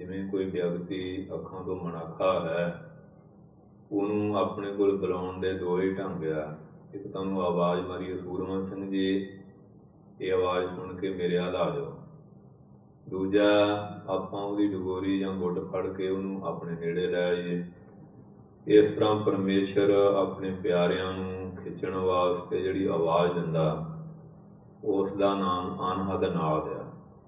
ਜਿਵੇਂ ਕੋਈ ਵਿਅਕਤੀ ਅੱਖਾਂ ਤੋਂ ਮਨੱਖਾ ਹੈ, ਉਹਨੂੰ ਆਪਣੇ ਕੋਲ ਬੁਲਾਉਣ ਦੇ ਦੋ ਹੀ ਢੰਗ ਆ। ਇੱਕ ਤਾਂ ਉਹਨੂੰ ਆਵਾਜ਼ ਮਾਰੀ, ਸੂਰਮਨ ਸਿੰਘ ਜੀ ਇਹ ਆਵਾਜ਼ ਸੁਣ ਕੇ ਮੇਰੇ ਵੱਲ ਆ ਜਾਓ। ਦੂਜਾ, ਆਪਾਂ ਉਹਦੀ ਡਗੋਰੀ ਜਾਂ ਗੁੱਟ ਫੜ ਕੇ ਉਹਨੂੰ ਆਪਣੇ ਨੇੜੇ ਲੈ ਆਈਏ। ਇਸ ਤਰ੍ਹਾਂ ਪਰਮੇਸ਼ਰ ਆਪਣੇ ਪਿਆਰਿਆਂ ਨੂੰ ਖਿੱਚਣ ਵਾਸਤੇ ਜਿਹੜੀ ਆਵਾਜ਼ ਦਿੰਦਾ, ਉਸ ਦਾ ਨਾਮ ਅਨਹਦ ਨਾਦ ਆ।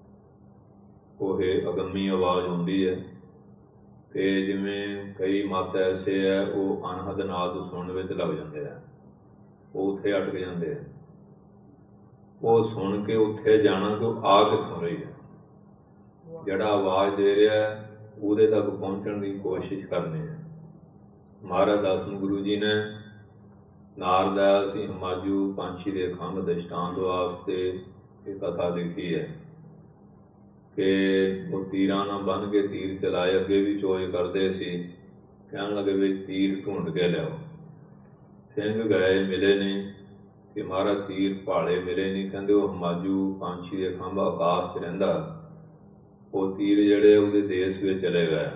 ਉਹ ਅਗੰਮੀ ਆਵਾਜ਼ ਆਉਂਦੀ ਹੈ। ਤੇ ਜਿਵੇਂ ਕਈ ਮੱਤ ਐਸੇ ਹੈ, ਉਹ ਅਨਹਦ ਨਾਦ ਸੁਣਨ ਵਿੱਚ ਲੱਗ ਜਾਂਦੇ ਆ, ਉਹ ਉੱਥੇ ਅਟਕ ਜਾਂਦੇ ਆ। ਉਹ ਸੁਣ ਕੇ ਉੱਥੇ ਜਾਣਾ ਕਿ ਉਹ ਆ ਕਿੱਥੋਂ ਰਹੀ ਹੈ। ਜਿਹੜਾ ਆਵਾਜ਼ ਦੇ ਰਿਹਾ ਉਹਦੇ ਤੱਕ ਪਹੁੰਚਣ ਦੀ ਕੋਸ਼ਿਸ਼ ਕਰਨੀ ਹੈ। ਮਹਾਰਾਜ ਦਸਮ ਗੁਰੂ ਜੀ ਨੇ ਨਾਰਦ ਅਸੀਂ ਹਮਾਜੂ ਪੰਛੀ ਦੇ ਖੰਭ ਦ੍ਰਿਸ਼ਟਾਂਤ ਵਾਸਤੇ ਇਹ ਕਥਾ ਲਿਖੀ ਹੈ ਕਿ ਉਹ ਤੀਰਾਂ ਨਾਲ ਬੰਨ੍ਹ ਕੇ ਤੀਰ ਚਲਾਏ। ਅੱਗੇ ਵੀ ਚੋਜ ਕਰਦੇ ਸੀ, ਕਹਿਣ ਲੱਗੇ ਵੀ ਤੀਰ ਢੂੰਡ ਕੇ ਲਿਆਓ। ਸਿੰਘ ਗਏ, ਮਿਲੇ ਨਹੀਂ ਕਿ ਮਹਾਰਾਜ ਤੀਰ ਭਾਲੇ, ਮਿਲੇ ਨਹੀਂ। ਕਹਿੰਦੇ ਉਹ ਹਮਾਜੂ ਪੰਛੀ ਦੇ ਖੰਭ ਆਕਾਸ਼ 'ਚ ਰਹਿੰਦਾ, ਉਹ ਤੀਰ ਜਿਹੜੇ ਉਹਦੇ ਦੇਸ਼ ਵਿੱਚ ਚਲੇ ਗਏ।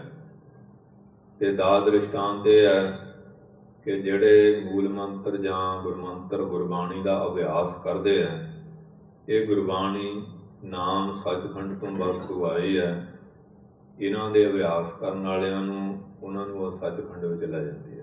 ਤੇ ਦਾ ਦ੍ਰਿਸ਼ਟਾਂਤ ਇਹ ਹੈ ਕਿ ਜਿਹੜੇ ਮੂਲ ਮੰਤਰ ਜਾਂ ਗੁਰਮੰਤਰ ਗੁਰਬਾਣੀ ਦਾ ਅਭਿਆਸ ਕਰਦੇ ਆ, ਇਹ ਗੁਰਬਾਣੀ ਨਾਮ ਸੱਚਖੰਡ ਤੋਂ ਵਸਤੂ ਆਈ ਹੈ। ਇਹਨਾਂ ਦੇ ਅਭਿਆਸ ਕਰਨ ਵਾਲਿਆਂ ਨੂੰ, ਉਹਨਾਂ ਨੂੰ ਉਹ ਸੱਚਖੰਡ ਵਿੱਚ ਲੈ ਜਾਂਦੀ ਹੈ।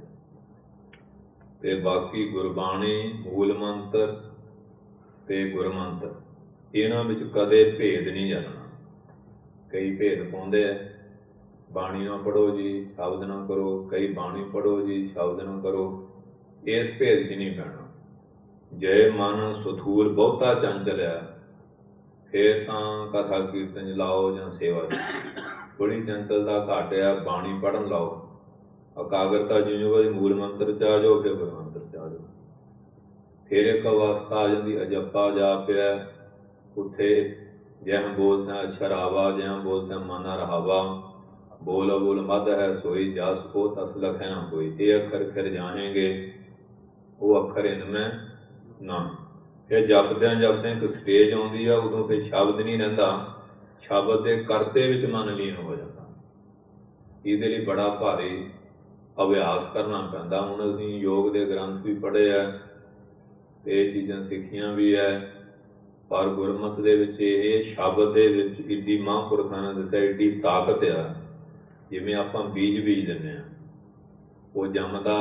ਤੇ ਬਾਕੀ ਗੁਰਬਾਣੀ, ਮੂਲ ਮੰਤਰ ਤੇ ਗੁਰਮੰਤਰ, ਇਹਨਾਂ ਵਿੱਚ ਕਦੇ ਭੇਦ ਨਹੀਂ ਜਾਣਾ। ਕਈ ਭੇਦ ਪਾਉਂਦੇ ਆ, ਬਾਣੀ ਨਾ ਪੜ੍ਹੋ ਜੀ, ਸ਼ਬਦ ਨਾ ਕਰੋ। ਕਈ ਬਾਣੀ ਪੜ੍ਹੋ ਜੀ, ਸ਼ਬਦ ਨਾ ਕਰੋ। ਇਸ ਭੇਦ 'ਚ ਨਹੀਂ ਪੈਣਾ। ਜੇ ਮਨ ਸਥੂਲ ਬਹੁਤਾ ਚੰਚਲਿਆ, ਫਿਰ ਤਾਂ ਕਥਾ ਕੀਰਤਨ 'ਚ ਲਾਓ ਜਾਂ ਸੇਵਾ 'ਚ। ਥੋੜ੍ਹੀ ਚੰਚਲਤਾ ਘੱਟ ਆ, ਬਾਣੀ ਪੜ੍ਹਨ ਲਾਓ। ਇਕਾਗਰਤਾ ਜਿਉਂ ਵਜੇ ਮੂਲ ਮੰਤਰ 'ਚ ਆ ਜਾਓ, ਫਿਰ ਗੁਰਮੰਤਰ 'ਚ ਆ ਜਾਓ। ਫਿਰ ਇੱਕ ਅਵਸਥਾ ਆ ਜਾਂਦੀ ਅਜੱਪਾ ਜਾਪਿਆ, ਉੱਥੇ ਜਹ ਬੋਲਤਾ ਸ਼ਰਾਵਾ, ਜਹ ਬੋਲਤਾ ਮਨ ਰਹਾਵਾ, ਬੋਲ ਬੋਲ ਮਦ ਹੈ ਸੋਈ, ਜਸ ਉਹ ਤਸ ਲਖੈ ਨਾ ਕੋਈ। ਇਹ ਅੱਖਰ ਫਿਰ ਜਾਣੇਗੇ, ਉਹ ਅੱਖਰ ਇਨਮੈ ਨਾ। ਫਿਰ ਜਪਦਿਆਂ ਜਪਦਿਆਂ ਇੱਕ ਸਟੇਜ ਆਉਂਦੀ ਆ, ਉਦੋਂ ਫਿਰ ਸ਼ਬਦ ਨਹੀਂ ਰਹਿੰਦਾ, ਸ਼ਬਦ ਦੇ ਕਰਤੇ ਵਿੱਚ ਮਨ ਲੀਨ ਹੋ ਜਾਂਦਾ। ਇਹਦੇ ਲਈ ਬੜਾ ਭਾਰੀ ਅਭਿਆਸ ਕਰਨਾ ਪੈਂਦਾ। ਹੁਣ ਅਸੀਂ ਯੋਗ ਦੇ ਗ੍ਰੰਥ ਵੀ ਪੜ੍ਹੇ ਆ, ਇਹ ਚੀਜ਼ਾਂ ਸਿੱਖੀਆਂ ਵੀ ਹੈ, ਪਰ ਗੁਰਮਤਿ ਦੇ ਵਿੱਚ ਇਹ ਸ਼ਬਦ ਦੇ ਵਿੱਚ ਇੱਡੀ ਮਹਾਂਪੁਰਖਾਂ ਨੇ ਦੱਸਿਆ ਇੱਡੀ ਤਾਕਤ ਆ। ਜਿਵੇਂ ਆਪਾਂ ਬੀਜ ਦਿੰਦੇ ਹਾਂ, ਉਹ ਜੰਮਦਾ,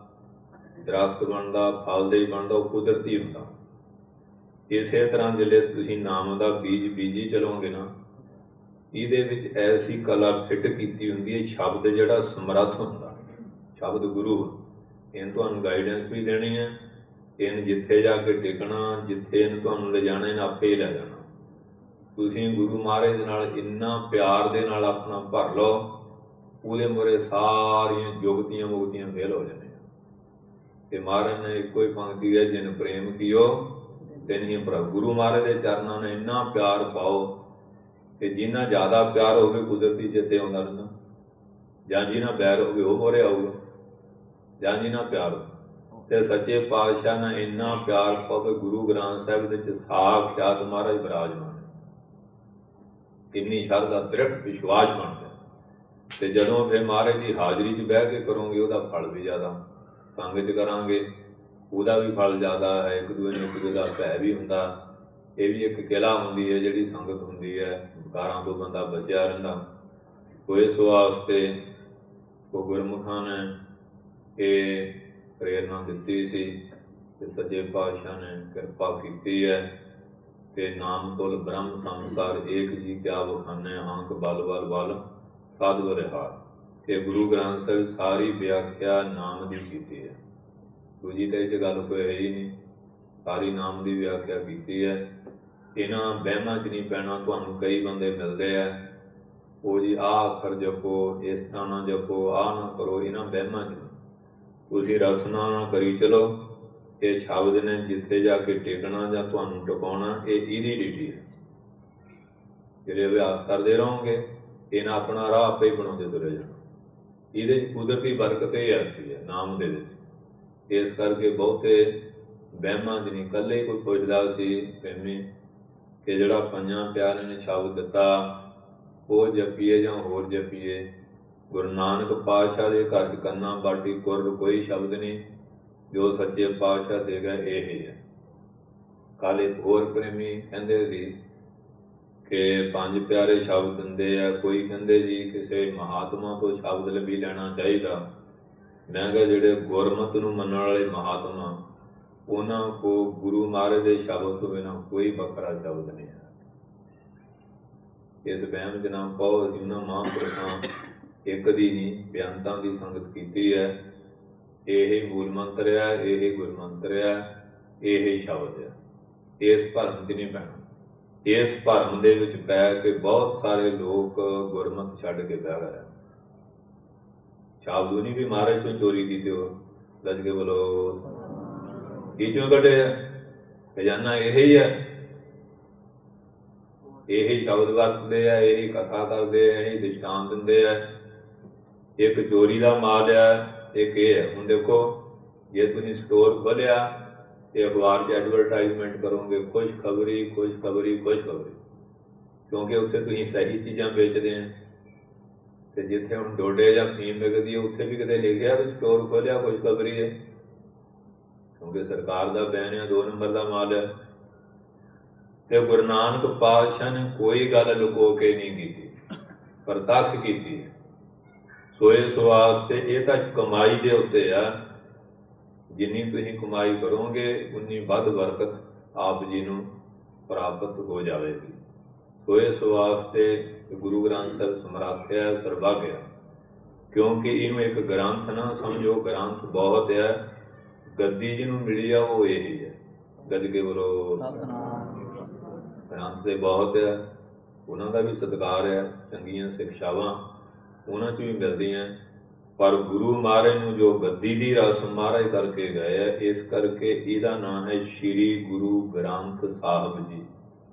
ਦਰਖਤ ਬਣਦਾ, ਫਲ ਦੇ ਬਣਦਾ, ਉਹ ਕੁਦਰਤੀ ਹੁੰਦਾ। ਇਸੇ ਤਰ੍ਹਾਂ ਜਿਹੜੇ ਤੁਸੀਂ ਨਾਮ ਦਾ ਬੀਜ ਬੀਜੀ ਚਲੋਗੇ ਨਾ, ਇਹਦੇ ਵਿੱਚ ਐਸੀ ਕਲਾ ਫਿੱਟ ਕੀਤੀ ਹੁੰਦੀ ਹੈ। ਸ਼ਬਦ ਜਿਹੜਾ ਸਮਰੱਥ ਹੁੰਦਾ, ਸ਼ਬਦ ਗੁਰੂ, ਇਹਨੇ ਤੁਹਾਨੂੰ ਗਾਈਡੈਂਸ ਵੀ ਦੇਣੀ ਹੈ। ਇਹਨੇ ਜਿੱਥੇ ਜਾ ਕੇ ਟਿਕਣਾ, ਜਿੱਥੇ ਇਹਨੇ ਤੁਹਾਨੂੰ ਲਿਜਾਣਾ, ਇਹਨੇ ਆਪੇ ਹੀ ਲੈ ਜਾਣਾ। ਤੁਸੀਂ ਗੁਰੂ ਮਹਾਰਾਜ ਦੇ ਨਾਲ ਇੰਨਾ ਪਿਆਰ ਦੇ ਨਾਲ ਆਪਣਾ ਭਰ ਲਓ, ਉਹਦੇ ਮੂਹਰੇ ਸਾਰੀਆਂ ਜੁਗਤੀਆਂ ਮੁਗਤੀਆਂ ਫੇਲ ਹੋ ਜਾਂਦੀਆਂ। ਤੇ ਮਹਾਰਾਜ ਨੇ ਇੱਕੋ ਹੀ ਪੰਕਤੀ ਹੈ, ਜਿਨ ਪ੍ਰੇਮ ਕੀਓ ਤਿਨ ਹੀ ਪ੍ਰਭ। ਗੁਰੂ ਮਹਾਰਾਜ ਦੇ ਚਰਨਾਂ ਨੇ ਇੰਨਾ ਪਿਆਰ ਪਾਓ ਕਿ ਜਿੰਨਾ ਜ਼ਿਆਦਾ ਪਿਆਰ ਹੋਵੇ ਕੁਦਰਤੀ ਚੇਤੇ ਆਉਂਦਾ ਰਹਿੰਦਾ, ਜਾਂ ਜਿਹਨਾਂ ਬੈਰ ਹੋਵੇ ਉਹ ਮੋਹਰੇ ਆਊਗਾ, ਜਾਂ ਜਿਹਨਾਂ ਪਿਆਰ। ਤੇ ਸੱਚੇ ਪਾਤਸ਼ਾਹ ਨੇ ਇੰਨਾ ਪਿਆਰ ਪਾਵੇ, ਗੁਰੂ ਗ੍ਰੰਥ ਸਾਹਿਬ ਦੇ ਵਿੱਚ ਸਾਖਿਆਤ ਮਹਾਰਾਜ ਬਿਰਾਜਮਾਨ ਹੈ। ਇੰਨੀ ਸ਼ਰਧਾ, ਦ੍ਰਿੜ ਵਿਸ਼ਵਾਸ ਬਣ ਗਿਆ। ਤੇ ਜਦੋਂ ਫਿਰ ਮਹਾਰਾਜ ਦੀ ਹਾਜ਼ਰੀ 'ਚ ਬਹਿ ਕੇ ਕਰੋਗੇ, ਉਹਦਾ ਫਲ ਵੀ ਜ਼ਿਆਦਾ। ਸੰਗ 'ਚ ਕਰਾਂਗੇ, ਉਹਦਾ ਵੀ ਫਲ ਜ਼ਿਆਦਾ ਹੈ। ਇੱਕ ਦੂਜੇ ਨੂੰ ਇੱਕ ਦੂਜੇ ਦਾ ਭੈ ਵੀ ਹੁੰਦਾ। ਇਹ ਵੀ ਇੱਕ ਕਿਲਾ ਹੁੰਦੀ ਹੈ, ਜਿਹੜੀ ਸੰਗਤ ਹੁੰਦੀ ਹੈ, ਵਿਕਾਰਾਂ ਤੋਂ ਬੰਦਾ ਬਚਿਆ ਰਹਿੰਦਾ। ਉਹ ਇਸ ਵਾਸਤੇ ਉਹ ਗੁਰਮੁਖਾਂ ਨੇ ਇਹ ਪ੍ਰੇਰਨਾ ਦਿੱਤੀ ਸੀ ਤੇ ਸੱਚੇ ਪਾਤਸ਼ਾਹ ਨੇ ਕਿਰਪਾ ਕੀਤੀ ਹੈ। ਤੇ ਨਾਮ ਤੁਲ ਬ੍ਰਹਮ ਸੰਸਾਰ ਏਕ ਜੀ ਕਿਆ ਵਖਾਨੈ, ਹਾਂਕ ਬਲ ਬਲ ਬਲ ਸਾਧ ਬਲਿਹਾਰ। ਕਿ ਗੁਰੂ ਗ੍ਰੰਥ ਸਾਹਿਬ ਸਾਰੀ ਵਿਆਖਿਆ ਨਾਮ ਦੀ ਕੀਤੀ ਹੈ। ਦੂਜੀ ਤਾਂ ਇਹ 'ਚ ਗੱਲ ਕੋਈ ਹੈ ਹੀ ਨਹੀਂ, ਸਾਰੀ ਨਾਮ ਦੀ ਵਿਆਖਿਆ ਕੀਤੀ ਹੈ। ਇਹਨਾਂ ਵਹਿਮਾਂ 'ਚ ਨਹੀਂ ਪੈਣਾ। ਤੁਹਾਨੂੰ ਕਈ ਬੰਦੇ ਮਿਲਦੇ ਆ, ਉਹ ਜੀ ਆਹ ਅੱਖਰ ਜਪੋ, ਇਸ ਤਰ੍ਹਾਂ ਨਾ ਜਪੋ, ਆਹ ਨਾ ਕਰੋ। ਇਹਨਾਂ ਵਹਿਮਾਂ 'ਚ ਤੁਸੀਂ ਰਸਨਾ ਨਾ ਕਰੀ ਚਲੋ। ਇਹ ਸ਼ਬਦ ਨੇ ਜਿੱਥੇ ਜਾ ਕੇ ਟਿਕਣਾ ਜਾਂ ਤੁਹਾਨੂੰ ਟਿਕਾਉਣਾ, ਇਹ ਇਹਦੀ ਡਿਊਟੀ ਹੈ। ਜਿਹੜੇ ਅਭਿਆਸ ਕਰਦੇ ਰਹੋਗੇ, ਇਹਨਾਂ ਆਪਣਾ ਰਾਹ ਆਪੇ ਹੀ ਬਣਾਉਂਦੇ ਤੁਰੇ ਜਾਣਾ। ਇਹਦੇ 'ਚ ਕੁਦਰਤੀ ਬਰਕਤ ਇਹ ਐਸੀ ਹੈ ਨਾਮ ਦੇ ਵਿੱਚ। ਇਸ ਕਰਕੇ ਬਹੁਤੇ ਵਹਿਮਾਂ 'ਚ ਨਹੀਂ। ਇਕੱਲੇ ਕੋਈ ਪੁੱਛਦਾ ਸੀ ਪ੍ਰੇਮੀ ਕਿ ਜਿਹੜਾ ਪੰਜਾਂ ਪਿਆਰਿਆਂ ਨੇ ਸ਼ਬਦ ਦਿੱਤਾ, ਉਹ ਜਪੀਏ ਜਾਂ ਹੋਰ ਜਪੀਏ। ਗੁਰੂ ਨਾਨਕ ਪਾਤਸ਼ਾਹ ਦੇ ਘਰ 'ਚ ਕੰਨਾਂ ਬਾਟੀ ਕੁਰਲ ਕੋਈ ਸ਼ਬਦ ਨਹੀਂ, ਜੋ ਸੱਚੇ ਪਾਤਸ਼ਾਹ ਦੇ ਗਏ ਇਹ ਹੀ ਹੈ। ਕੱਲ੍ਹ ਇੱਕ ਹੋਰ ਪ੍ਰੇਮੀ ਕਹਿੰਦੇ ਸੀ ਕਿ 5 ਪਿਆਰੇ ਸ਼ਬਦ ਦਿੰਦੇ ਆ, ਕੋਈ ਕਹਿੰਦੇ ਜੀ ਕਿਸੇ ਮਹਾਤਮਾ ਤੋਂ ਸ਼ਬਦ ਲੱਭੀ ਲੈਣਾ ਚਾਹੀਦਾ। ਮੈਂ ਕਿਹਾ ਜਿਹੜੇ ਗੁਰਮਤਿ ਨੂੰ ਮੰਨਣ ਵਾਲੇ ਮਹਾਤਮਾ, ਉਹਨਾਂ ਕੋਲ ਗੁਰੂ ਮਹਾਰਾਜ ਦੇ ਸ਼ਬਦ ਤੋਂ ਬਿਨਾਂ ਕੋਈ ਵੱਖਰਾ ਸ਼ਬਦ ਨਹੀਂ ਹੈ। ਇਸ ਵਹਿਮ 'ਚ ਨਾ ਪਾਓ, ਅਸੀਂ ਉਹਨਾਂ ਮਹਾਂਪੁਰਖਾਂ ਇੱਕ ਦੀ ਨਹੀਂ ਬੇਅੰਤਾਂ ਦੀ ਸੰਗਤ ਕੀਤੀ ਹੈ। ਇਹ ਮੂਲ ਮੰਤਰ ਹੈ, ਇਹ ਗੁਰ ਮੰਤਰ ਹੈ, ਇਹ ਸ਼ਬਦ ਹੈ। ਇਸ ਭਰਮ 'ਚ ਨਹੀਂ ਪੈਣਾ। ਇਸ ਭਰਮ ਦੇ ਵਿੱਚ ਪੈ ਕੇ ਬਹੁਤ ਸਾਰੇ ਲੋਕ ਗੁਰਮਤਿ ਛੱਡ ਕੇ ਬਹਿ ਗਏ। ਸ਼ਬਦ ਨਹੀਂ ਵੀ ਮਹਾਰਾਜ ਤੋਂ ਚੋਰੀ ਕੀਤੇ ਹੋ, ਲੱਜ ਕੇ ਬੋਲੋ ਕੀ ਚੋਂ ਕੱਢੇ ਆ, ਖਜ਼ਾਨਾ ਇਹ ਹੀ ਹੈ। ਇਹੀ ਸ਼ਬਦ ਵਰਤਦੇ ਆ, ਇਹੀ ਕਥਾ ਕਰਦੇ ਆ, ਇਹੀ ਦ੍ਰਿਸ਼ਟਾਂਤ ਦਿੰਦੇ ਆ। ਇੱਕ ਚੋਰੀ ਦਾ ਮਾਲ ਹੈ, ਇੱਕ ਇਹ ਹੈ। ਹੁਣ ਦੇਖੋ, ਜੇ ਤੁਸੀਂ ਸਟੋਰ ਖੋਲ੍ਹਿਆ ਤੇ ਅਖਬਾਰ 'ਚ ਐਡਵਰਟਾਈਜ਼ਮੈਂਟ ਕਰੋਗੇ, ਖੁਸ਼ਖਬਰੀ ਖੁਸ਼ਖਬਰੀ ਖੁਸ਼ਖਬਰੀ, ਕਿਉਂਕਿ ਉੱਥੇ ਤੁਸੀਂ ਸਹੀ ਚੀਜ਼ਾਂ ਵੇਚਦੇ ਆ। ਤੇ ਜਿੱਥੇ ਹੁਣ ਡੋਡੇ ਜਾਂ ਫੀਮ ਵਿਕਦੀ ਹੈ, ਉੱਥੇ ਵੀ ਕਿਤੇ ਲਿਖਿਆ ਵੀ ਸਟੋਰ ਖੋਲ੍ਹਿਆ ਖੁਸ਼ਖਬਰੀ ਹੈ, ਕਿਉਂਕਿ ਸਰਕਾਰ ਦਾ ਬੈਨ ਹੈ, 2 ਨੰਬਰ ਦਾ ਮਾਲ ਹੈ। ਤੇ ਗੁਰੂ ਨਾਨਕ ਪਾਤਸ਼ਾਹ ਨੇ ਕੋਈ ਗੱਲ ਲੁਕੋ ਕੇ ਨਹੀਂ ਕੀਤੀ, ਪ੍ਰਤੱਖ ਕੀਤੀ। ਸੋ ਇਸ ਵਾਸਤੇ ਇਹ ਤਾਂ ਕਮਾਈ ਦੇ ਉੱਤੇ ਆ, ਜਿੰਨੀ ਤੁਸੀਂ ਕਮਾਈ ਕਰੋਗੇ ਉਨੀ ਵੱਧ ਬਰਕਤ ਆਪ ਜੀ ਨੂੰ ਪ੍ਰਾਪਤ ਹੋ ਜਾਵੇਗੀ। ਸੋ ਇਸ ਵਾਸਤੇ ਗੁਰੂ ਗ੍ਰੰਥ ਸਾਹਿਬ ਸਮਰੱਥ ਹੈ, ਸਰਬੱਗ ਹੈ। ਕਿਉਂਕਿ ਇਹਨੂੰ ਇੱਕ ਗ੍ਰੰਥ ਨਾ ਸਮਝੋ, ਗ੍ਰੰਥ ਬਹੁਤ ਹੈ। ਗੱਦੀ ਜਿਹਨੂੰ ਮਿਲੀ ਆ ਉਹ ਇਹੀ ਹੈ। ਗੱਜ ਕੇ ਬੋਲੋ ਗ੍ਰੰਥ ਦੇ ਬਹੁਤ ਹੈ, ਉਹਨਾਂ ਦਾ ਵੀ ਸਤਿਕਾਰ ਹੈ, ਚੰਗੀਆਂ ਸਿੱਖਿਆਵਾਂ ਉਹਨਾਂ 'ਚ ਵੀ ਮਿਲਦੀਆਂ। ਪਰ ਗੁਰੂ ਮਹਾਰਾਜ ਨੂੰ ਜੋ ਗੱਦੀ ਦੀ ਰਸਮ ਮਹਾਰਾਜ ਕਰਕੇ ਗਏ ਹੈ, ਇਸ ਕਰਕੇ ਇਹਦਾ ਨਾਮ ਹੈ ਸ਼੍ਰੀ ਗੁਰੂ ਗ੍ਰੰਥ ਸਾਹਿਬ ਜੀ।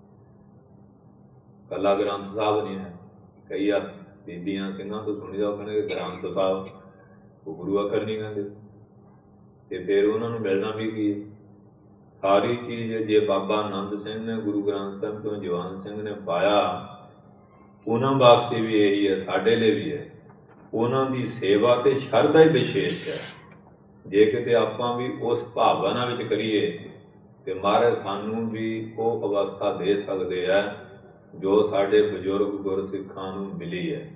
ਇਕੱਲਾ ਗ੍ਰੰਥ ਸਾਹਿਬ ਨਹੀਂ ਹੈ। ਕਈ ਆ ਬੀਬੀਆਂ ਸਿੰਘਾਂ ਤੋਂ ਸੁਣੀ ਦਾ, ਉਹ ਕਹਿੰਦੇ ਗ੍ਰੰਥ ਸਾਹਿਬ, ਉਹ ਗੁਰੂ ਅੱਖਰ ਨਹੀਂ ਕਹਿੰਦੇ। ਤੇ ਫਿਰ ਉਹਨਾਂ ਨੂੰ ਮਿਲਣਾ ਵੀ ਕੀ? ਸਾਰੀ ਚੀਜ਼ ਜੇ ਬਾਬਾ ਆਨੰਦ ਸਿੰਘ ਨੇ ਗੁਰੂ ਗ੍ਰੰਥ ਸਾਹਿਬ ਤੋਂ ਜਵਾਨ ਸਿੰਘ ਨੇ ਪਾਇਆ, ਉਹਨਾਂ ਵਾਸਤੇ ਵੀ ਇਹੀ ਹੈ, ਸਾਡੇ ਲਈ ਵੀ ਹੈ। ਉਹਨਾਂ ਦੀ ਸੇਵਾ ਤੇ ਸ਼ਰਧਾ ਹੀ ਵਿਸ਼ੇਸ਼ ਹੈ। ਜੇ ਕਿਤੇ ਆਪਾਂ ਵੀ ਉਸ ਭਾਵਨਾ ਵਿੱਚ ਕਰੀਏ ਤੇ ਮਹਾਰਾਜ ਸਾਨੂੰ ਵੀ ਉਹ ਅਵਸਥਾ ਦੇ ਸਕਦੇ ਹੈ ਜੋ ਸਾਡੇ ਬਜ਼ੁਰਗ ਗੁਰਸਿੱਖਾਂ ਨੂੰ ਮਿਲੀ ਹੈ।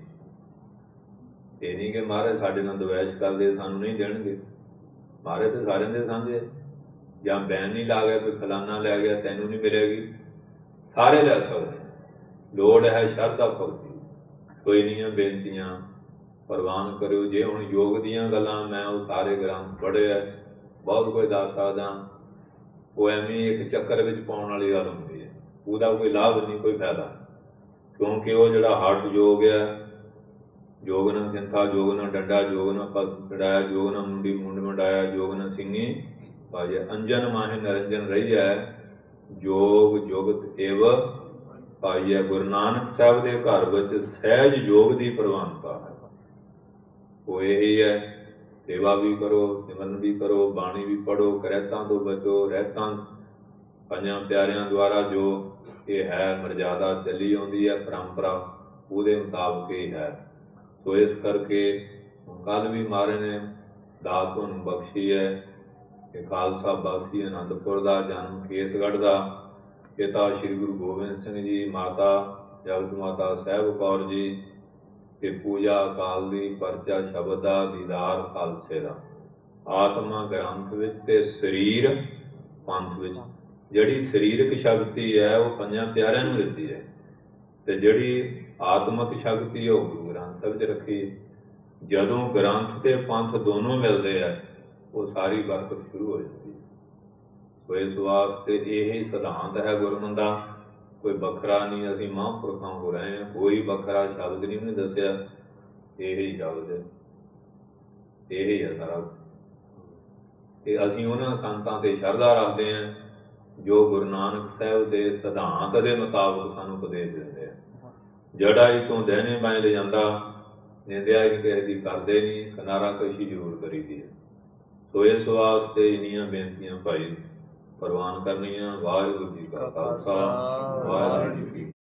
ਇਹ ਨਹੀਂ ਕਿ ਮਹਾਰਾਜ ਸਾਡੇ ਨਾਲ ਦਵੈਸ਼ ਕਰਦੇ, ਸਾਨੂੰ ਨਹੀਂ ਦੇਣਗੇ। ਮਹਾਰਾਜ ਤੇ ਸਾਰਿਆਂ ਦੇ ਸਾਂਝੇ, ਜਾਂ ਬੈਨ ਨਹੀਂ ਲਾ ਗਿਆ, ਕੋਈ ਫਲਾਨਾ ਲੈ ਗਿਆ ਤੈਨੂੰ ਨਹੀਂ ਮਿਲੇਗੀ, ਸਾਰੇ ਲੈ ਸਕਦੇ। ਲੋੜ ਹੈ ਸ਼ਰਧਾ ਭਗਤੀ। ਕੋਈ ਨਹੀਂ ਬੇਨਤੀਆਂ ਪ੍ਰਵਾਨ ਕਰਿਓ। ਜੇ ਹੁਣ ਯੋਗ ਦੀਆਂ ਗੱਲਾਂ ਮੈਂ ਉਹ ਸਾਰੇ ਗ੍ਰੰਥ ਪੜ੍ਹੇ ਹੈ, ਬਹੁਤ ਕੁਝ ਦੱਸ ਸਕਦਾ, ਉਹ ਐਵੇਂ ਇੱਕ ਚੱਕਰ ਵਿੱਚ ਪਾਉਣ ਵਾਲੀ ਗੱਲ ਹੁੰਦੀ ਹੈ, ਉਹਦਾ ਕੋਈ ਲਾਭ ਨਹੀਂ, ਕੋਈ ਫਾਇਦਾ। ਕਿਉਂਕਿ ਉਹ ਜਿਹੜਾ ਹੱਠ ਯੋਗ ਹੈ, ਜੋਗ ਨਾ ਸਿੰਥਾ ਜੋਗ ਨਾ ਡੰਡਾ ਜੋਗ ਨਾ ਪੱਗ ਛਡਾਇਆ, ਜੋਗ ਨਾ ਮੁੰਡੀ ਮੁੰਡ ਮੰਡਾਇਆ, ਜੋਗ ਨਾ ਸਿੰਘੀ ਭਾਜੇ, ਅੰਜਨ ਮਾਹੇ ਨਰੰਜਨ ਰਹੀ ਹੈ, ਜੋਗ ਜੁਗਤ ਏਵ ਭਾਈਏ। ਗੁਰੂ ਨਾਨਕ ਸਾਹਿਬ ਦੇ ਘਰ ਵਿੱਚ ਸਹਿਜ ਯੋਗ ਦੀ ਪ੍ਰਵਾਨਤਾ ਹੈ। ਉਹ ਇਹੀ ਹੈ, ਸੇਵਾ ਵੀ ਕਰੋ, ਸਿਮਰਨ ਵੀ ਕਰੋ, ਬਾਣੀ ਵੀ ਪੜ੍ਹੋ, ਕਰੈਤਾਂ ਤੋਂ ਬਚੋ। ਰਹਿਤਾਂ 5 ਪਿਆਰਿਆਂ ਦੁਆਰਾ ਜੋ ਇਹ ਹੈ ਮਰਜ਼ਾਦਾ ਚੱਲੀ ਆਉਂਦੀ ਹੈ, ਪਰੰਪਰਾ, ਉਹਦੇ ਮੁਤਾਬਕ ਹੀ ਹੈ। ਸੋ ਇਸ ਕਰਕੇ ਕੱਲ੍ਹ ਵੀ ਮਹਾਰਾਜ ਨੇ ਦਾਤ ਤੁਹਾਨੂੰ ਬਖਸ਼ੀ ਹੈ ਕਿ ਖਾਲਸਾ ਵਾਸੀ ਅਨੰਦਪੁਰ ਦਾ, ਜਨਮ ਕੇਸਗੜ੍ਹ ਦਾ, ਪਿਤਾ ਸ਼੍ਰੀ ਗੁਰੂ ਗੋਬਿੰਦ ਸਿੰਘ ਜੀ, ਮਾਤਾ ਜਗਤ ਮਾਤਾ ਸਾਹਿਬ ਕੌਰ ਜੀ, ਤੇ ਪੂਜਾ ਅਕਾਲ ਦੀ, ਪਰਚਾ ਸ਼ਬਦ ਦਾ, ਦੀਦਾਰ ਖਾਲਸੇ ਦਾ, ਆਤਮਾ ਗ੍ਰੰਥ ਵਿੱਚ ਤੇ ਸਰੀਰ ਪੰਥ ਵਿੱਚ। ਜਿਹੜੀ ਸਰੀਰਕ ਸ਼ਕਤੀ ਹੈ ਉਹ 5 ਪਿਆਰਿਆਂ ਨੂੰ ਦਿੱਤੀ ਹੈ, ਤੇ ਜਿਹੜੀ ਆਤਮਿਕ ਸ਼ਕਤੀ ਹੈ ਉਹ ਗੁਰੂ ਗ੍ਰੰਥ ਸਾਹਿਬ 'ਚ ਰੱਖੀ। ਜਦੋਂ ਗ੍ਰੰਥ ਤੇ ਪੰਥ ਦੋਨੋਂ ਮਿਲਦੇ ਆ, ਉਹ ਸਾਰੀ ਬਰਕਤ ਸ਼ੁਰੂ ਹੋ ਜਾਂਦੀ ਹੈ। ਸੋ ਇਸ ਵਾਸਤੇ ਇਹ ਸਿਧਾਂਤ ਹੈ ਗੁਰਮਤਿ ਦਾ, ਕੋਈ ਵੱਖਰਾ ਨਹੀਂ। ਅਸੀਂ ਮਹਾਂਪੁਰਖਾਂ ਹੋ ਰਹੇ ਹਾਂ, ਕੋਈ ਵੱਖਰਾ ਸ਼ਬਦ ਨਹੀਂ ਉਹਨੇ ਦੱਸਿਆ, ਇਹੀ ਸ਼ਬਦ ਹੈ, ਇਹੀ ਹੈ ਸਾਰਾ। ਤੇ ਅਸੀਂ ਉਹਨਾਂ ਸੰਤਾਂ ਤੇ ਸ਼ਰਧਾ ਰੱਖਦੇ ਹਾਂ ਜੋ ਗੁਰੂ ਨਾਨਕ ਸਾਹਿਬ ਦੇ ਸਿਧਾਂਤ ਦੇ ਮੁਤਾਬਕ ਸਾਨੂੰ ਉਪਦੇਸ਼ ਦਿੰਦੇ ਆ। ਜੜਾਈ ਤੋਂ ਦਹਿਣੇ ਬਾਏਂ ਲਿਜਾਂਦਾ, ਨਿੰਦਿਆ ਹੀ ਕਿਸੇ ਦੀ ਕਰਦੇ ਨਹੀਂ, ਕਿਨਾਰਾ ਕਸ਼ੀ ਜ਼ਰੂਰ ਕਰੀਦੀ ਹੈ। ਸੋ ਇਸ ਵਾਸਤੇ ਇੰਨੀਆਂ ਬੇਨਤੀਆਂ ਭਾਈ ਪ੍ਰਵਾਨ ਕਰਨੀਆਂ। ਵਾਹਿਗੁਰੂ ਜੀ ਕਾ ਖਾਲਸਾ, ਵਾਹਿਗੁਰੂ ਜੀ ਕੀ